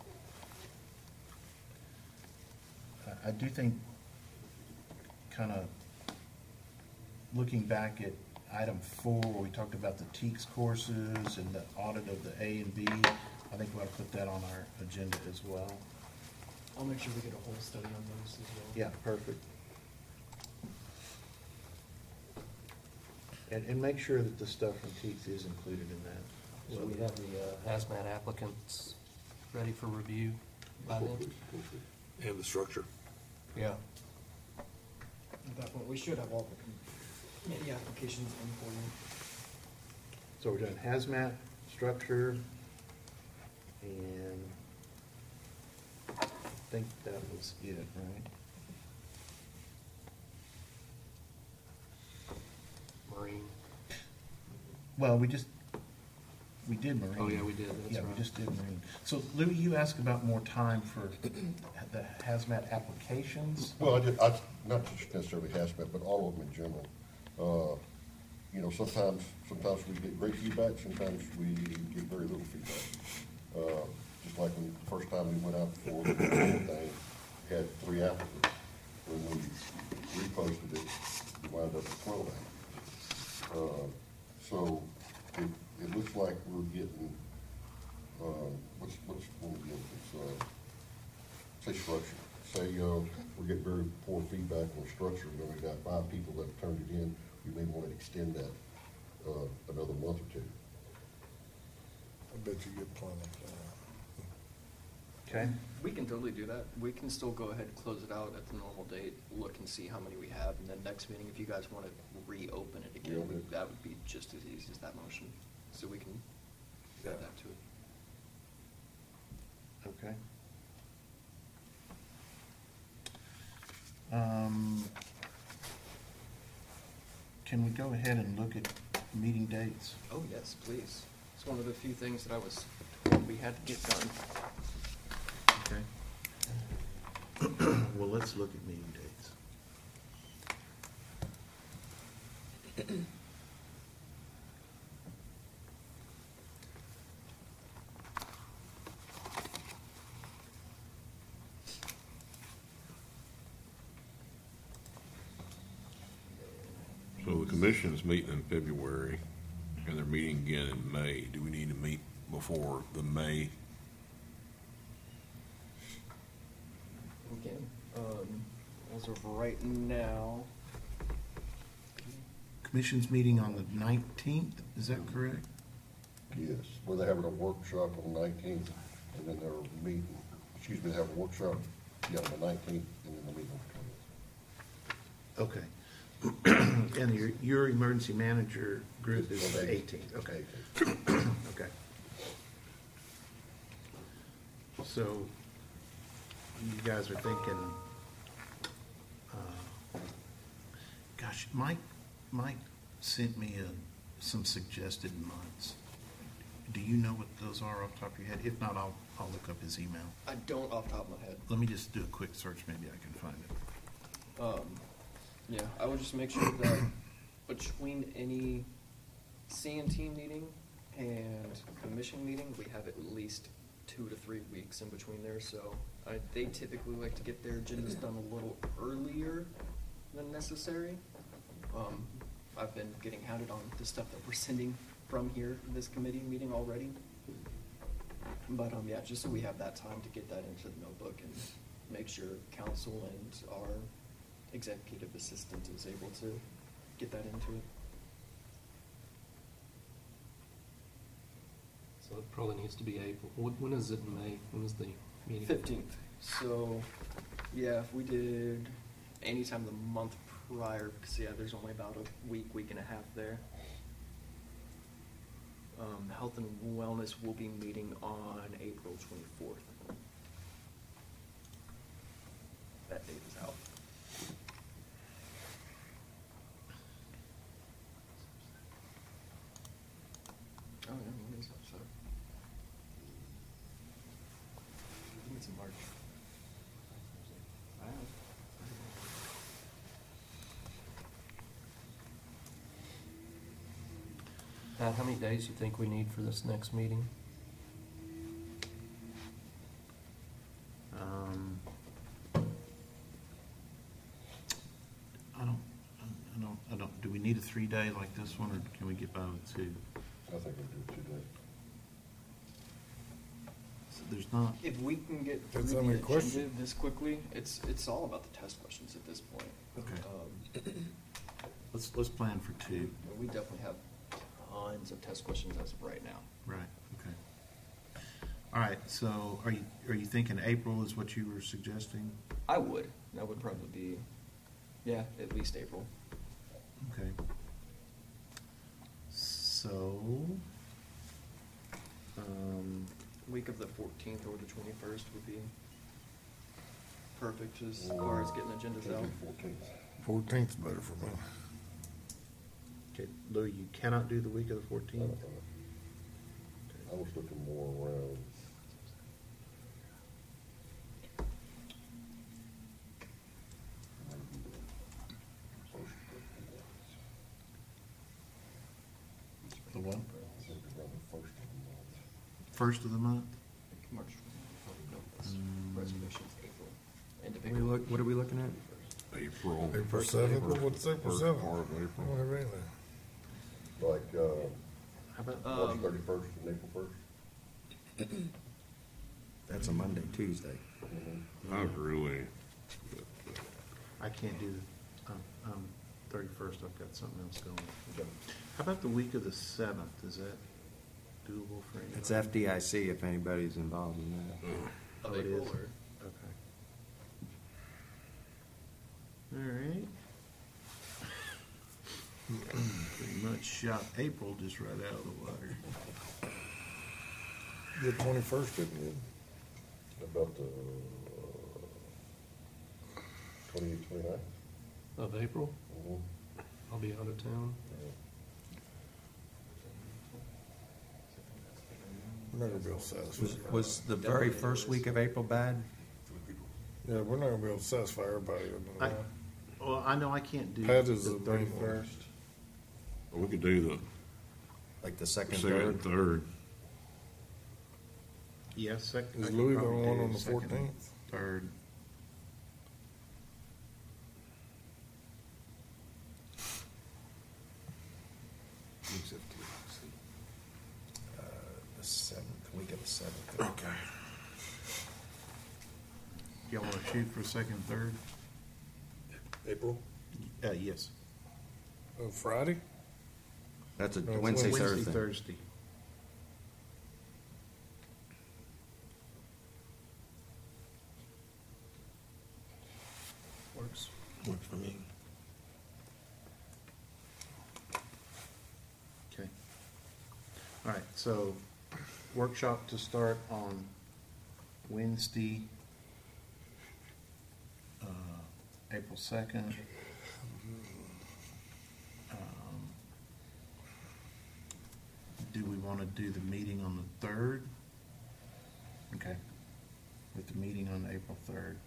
I- I do think, kind of looking back at item four, where we talked about the TEACS courses and the audit of the A and B, I think we ought to put that on our agenda as well. I'll make sure we get a whole study on those as well. Yeah, perfect. And, and make sure that the stuff from TEACS is included in that. So we have the uh, hazmat applicants ready for review by then? And the structure. Yeah. At that point, we should have all the committee applications in for you. So we're doing hazmat, structure, and I think that was it, right? Marine. Well, we just, we did Marine. Oh, yeah, we did, that's Yeah, we right. just did Marine. So Louis, you asked about more time for the hazmat applications? Well, I did, I, not just necessarily hazmat, but all of them in general. Uh, you know, sometimes, sometimes we get great feedback, sometimes we get very little feedback. Uh, just like when, the first time we went out for the thing, had three applicants. When we reposted it, we wound up with twelve applicants. Uh, so it, it looks like we're getting, uh, what's, what's, what we get, it's, uh, say structure. Say, uh, we get very poor feedback on structure, and we got five people that have turned it in, we may want to extend that, uh, another month or two. I bet you get plenty. Okay. We can totally do that. We can still go ahead and close it out at the normal date, look and see how many we have, and then next meeting, if you guys want to reopen it again, Reopen it. that would be just as easy as that motion. So we can add that to it. Okay. Um, Can we go ahead and look at meeting dates? Oh, yes, please. It's one of the few things that I was told we had to get done. Okay. Well, let's look at meeting dates. So the commission's meeting in February, and they're meeting again in May. Do we need to meet before the May? Again, um, as of right now, Commission's meeting on the nineteenth, is that correct? Yes, well, they're having a workshop on the nineteenth, and then they're meeting, excuse me, they have a workshop, yeah, on the nineteenth, and then they're meeting on the twentieth. Okay. And your, your emergency manager group is the eighteenth, okay. Okay. So, you guys are thinking, uh, gosh, Mike, Mike sent me a, some suggested months. Do you know what those are off the top of your head? If not, I'll, I'll look up his email. I don't off the top of my head. Let me just do a quick search, maybe I can find it. Um, yeah, I would just make sure that between any C and T meeting and commission meeting, we have at least two to three weeks in between there. So I, they typically like to get their agendas done a little earlier than necessary. Um, I've been getting hounded on the stuff that we're sending from here, this committee meeting already. But um, yeah, just so we have that time to get that into the notebook and make sure council and our executive assistant is able to get that into it. So it probably needs to be April. When, when is it in May? When is the meeting? Fifteenth. So, yeah, if we did anytime the month prior, because yeah, there's only about a week, week and a half there. Um, Health and Wellness will be meeting on April twenty-fourth. That date is out. Oh, yeah, when is that? So, I think it's in March. Pat, how many days do you think we need for this next meeting? Um, I don't, I don't, I don't, do we need a three-day like this one, or can we get by with two? I think we do two days. So there's not, If we can get through Depends the how many agenda questions. this quickly, it's, it's all about the test questions at this point. Okay. Um, let's, let's plan for two. We definitely have tons of test questions as of right now. Right, okay. All right, so are you, are you thinking April is what you were suggesting? I would. That would probably be, yeah, at least April. Okay. So, um, Week of the fourteenth or the twenty-first would be perfect as far as getting agendas out. Fourteenth. Fourteenth's better for me. okay, Lou, you cannot do the week of the fourteenth? I was looking more around. what? I think we run the first of the month. First of the month? March twenty-fifth. Reservations April. End of What are we April. look, what are we looking at? April. April seventh, what's April First seventh? part of I April. don't have anything. Like, uh, How about, March Um, thirty-first and April first. That's a Monday, Tuesday. I really, I can't do, the um, um, thirty-first, I've got something else going. How about the week of the seventh, is that doable for anybody? It's F D I C if anybody's involved in that. Oh, Of it April is? or? Okay. All right. Pretty much shot April just right out of the water. The twenty-first, didn't you? About the twenty-eighth, twenty-ninth. Of April, Mhm. I'll be out of town. We're not gonna be able to satisfy. Was, was the very first week of April bad? Yeah, we're not gonna be able to satisfy everybody. I, well, I know I can't do Pat the is the main one. thirty-first. we could do the Like the second, second third? and third. Yes, second. Is I could Louis the probably one do on the second, fourteenth? Third. Uh, The seventh, week of the seventh. Okay. Y'all wanna shoot for second, third? April? Uh, yes. Uh, Friday? That's a No, it's Wednesday, Wednesday, Thursday. Thursday. Works. Works for me. Okay. All right, so workshop to start on Wednesday, uh, April second. Um, Do we want to do the meeting on the third? Okay, with the meeting on April third.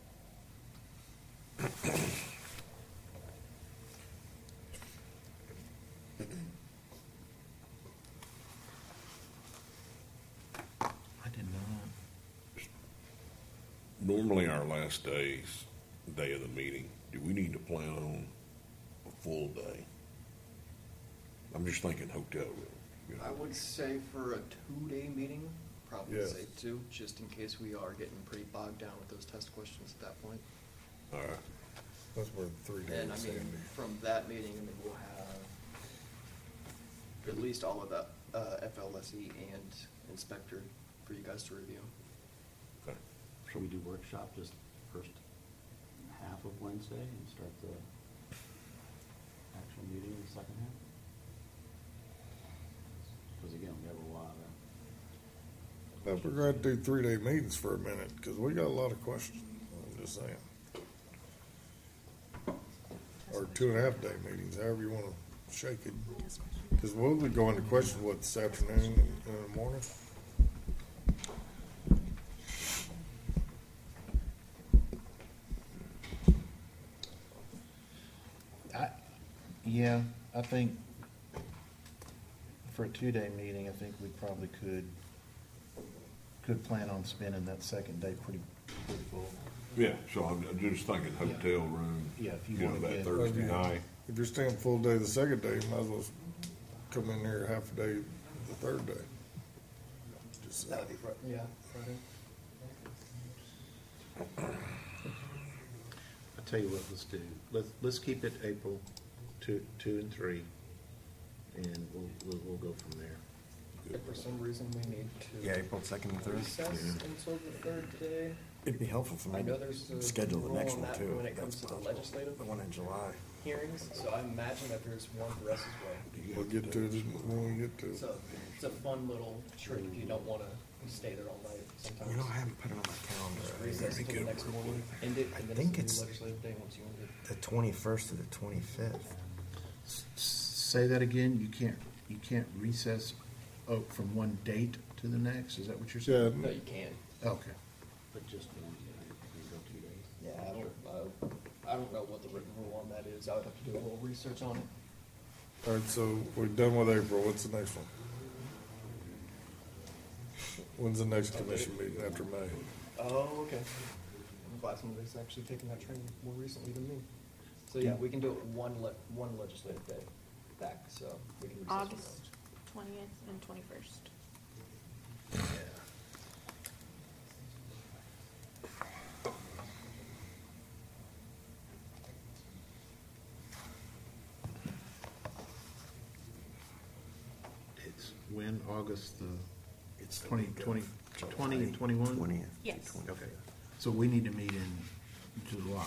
I did not. Normally our last day's day of the meeting, do we need to plan on a full day? I'm just thinking hotel room. you know. I would say for a two-day meeting, probably Yes. say two, just in case we are getting pretty bogged down with those test questions at that point. All right. That's where three days, And I mean, Sandy. from that meeting, I mean, we'll have at least all of that, uh, F L S E and inspector for you guys to review. Okay. Should we do workshop just first half of Wednesday and start the actual meeting in the second half? Because again, we have a lot of, But we're gonna do three-day meetings for a minute, because we got a lot of questions, I'm just saying. Or two and a half day meetings, however you wanna shake it. Because we'll be going to questions, what, this afternoon and in the morning? I, yeah, I think for a two-day meeting, I think we probably could, could plan on spending that second day pretty, pretty full. Yeah, so I'm I'm just thinking hotel room. Yeah, if you know, wanna that get- Thursday night. If you're staying full day the second day, you might as well come in here half a day the third day. Just saying. That would be Friday. Yeah, Friday. I'll tell you what, let's do, let's, let's keep it April two, two and three, and we'll, we'll, we'll go from there. If for some reason we need to. Yeah, April second and third. Recess until the third day. It'd be helpful for I me know to there's a schedule the rule next on one that too. when it if comes that's to the possible. legislative. The one in July. Hearings, so I imagine that there's one for us as well. We'll get to it when we get to it. So it's a fun little trick if you don't wanna stay there all night sometimes. You know, I haven't put it on my calendar. Recess until the next morning, end it, I and then think it's it's a new legislative day once you end it. the twenty-first to the twenty-fifth. S- Say that again, you can't, you can't recess, oh, from one date to the next, is that what you're Yeah, saying? No, you can. Okay. but just one day, we go two days. Yeah, I don't, uh, I don't know what the written rule on that is. I would have to do a little research on it. all right, so we're done with April. What's the next one? When's the next commission meeting after May? Oh, okay. I'm glad somebody's actually taken that training more recently than me. So yeah, we can do it one le- one legislative day back, so we can recess. August twentieth and twenty-first. It's when, August the It's the twenty, week of twenty, July twenty and twenty-one? twentieth. Yes. Okay, so we need to meet in July.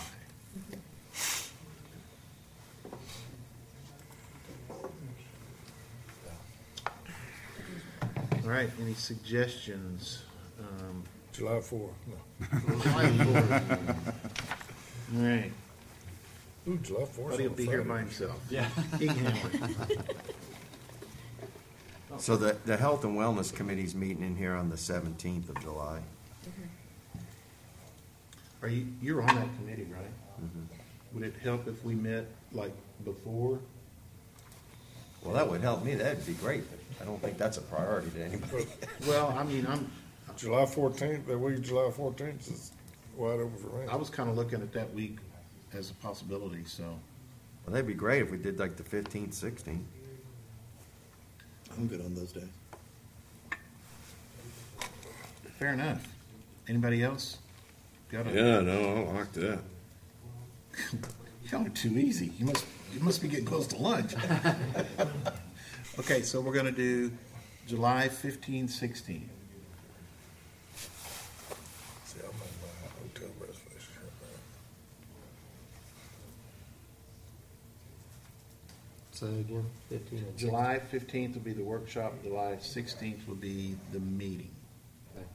All right, any suggestions? Um, July fourth, no. July fourth. All right, Ooh, July fourth. Buddy will be here by himself. Yeah. He can handle it. So the, the Health and Wellness Committee's meeting in here on the seventeenth of July. Are you, you're on that committee, right? Would it help if we met like before? Well, that would help me, that'd be great, but I don't think that's a priority to anybody. Well, I mean, I'm, July fourteenth, that week, July fourteenth is wide open for me. I was kind of looking at that week as a possibility, so. Well, that'd be great if we did like the fifteenth, sixteenth. I'm good on those days. Fair enough. Anybody else? Got a- Yeah, no, I like that. Y'all are too easy. You must, you must be getting close to lunch. Okay, so we're gonna do July fifteen, sixteen. See, I'm on my hotel reservation right So again, fifteen and sixteen. July fifteenth will be the workshop, July sixteenth will be the meeting. Okay.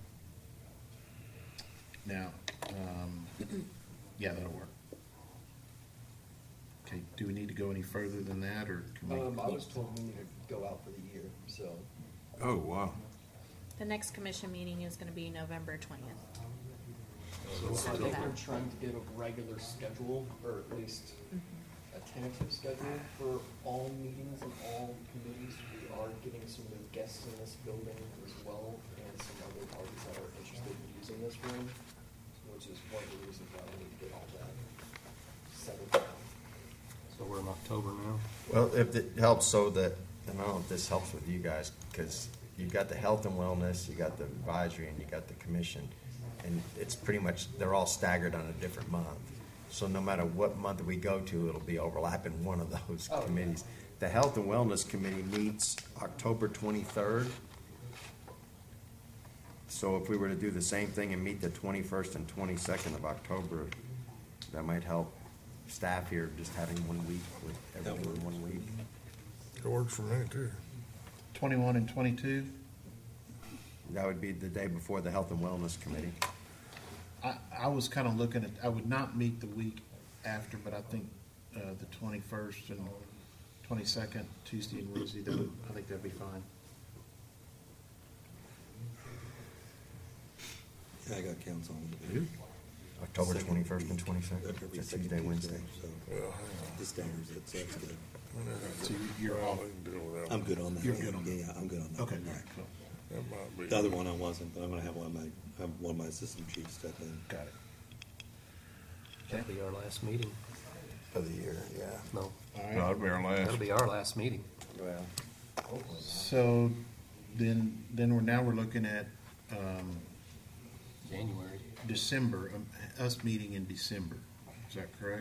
Now, um, yeah, that'll work. Okay, do we need to go any further than that, or can we? Um, I was told we need to go out for the year, so. Oh, wow. The next commission meeting is gonna be November twentieth. I think we're trying to get a regular schedule, or at least a tentative schedule for all meetings and all committees. We are getting some new guests in this building as well, and some other parties that are interested in using this room, which is one of the reasons why we need to get all that settled down. So we're in October now? Well, if it helps so that, and I don't know if this helps with you guys, because you've got the health and wellness, you got the advisory, and you got the commission. And it's pretty much, they're all staggered on a different month. So no matter what month we go to, it'll be overlapping one of those Oh, yeah. committees. The Health and Wellness Committee meets October twenty-third. So if we were to do the same thing and meet the twenty-first and twenty-second of October, that might help staff here, just having one week with everything in one week. now. It works for me too. Twenty-one and twenty-two? That would be the day before the Health and Wellness Committee. I, I was kind of looking at, I would not meet the week after, but I think, uh, the twenty-first and twenty-second, Tuesday and Wednesday, that would, I think that'd be fine. Yeah, I got council on Who? October Second twenty-first and week. twenty-second, Every It's second Tuesday, Wednesday. So Well, hang on. the staggers it, so that's good. So you're Well, off. we can deal with that I'm one. good on that. You're good on Yeah, that. yeah, I'm good on that. Okay, Yeah. cool. That might be. The other one I wasn't, but I'm gonna have one of my, have one of my assistant chiefs step in. Got it. That'll be our last meeting. For the year, yeah. No, All right. That'd be our last. that'll be our last meeting. Well, So then, then we're, now we're looking at, um, January. December, um, us meeting in December. Is that correct?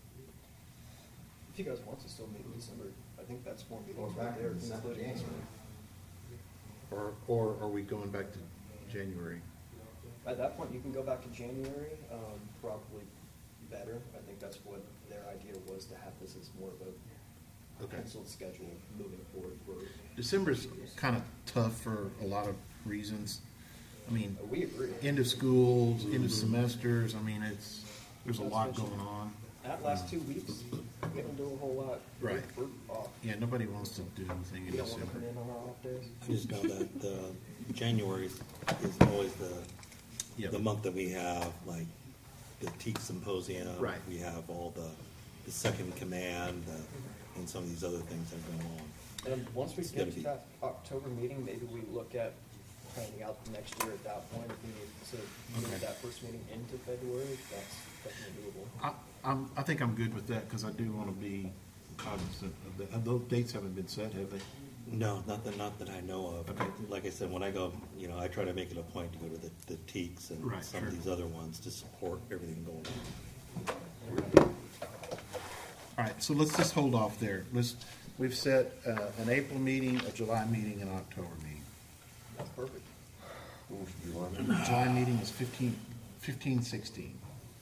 If you guys want to still meet in December, I think that's more meetings right there, including this one. Or, or are we going back to January? At that point, you can go back to January, um, probably better. I think that's what their idea was, to have this as more of a Okay. penciled schedule moving forward for, December's kind of tough for a lot of reasons. I mean, we agree. end of schools, end of semesters, I mean, it's, there's a lot going on. That last two weeks, we don't do a whole lot. Right. We're off. Yeah, nobody wants to do anything in We don't want to come December. in on our off days. I just know that, uh, January is is always the, Yep. the month that we have, like, the Teak Symposium. Right. We have all the, the second command, uh, and some of these other things that go on. And once we It's get gonna to be- that October meeting, maybe we look at planning out the next year at that point, if we need to move Okay. that first meeting into February, that's definitely doable. I, I'm, I think I'm good with that, because I do want to be cognizant of that. And those dates haven't been set, have they? No, not that, not that I know of. Okay. Like I said, when I go, you know, I try to make it a point to go to the, the Teaks and Right, some sure. of these other ones to support everything going on. All right, so let's just hold off there. Let's, we've set uh, an April meeting, a July meeting, and an October meeting. That's perfect. What was the July The meeting? July meeting is fifteen, fifteen sixteen.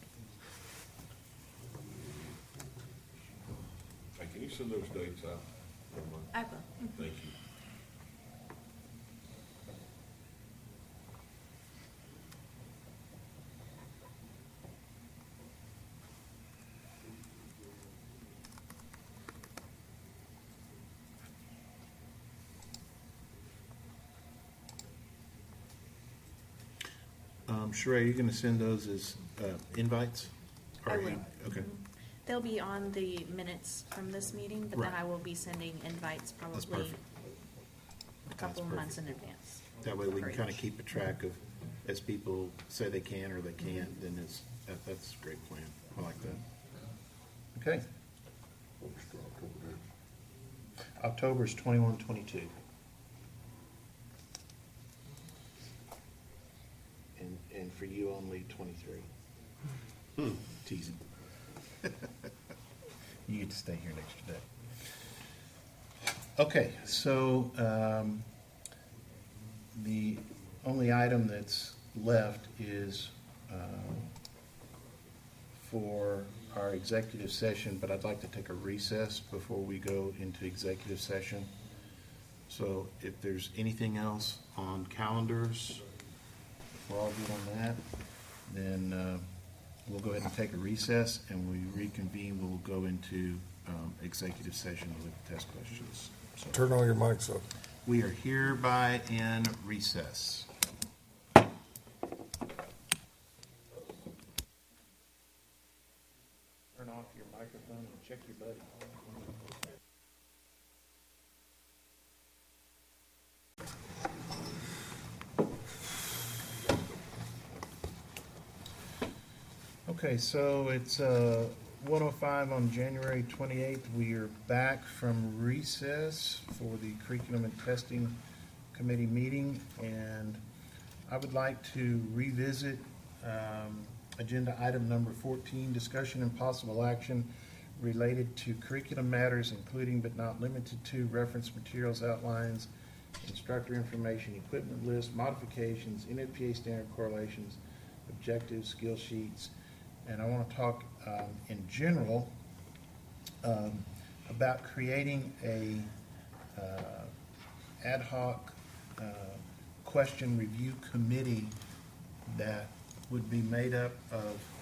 Hey, can you send those dates out? I will. Thank you. Um, Sheree, are you going to send those as uh, invites? Or I are you- will. Okay, They'll be on the minutes from this meeting, but then Right. I will be sending invites That's probably perfect. a couple of That's months in advance. that way we can for kind of each. keep a track of, as people say they can or they can't, then it's, that, that's a great plan. I like that. Okay, What was the October date? October's twenty-one, twenty-two. And, and for you only twenty-three. Teasing. You get to stay here an extra day. Okay, so, um, the only item that's left is, um, for our executive session, but I'd like to take a recess before we go into executive session. So if there's anything else on calendars, if we're all good on that, then uh, we'll go ahead and take a recess, and when we reconvene, we'll go into um, executive session with test questions. So Turn all your mics up. we are hereby in recess. Turn off your microphone and check your buddy. Okay, so it's uh, one oh five on January twenty-eighth. We are back from recess for the Curriculum and Testing Committee meeting, and I would like to revisit um, agenda item number fourteen, discussion and possible action related to curriculum matters, including but not limited to reference materials, outlines, instructor information, equipment list, modifications, N F P A standard correlations, objectives, skill sheets. And I want to talk um, in general um, about creating a uh, ad hoc uh, question review committee that would be made up of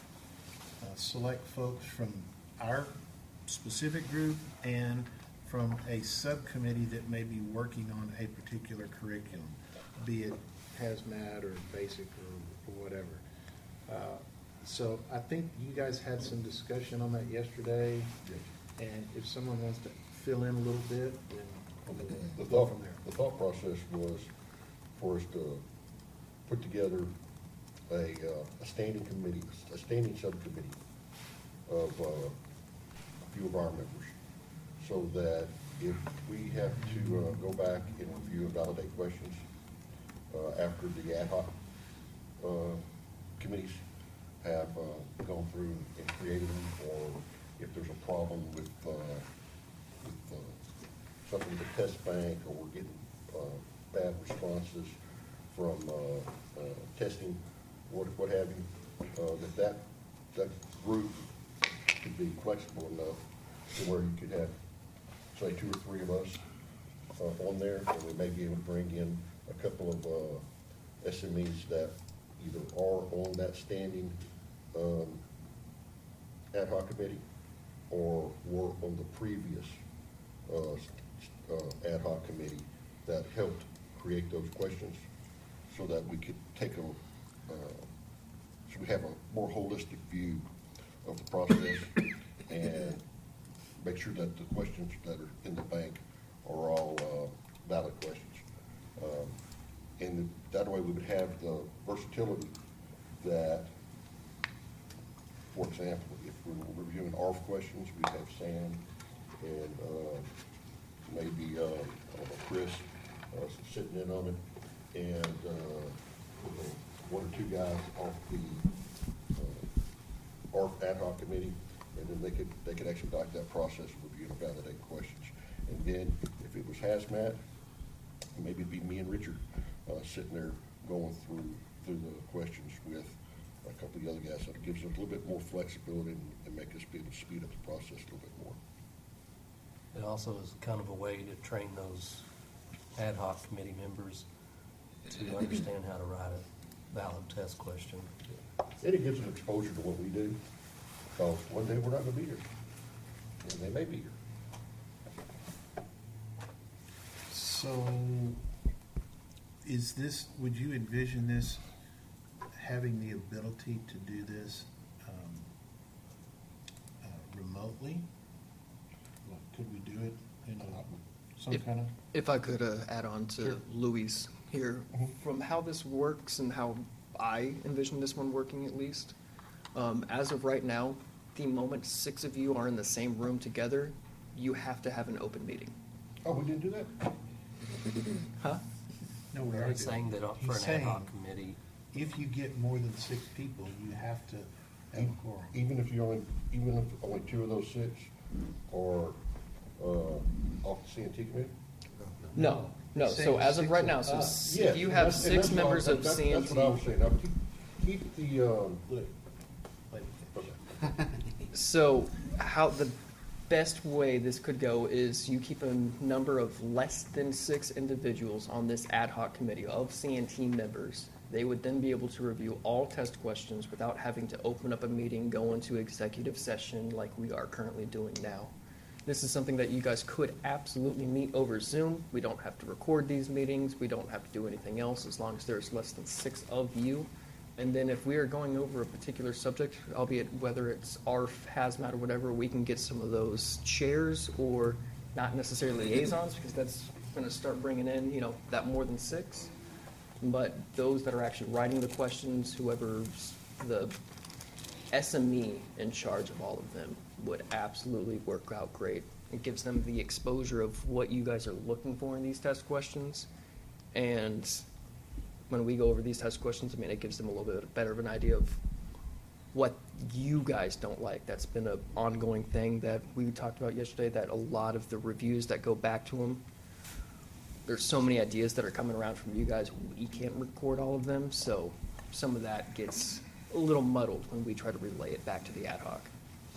uh, select folks from our specific group and from a subcommittee that may be working on a particular curriculum, be it hazmat or basic or, or whatever. Uh, So I think you guys had some discussion on that yesterday, and if someone wants to fill in a little bit, then The we'll go thought, from there. the thought process was for us to put together a, uh, a standing committee, a standing subcommittee of, uh, a few of our members, so that if we have to, uh, go back and review and validate questions, uh, after the ad hoc, uh, committees have, uh, gone through and created them, or if there's a problem with, uh, with, uh, something with the test bank, or we're getting, uh, bad responses from, uh, uh, testing, what, what have you, uh, that that, that group could be flexible enough to where you could have, say, two or three of us, uh, on there, and we may be able to bring in a couple of, uh, S M Es that either are on that standing, um, ad hoc committee, or were on the previous, uh, s- uh, ad hoc committee that helped create those questions, so that we could take a, uh, so we have a more holistic view of the process, and make sure that the questions that are in the bank are all, uh, valid questions. Um, And and that way we would have the versatility that, for example, if we're reviewing A R F questions, we have Sam and, uh, maybe, uh, I don't know, Chris, uh, sitting in on it, and, uh, you know, one or two guys off the, uh, A R F ad hoc committee, and then they could, they could expedite like that process of reviewing and validating questions. And then, if it was hazmat, maybe it'd be me and Richard, uh, sitting there going through, through the questions with a couple of the other guys. So it gives us a little bit more flexibility and, and make us be able to speed up the process a little bit more. It also is kind of a way to train those ad hoc committee members to understand how to write a valid test question. And it gives them exposure to what we do, because one day we're not gonna be here, and they may be here. So, is this, would you envision this having the ability to do this um, uh, remotely? Like, could we do it in a, some If- kind of? If I could uh, add on to Sure. Louis here, from how this works and how I envision this one working at least, um, as of right now, the moment six of you are in the same room together, you have to have an open meeting. Oh, we didn't do that? Huh? No, we Are already they did. saying that for He's an ad hoc saying committee, if you get more than six people, you have to have a quorum. Even if you only, even if only two of those six are, uh, off the C N T committee? No, no, He's so saying as of six right of now, so us. s- Yes, if you and have that's- and six that's what I- members of that's- C N That's what I was T, saying, now, keep, keep the, um, Look, let me finish. so how the best way this could go is you keep a number of less than six individuals on this ad hoc committee of C N T members. They would then be able to review all test questions without having to open up a meeting, go into executive session like we are currently doing now. This is something that you guys could absolutely meet over Zoom. We don't have to record these meetings. We don't have to do anything else as long as there's less than six of you. And then if we are going over a particular subject, albeit whether it's A R F, hazmat, or whatever, we can get some of those chairs or not necessarily liaisons, because that's going to start bringing in, you know, that more than six. But those that are actually writing the questions, whoever's the S M E in charge of all of them, would absolutely work out great. It gives them the exposure of what you guys are looking for in these test questions. And when we go over these test questions, I mean, it gives them a little bit better of an idea of what you guys don't like. That's been an ongoing thing that we talked about yesterday, that a lot of the reviews that go back to them, there's so many ideas that are coming around from you guys, we can't record all of them, so some of that gets a little muddled when we try to relay it back to the ad hoc.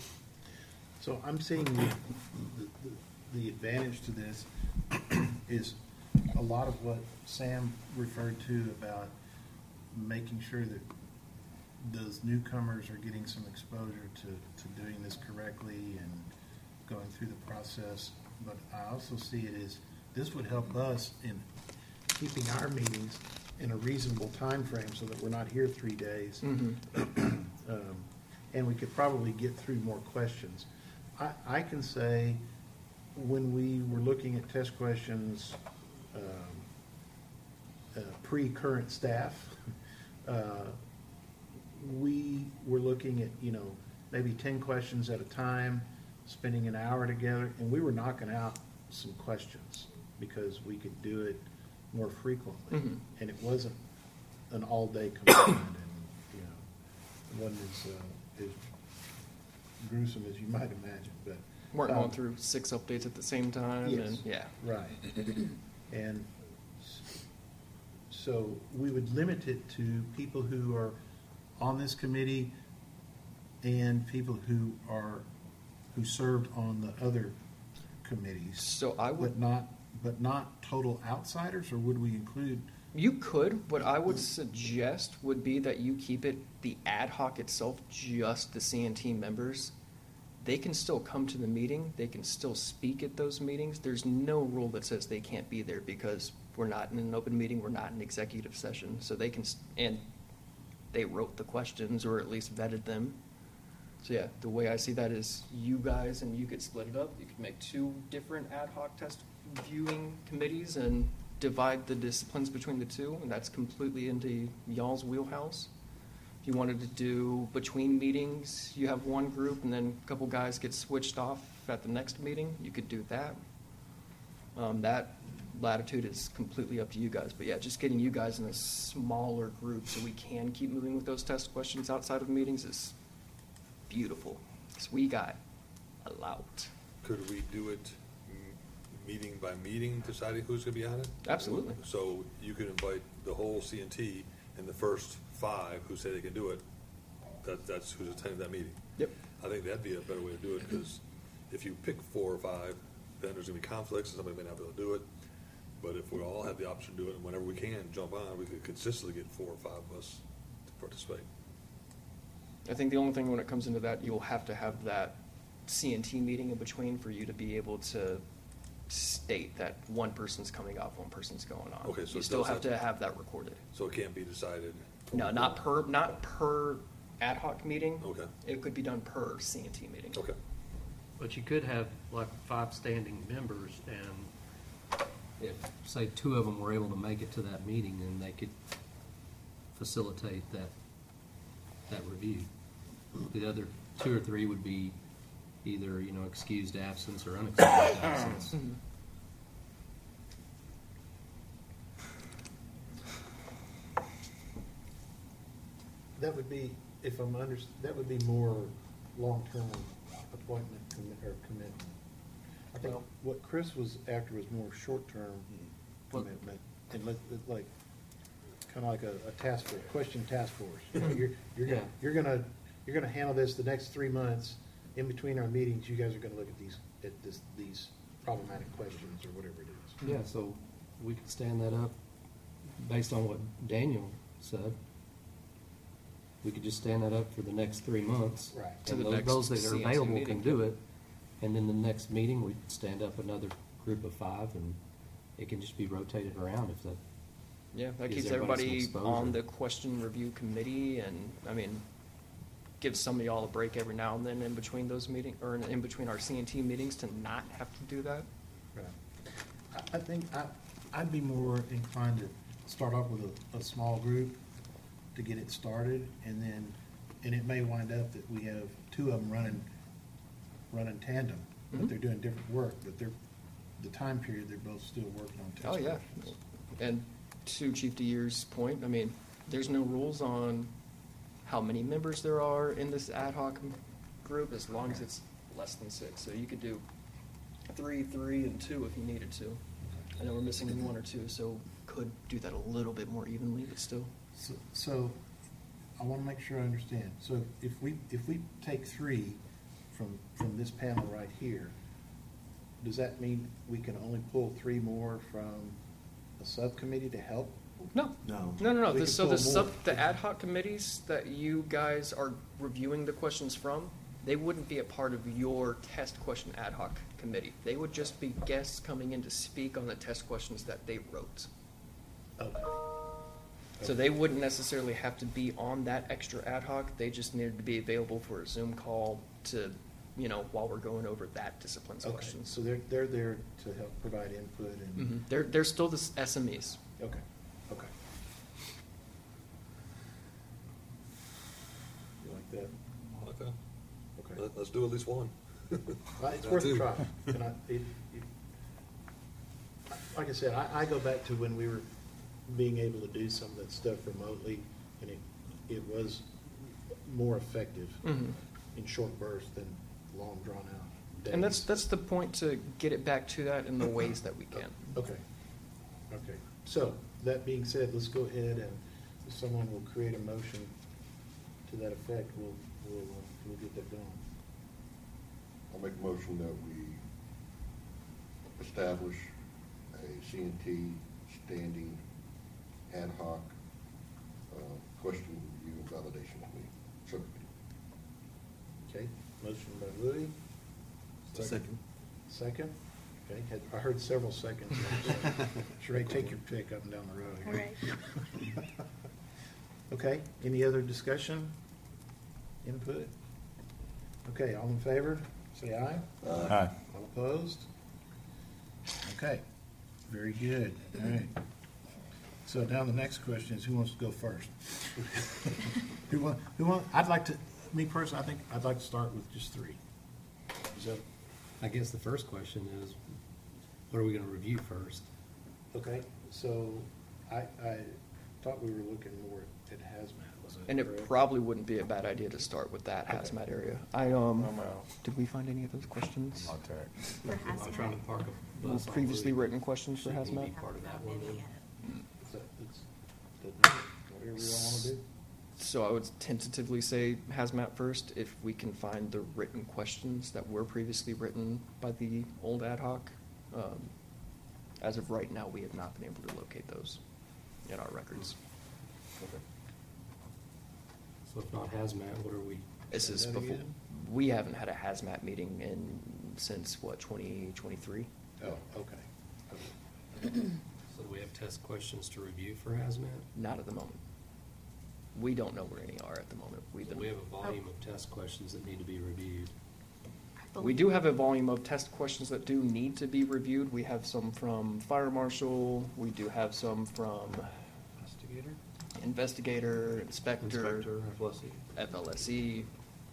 So I'm seeing the, the, the advantage to this is a lot of what Sam referred to about making sure that those newcomers are getting some exposure to, to doing this correctly and going through the process. But I also see it as, this would help us in keeping our meetings in a reasonable time frame so that we're not here three days. Um, and we could probably get through more questions. I, I can say, when we were looking at test questions, um, uh, pre-current staff, uh, we were looking at, you know, maybe ten questions at a time, spending an hour together, and we were knocking out some questions because we could do it more frequently. Mhm. And it wasn't an all-day commitment, and, you know, it wasn't as, uh, as gruesome as you might imagine, but. Weren't um, going through six updates at the same time, Yes. and yeah. Right. And s- so we would limit it to people who are on this committee and people who are, who served on the other committees. So I would, But not, but not total outsiders, or would we include? you could, what I would suggest would be that you keep it, the ad hoc itself, just the C N T members. They can still come to the meeting, they can still speak at those meetings. There's no rule that says they can't be there, because we're not in an open meeting, we're not in executive session, so they can, s- and they wrote the questions, or at least vetted them. So yeah, the way I see that is you guys, and you could split it up, you could make two different ad hoc test viewing committees, and divide the disciplines between the two, and that's completely into y'all's wheelhouse. If you wanted to do between meetings, you have one group and then a couple guys get switched off at the next meeting, you could do that. Um, that latitude is completely up to you guys, but yeah, just getting you guys in a smaller group so we can keep moving with those test questions outside of meetings is beautiful, because we got a lot. Could we do it m- meeting by meeting, deciding who's gonna be on it? Absolutely. So you could invite the whole C and T and the first five who say they can do it, that, that's who's attending that meeting. Yep. I think that'd be a better way to do it, because if you pick four or five, then there's gonna be conflicts and somebody may not be able to do it. But if we all have the option to do it, and whenever we can, jump on, we could consistently get four or five of us to participate. I think the only thing when it comes into that, you'll have to have that C and T meeting in between for you to be able to state that one person's coming off, one person's going on. Okay, so You it still does have have to to- have that recorded. So it can't be decided. No, not per, not per ad hoc meeting. Okay. It could be done per C and T meeting. Okay. But you could have like five standing members, and if, say, two of them were able to make it to that meeting, then they could facilitate that, that review. The other two or three would be either, you know, excused absence or unexcused absence. That would be, if I'm under, that would be more long-term appointment commi- or commitment. I think Well- what Chris was after was more short-term Well- commitment, and let, let- like, kind of like a, a task force, question task force. You know, You're, you're gonna, Yeah. you're gonna, you're gonna handle this the next three months. In between our meetings, you guys are gonna look at these, at this, these problematic questions or whatever it is. Yeah, so we could stand that up based on what Daniel said. We could just stand that up for the next three months. Right. To And the those- next those that C are and T available meeting. can do it. And then the next meeting, we'd stand up another group of five, and it can just be rotated around if that, Yeah, that Gives keeps everybody everybody some on exposure. the question review committee, and, I mean, gives some of y'all a break every now and then in between those meetings, or in, in between our C and T meetings to not have to do that. Right. I, I think I, I'd be more inclined to start off with a, a small group to get it started, and then, and it may wind up that we have two of them running, running tandem, but Mhm. they're doing different work, but they're, the time period, they're both still working on test Oh, yeah. questions. And to Chief DeYer's point, I mean, there's no rules on how many members there are in this ad hoc m- group, as long as it's less than six. So you could do three, three, and two if you needed to. I know we're missing one or two, so could do that a little bit more evenly, but still. So, so I want to make sure I understand. So if we, if we take three from, from this panel right here, does that mean we can only pull three more from a subcommittee to help? No. No. No, no, no. We The- can So the pull sub, more. the ad hoc committees that you guys are reviewing the questions from, they wouldn't be a part of your test question ad hoc committee. They would just be guests coming in to speak on the test questions that they wrote. Okay. So they wouldn't necessarily have to be on that extra ad hoc. They just needed to be available for a Zoom call to, you know, while we're going over that discipline's Okay, questions. so they're, they're there to help provide input and, Mhm. They're, they're still the s- S M Es. okay, okay. You like that? I like that. Okay. Let- Let's do at least one. Well, It's Not worth a two. try. And I, it, it, like I said, I, I go back to when we were being able to do some of that stuff remotely, and it, it was more effective Mhm. in short bursts than long drawn out days. And that's, that's the point, to get it back to that in the ways that we can. Okay, okay. So, that being said, let's go ahead and if someone will create a motion to that effect, we'll, we'll, uh, we'll get that going. I'll make a motion that we establish a C and T standing ad hoc, uh, question review and validation committee, subcommittee. Okay, motion by Louis. Second. Second? Okay, had- I heard several seconds. Sheree, take your pick up and down the road All here. right. Okay, any other discussion, input? Okay, all in favor, say aye. Aye. All opposed? Okay, Very good, all right. So now the next question is, who wants to go first? Who want, who want, I'd like to, me personally, I think I'd like to start with just three. Is that, I guess the first question is, what are we gonna review first? okay, so I, I thought we were looking more at hazmat, was it? And it correct? probably wouldn't be a bad idea to start with that hazmat area. I, um, did we find any of those questions? For I'm trying to hazmat. park a bus on Previously Louis. written questions for Should we hazmat? be part of that one then? Is that- it's- doesn't matter. Whatever you all wanna do. So I would tentatively say hazmat first, if we can find the written questions that were previously written by the old ad hoc. Um, As of right now, we have not been able to locate those in our records. So if not hazmat, what are we? This is Say that before, again? we haven't had a hazmat meeting in, since what, twenty twenty-three? Oh, okay. So do we have test questions to review for hazmat? Not at the moment. We don't know where any are at the moment. We've So been. we have a volume of test questions that need to be reviewed. We do have a volume of test questions that do need to be reviewed. We have some from fire marshal, we do have some from Investigator? investigator, inspector, Inspector, F L S E. F L S E.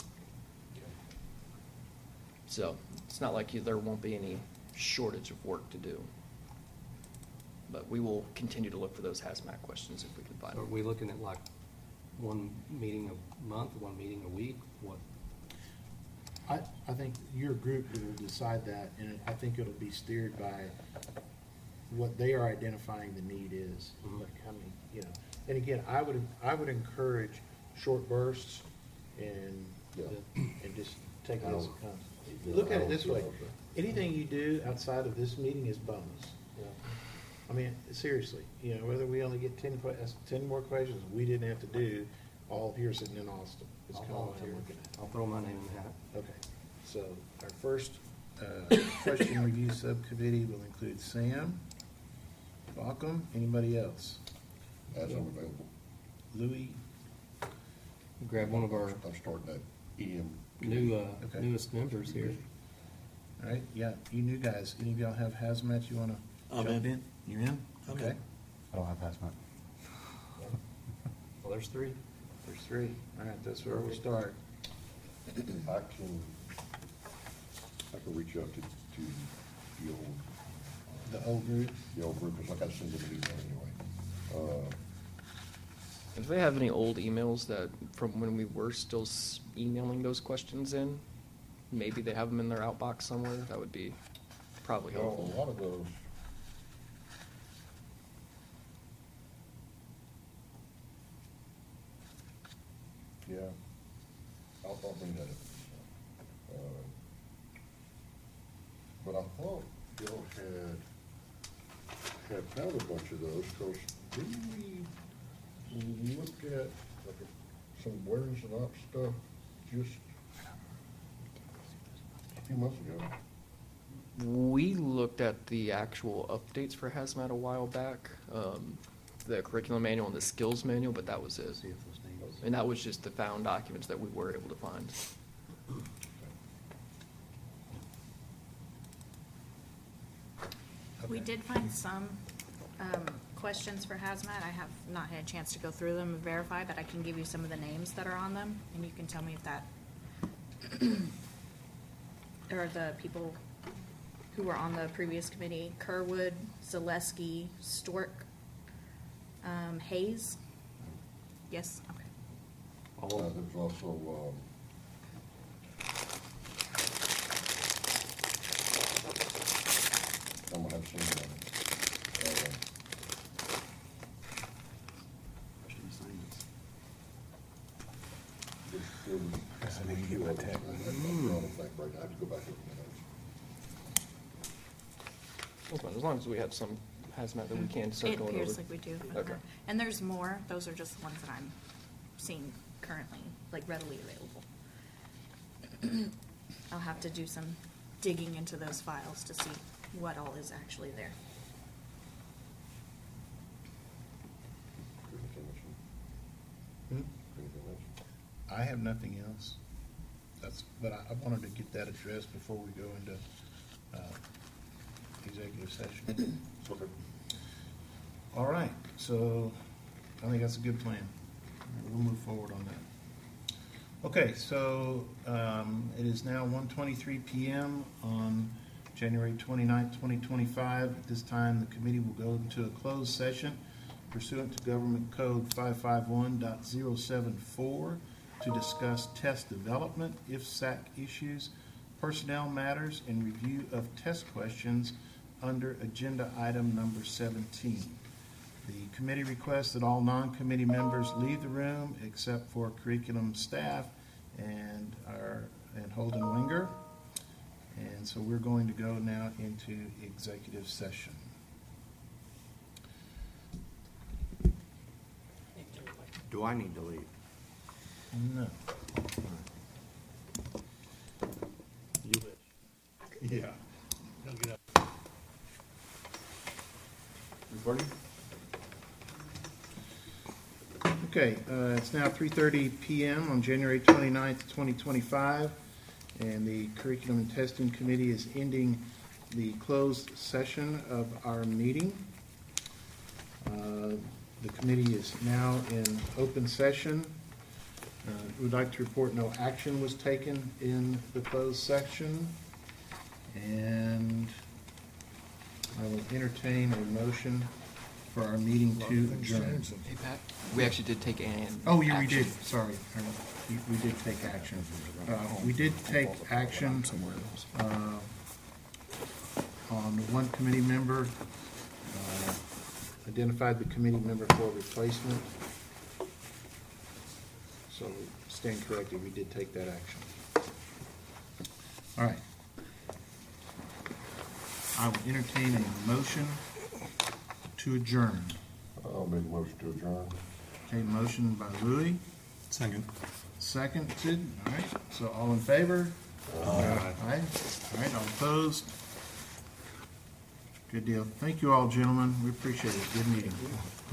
So, it's not like you, there won't be any shortage of work to do. But we will continue to look for those hazmat questions if we can find So are them. we looking at like one meeting a month, one meeting a week? What? I, I think your group will decide that, and I think it'll be steered by what they are identifying the need is, Mhm. like how many, you know. And again, I would, I would encourage short bursts and, Yeah. and just take it as it comes. Yeah, Look at I it this don't way, feel okay. anything you do outside of this meeting is bonus. I mean, seriously, you know, whether we only get ten, que- that's ten more questions we didn't have to do, all here sitting in Austin. It's kind of what I'm looking at. I'll throw my name in the hat. Okay, so our first uh, question review subcommittee will include Sam, Malcolm, anybody else? As I'm available. Louis, Grab one of our I'm starting at E M. new, uh, Okay. newest members here. all right, yeah, you new guys, any of y'all have hazmat you want to I'm jump in. in? You're in? I'm Okay, in. I don't have hazmat. Well, there's three. there's three, all right, that's where we'll start. I can, I can reach out to, to the old, The whole group? the old group, because I got to send them an email anyway. Uh, If they have any old emails that, from when we were still s- emailing those questions in, maybe they have them in their outbox somewhere, that would be probably Well, helpful. a lot of those. Yeah, I'll, I'll bring that up. Uh, But I thought y'all had, had found a bunch of those, because didn't we look at like some awareness and ops stuff just a few months ago? We looked at the actual updates for hazmat a while back, um, the curriculum manual and the skills manual, but that was it. See if those names. And that was just the found documents that we were able to find. We did find some um, questions for hazmat. I have not had a chance to go through them and verify, but I can give you some of the names that are on them, and you can tell me if that, or the people who were on the previous committee: Kerwood, Zaleski, Stork, um, Hayes. Yes. Okay. Uh, there was also, um, I'm gonna have some, uh, uh, There- there was- Guess I need to get my tab. I'm drawing a blank right now. I have to go back and look at my notes. That's fine, as long as we have some hazmat that we can start It going over. appears like we do. Okay. And there's more. Those are just the ones that I'm seeing currently, like readily available. I'll have to do some digging into those files to see what all is actually there. Anything else? Hmm? Anything else? I have nothing else. That's, but I, I wanted to get that addressed before we go into, uh, executive session. All right, so I think that's a good plan. We'll move forward on that. Okay, so um, it is now one twenty-three p m on January twenty-ninth, twenty twenty-five. At this time, the committee will go into a closed session pursuant to Government Code five five one point zero seven four to discuss test development, I F S A C issues, personnel matters, and review of test questions under agenda item number seventeen. The committee requests that all non-committee members leave the room except for curriculum staff and our, and Holden Winger. And so we're going to go now into executive session. Do I need to leave? No. You wish. Yeah. Don't get up. Recording? Okay, uh, it's now three thirty p m on January twenty-ninth, twenty twenty-five, and the Curriculum and Testing Committee is ending the closed session of our meeting. Uh, The committee is now in open session. Uh, We'd like to report no action was taken in the closed section, and I will entertain a motion for our meeting to adjourn. Hey, Pat, we actually did take an Oh, yeah, we action. did, sorry. Uh, We we did take action. Uh, We did take action uh, on one committee member, uh, identified the committee member for replacement. So stand corrected, we did take that action. All right. I will entertain a motion to adjourn. I'll make a motion to adjourn. Okay, motion by Louis. Second. Seconded, all right, so all in favor? Aye. Aye, all right, all opposed? Good deal. Thank you all, gentlemen, we appreciate it, good meeting.